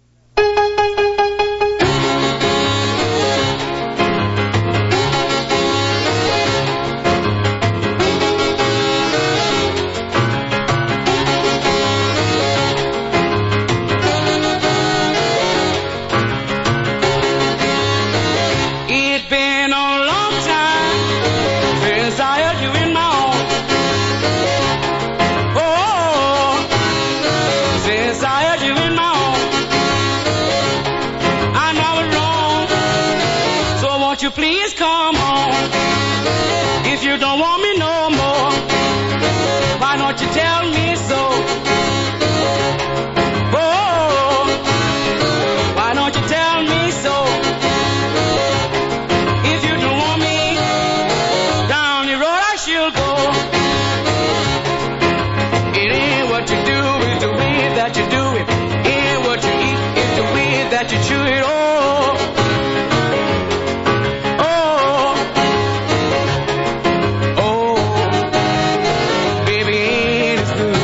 It's been a long time since I had you in my arms. Oh, since I had you in my arms. I know it's wrong, so won't you please come on? If you don't want me no more, why don't you tell me so? Oh, why don't you tell me so? If you don't want me, down the road I shall go. It ain't what you do, it's the way that you do it. It ain't what you eat, it's the way that you chew it. Oh, oh, oh, baby, ain't it good?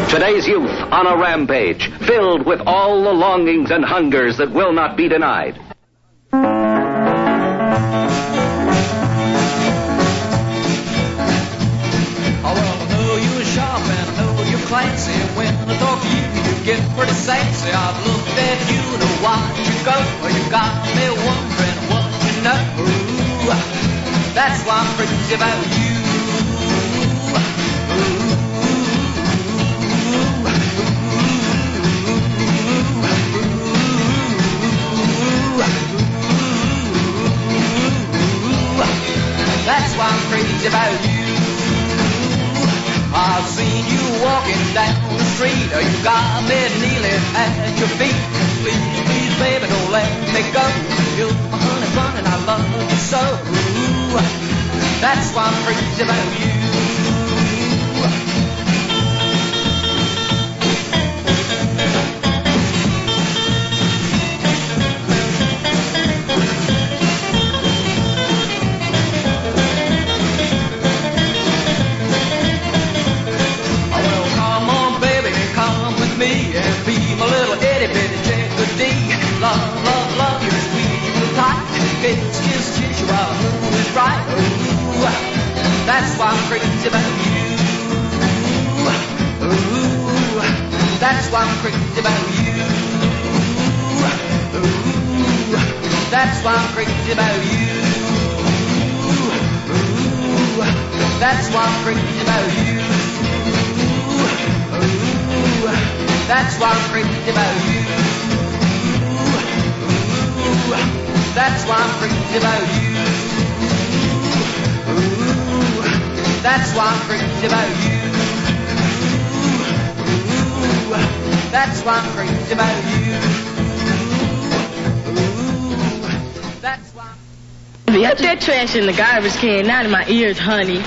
Today's youth on a rampage, filled with all the longings and hungers that will not be denied. Oh, well, I know you're sharp and I know you're classy. When I talk to you, you get pretty sassy. I've looked at you and I watched you go. You got me wondering what you know. That's why I'm crazy about you. That's why I'm crazy about you. I've seen you walking down the street. You got me kneeling at your feet. Please, please, baby, don't let me go. You're my honey bun and I love you so. That's why I'm crazy about you. And be my little itty bitty chickadee. Love, love, love, you're sweet and tight. Kiss, kiss, kiss, you are moon is bright. Ooh, that's why I'm crazy about you. Ooh, that's why I'm crazy about you. Ooh, that's why I'm crazy about you. Ooh, that's why I'm crazy about you. That's why I'm crazy about you. Ooh, that's why I'm crazy about you. Ooh, that's why I'm crazy about you. Ooh, that's why I'm crazy about you. Ooh, that's why. Put that trash in the garbage can, not in my ears, honey.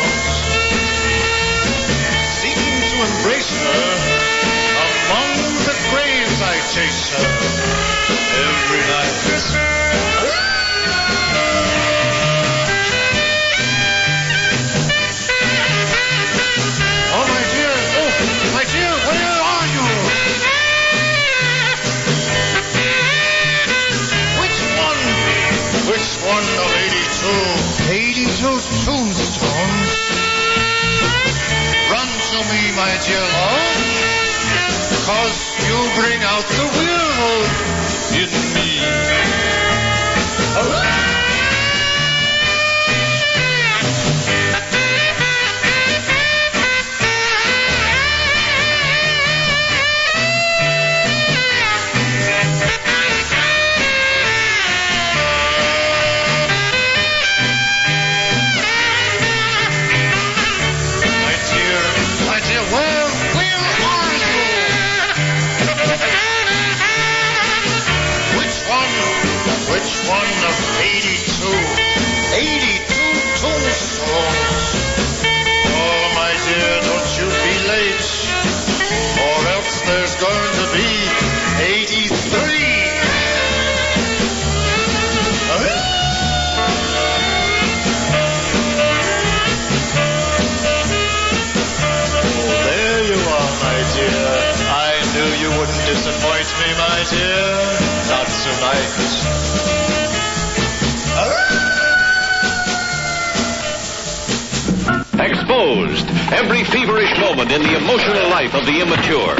Seeking to embrace her among the chase her every night. Oh, my dear, oh, my dear, where are you? Which one? Which one of eighty-two? eighty-two tombstones? Run to me, my dear love, 'cause you bring out the werewolf in me. Oh. Disappoint me, my dear, not tonight. Exposed, every feverish moment in the emotional life of the immature.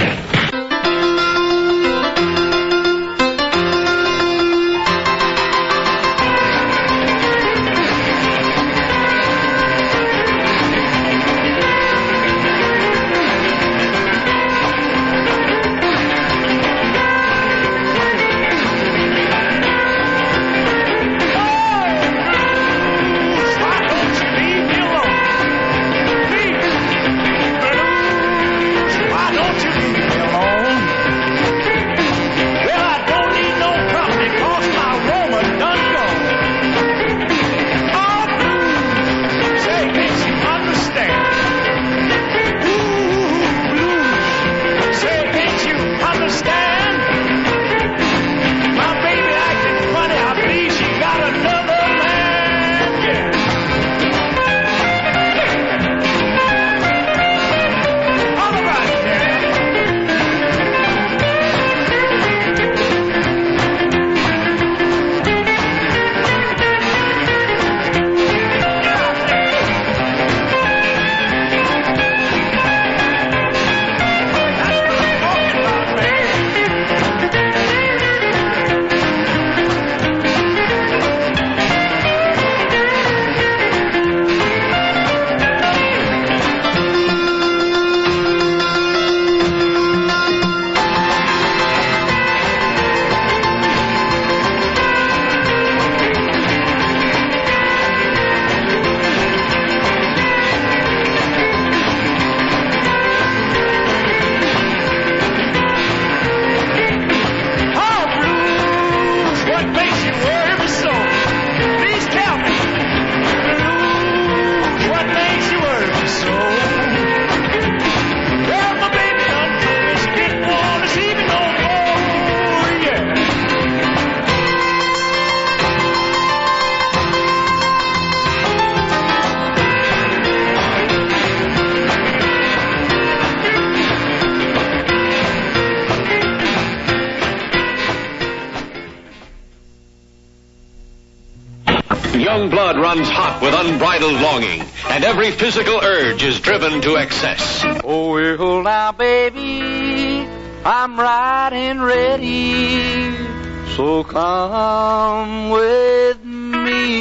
Young blood runs hot with unbridled longing, and every physical urge is driven to excess. Oh, well, now, baby, I'm right and ready, so come with me.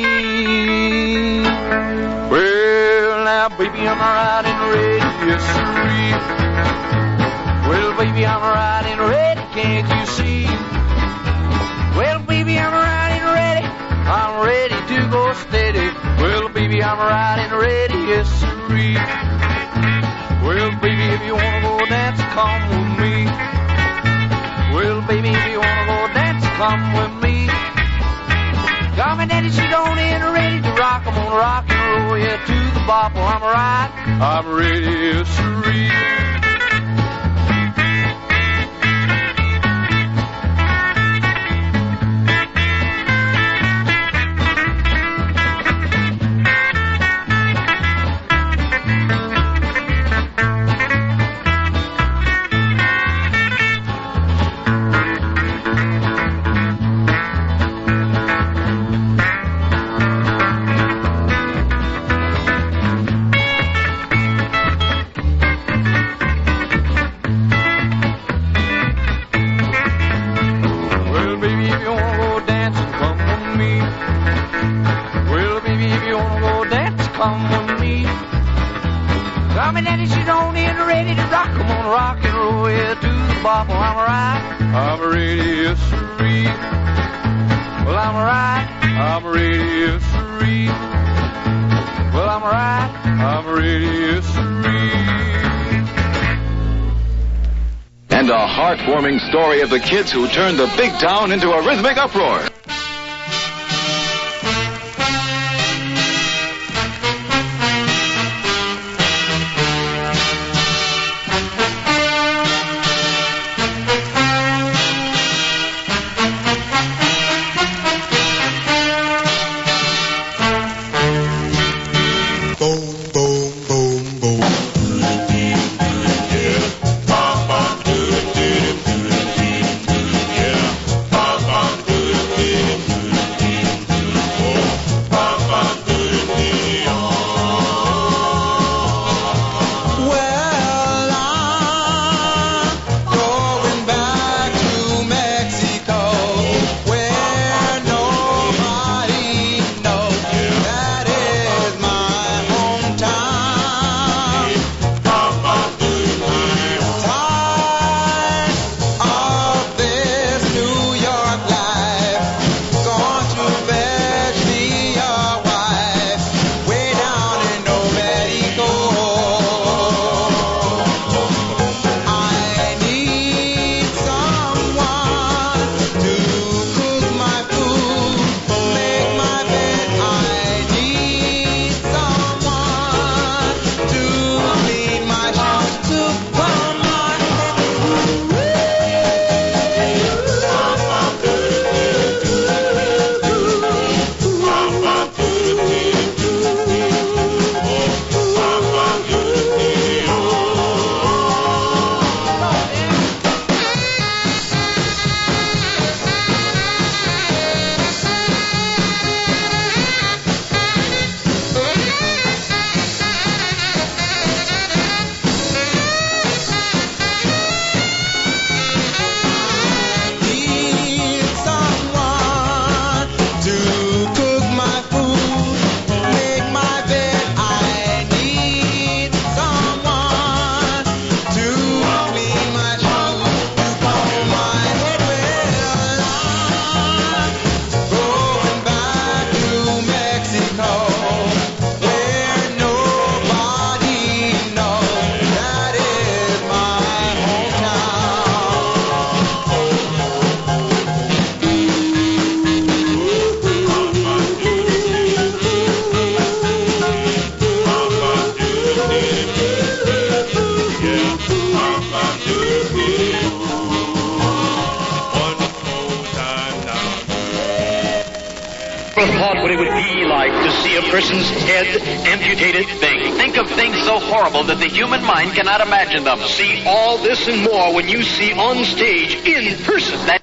Well, now, baby, I'm right and ready, yes, sirree. Well, baby, I'm right and ready, can't you see? Well, baby, I'm right and ready, I'm ready to go steady. Well, baby, I'm right and ready, yes, sirree. Well, baby, if you wanna go dance, come with me. Well, baby, if you wanna go dance, come with me. Got my daddy sheet on in, ready to rock. I'm gonna rock and roll you to the bopple. I'm right, I'm ready, yes, sirree. rock, come on, rock and roll, yeah, to the bop. Well, I'm right, I'm ready, yes, sirree. Well, I'm right, I'm ready, yes, sirree. Well, I'm right, I'm ready, yes, sirree. And a heartwarming story of the kids who turned the big town into a rhythmic uproar. What it would be like to see a person's head amputated. Think, think of things so horrible that the human mind cannot imagine them. See all this and more when you see on stage in person that.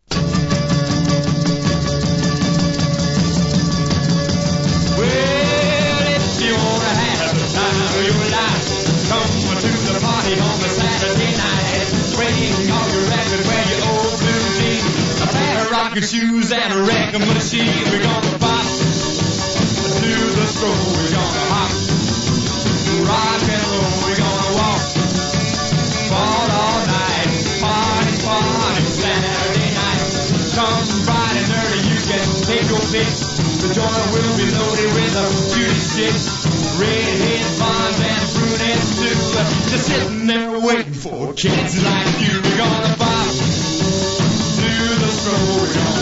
Shoes and a wrecking machine. We're gonna pop to the stroll. We're gonna hop, rock and roll. We're gonna walk, fall all night. Party, party, Saturday night. Come Friday night, you can take your pick. The joint will be loaded with a cutie chicks, redheads, blondes, and brunettes too. Just sitting there waiting for kids like you. We're gonna pop to the stroll. We're gonna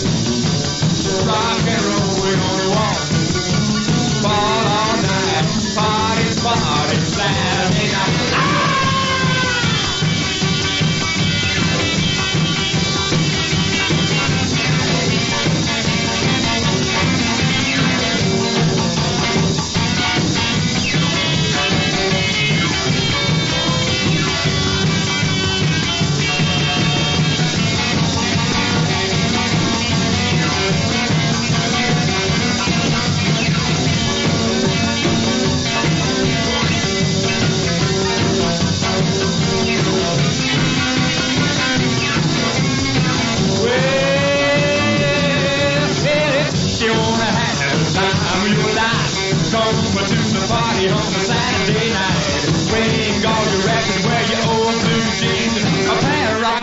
rock and roll, we're gonna walk, fall all night, party, party, Saturday night. Ah!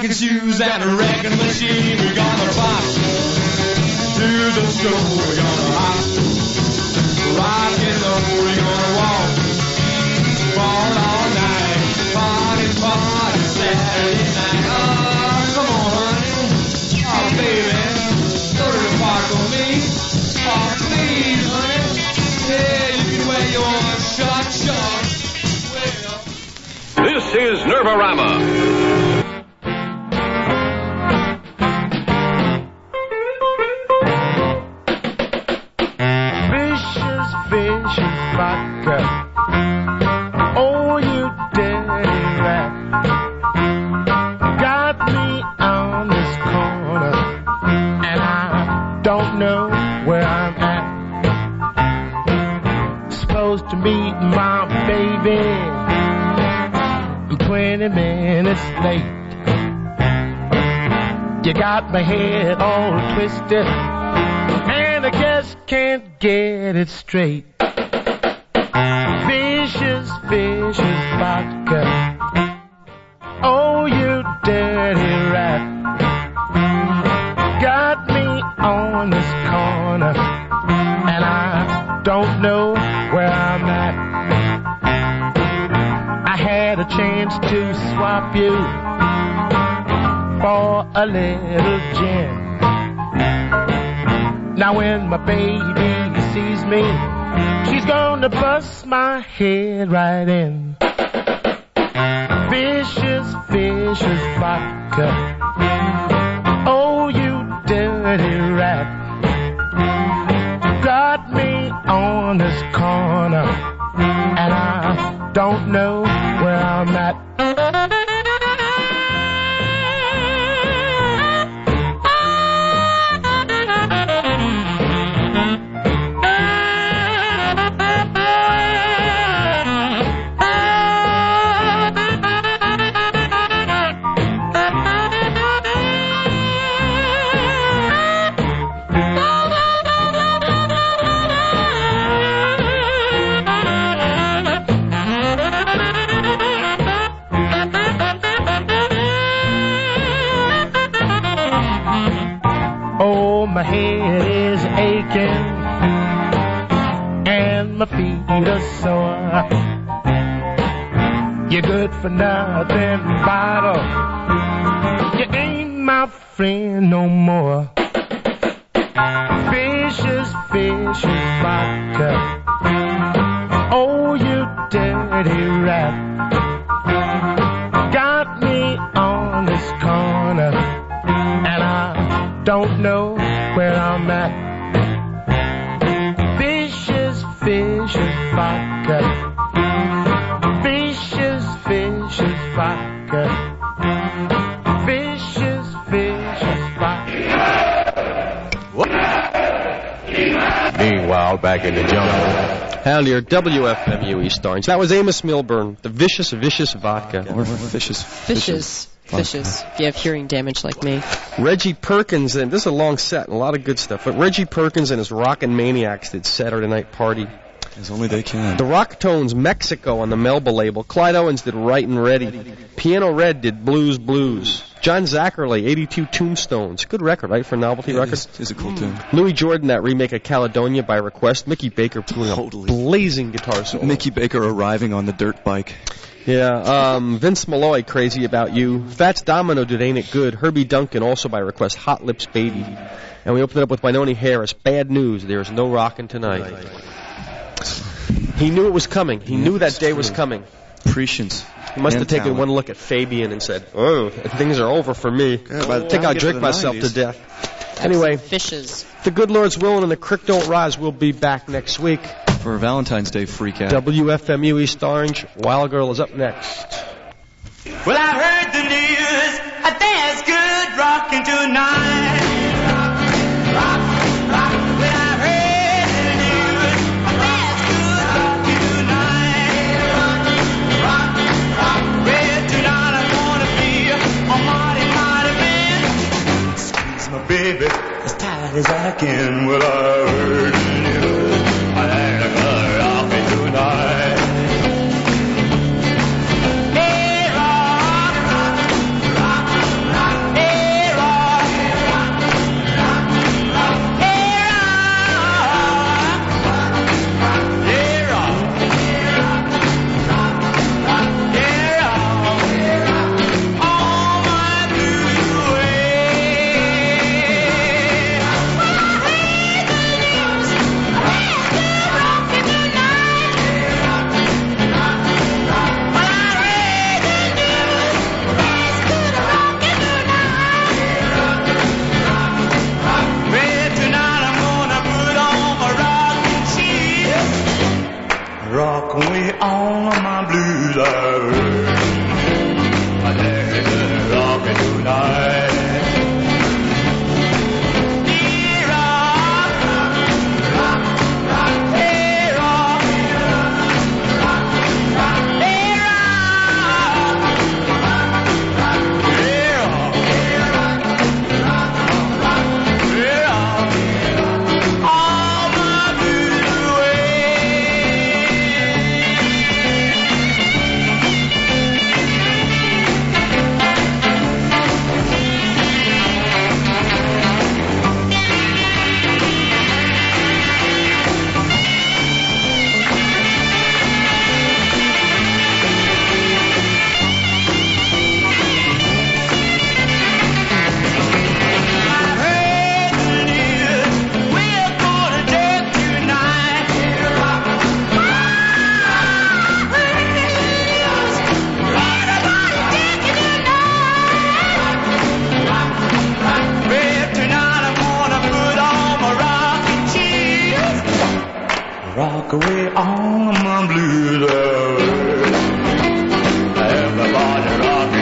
rocking shoes and a wrecking machine. We're gonna rock to the show. We're gonna rock, rock and roll. We're gonna walk, fall all night. Party, party, Saturday night. Oh, come on, honey. Oh, baby, go to the park with me. Oh, please, honey. Yeah, you can wear your short shorts. This is Nervorama. Vicious, vicious vodka. Oh, you dirty rat. Got me on this corner, and I don't know where I'm at. Supposed to meet my baby twenty minutes late. You got my head all twisted, and I just can't get it straight. Vicious, vicious vodka. Oh, you dirty rat. Got me on this corner, and I don't know where I'm at. Had a chance to swap you for a little gin. Now when my baby sees me, she's gonna bust my head right in. Vicious, vicious vodka. Oh, you dirty rat. Got me on this corner, and I don't know where I'm at. My head is aching and my feet are sore. You're good for nothing, bottle. You ain't my friend no more. Vicious, vicious vodka. Oh, you dirty rat. Got me on this corner, and I don't know where I'm at. Vicious, vicious vodka. Vicious, vicious vodka. Vicious, vicious vodka. Meanwhile, back in the jungle. Howdy, your W F M U East Orange. That was Amos Milburn, the vicious, vicious vodka. Or vicious, Fishes. Fishes. If you have hearing damage like me. Reggie Perkins, and this is a long set and a lot of good stuff, but Reggie Perkins and his Rockin' Maniacs did Saturday Night Party. As only they can. The Rocktones, Mexico on the Melba label. Clyde Owens did Right and Ready. Piano Red did Blues Blues. John Zackerley, eighty-two Tombstones. Good record, right, for a novelty yeah, record? It's, it's a cool tune. Louis Jordan, that remake of Caledonia by request. Mickey Baker doing totally. a blazing guitar solo. Mickey Baker arriving on the dirt bike. Yeah, um, Vince Malloy, Crazy About You. Fats Domino did Ain't It Good. Herbie Duncan, also by request, Hot Lips Baby. And we opened it up with Wynonie Harris, Bad News, There's No Rockin' Tonight. He knew it was coming. He yeah, knew that day true. was coming. Prescience. He must and have taken talent. one look at Fabian and said, oh, things are over for me. Yeah, by the I think I'll drink to myself nineties. to death. Anyway, Fishes. The good Lord's willing and the crick don't rise. We'll be back next week. For a Valentine's Day freak out. W F M U East Orange. Wild Girl is up next. Well, I heard the news. There's good rockin' tonight. Rock, rock, rock. Well, I heard the news. There's good rockin' tonight. Rock, rock, rock. Well, tonight I'm gonna be a mighty, mighty man. Squeeze my baby as tight as I can. Well, I heard the news. I had a good rockin' tonight. Hey, rock, rock, rock, rock. rock away on my blues. Everybody rock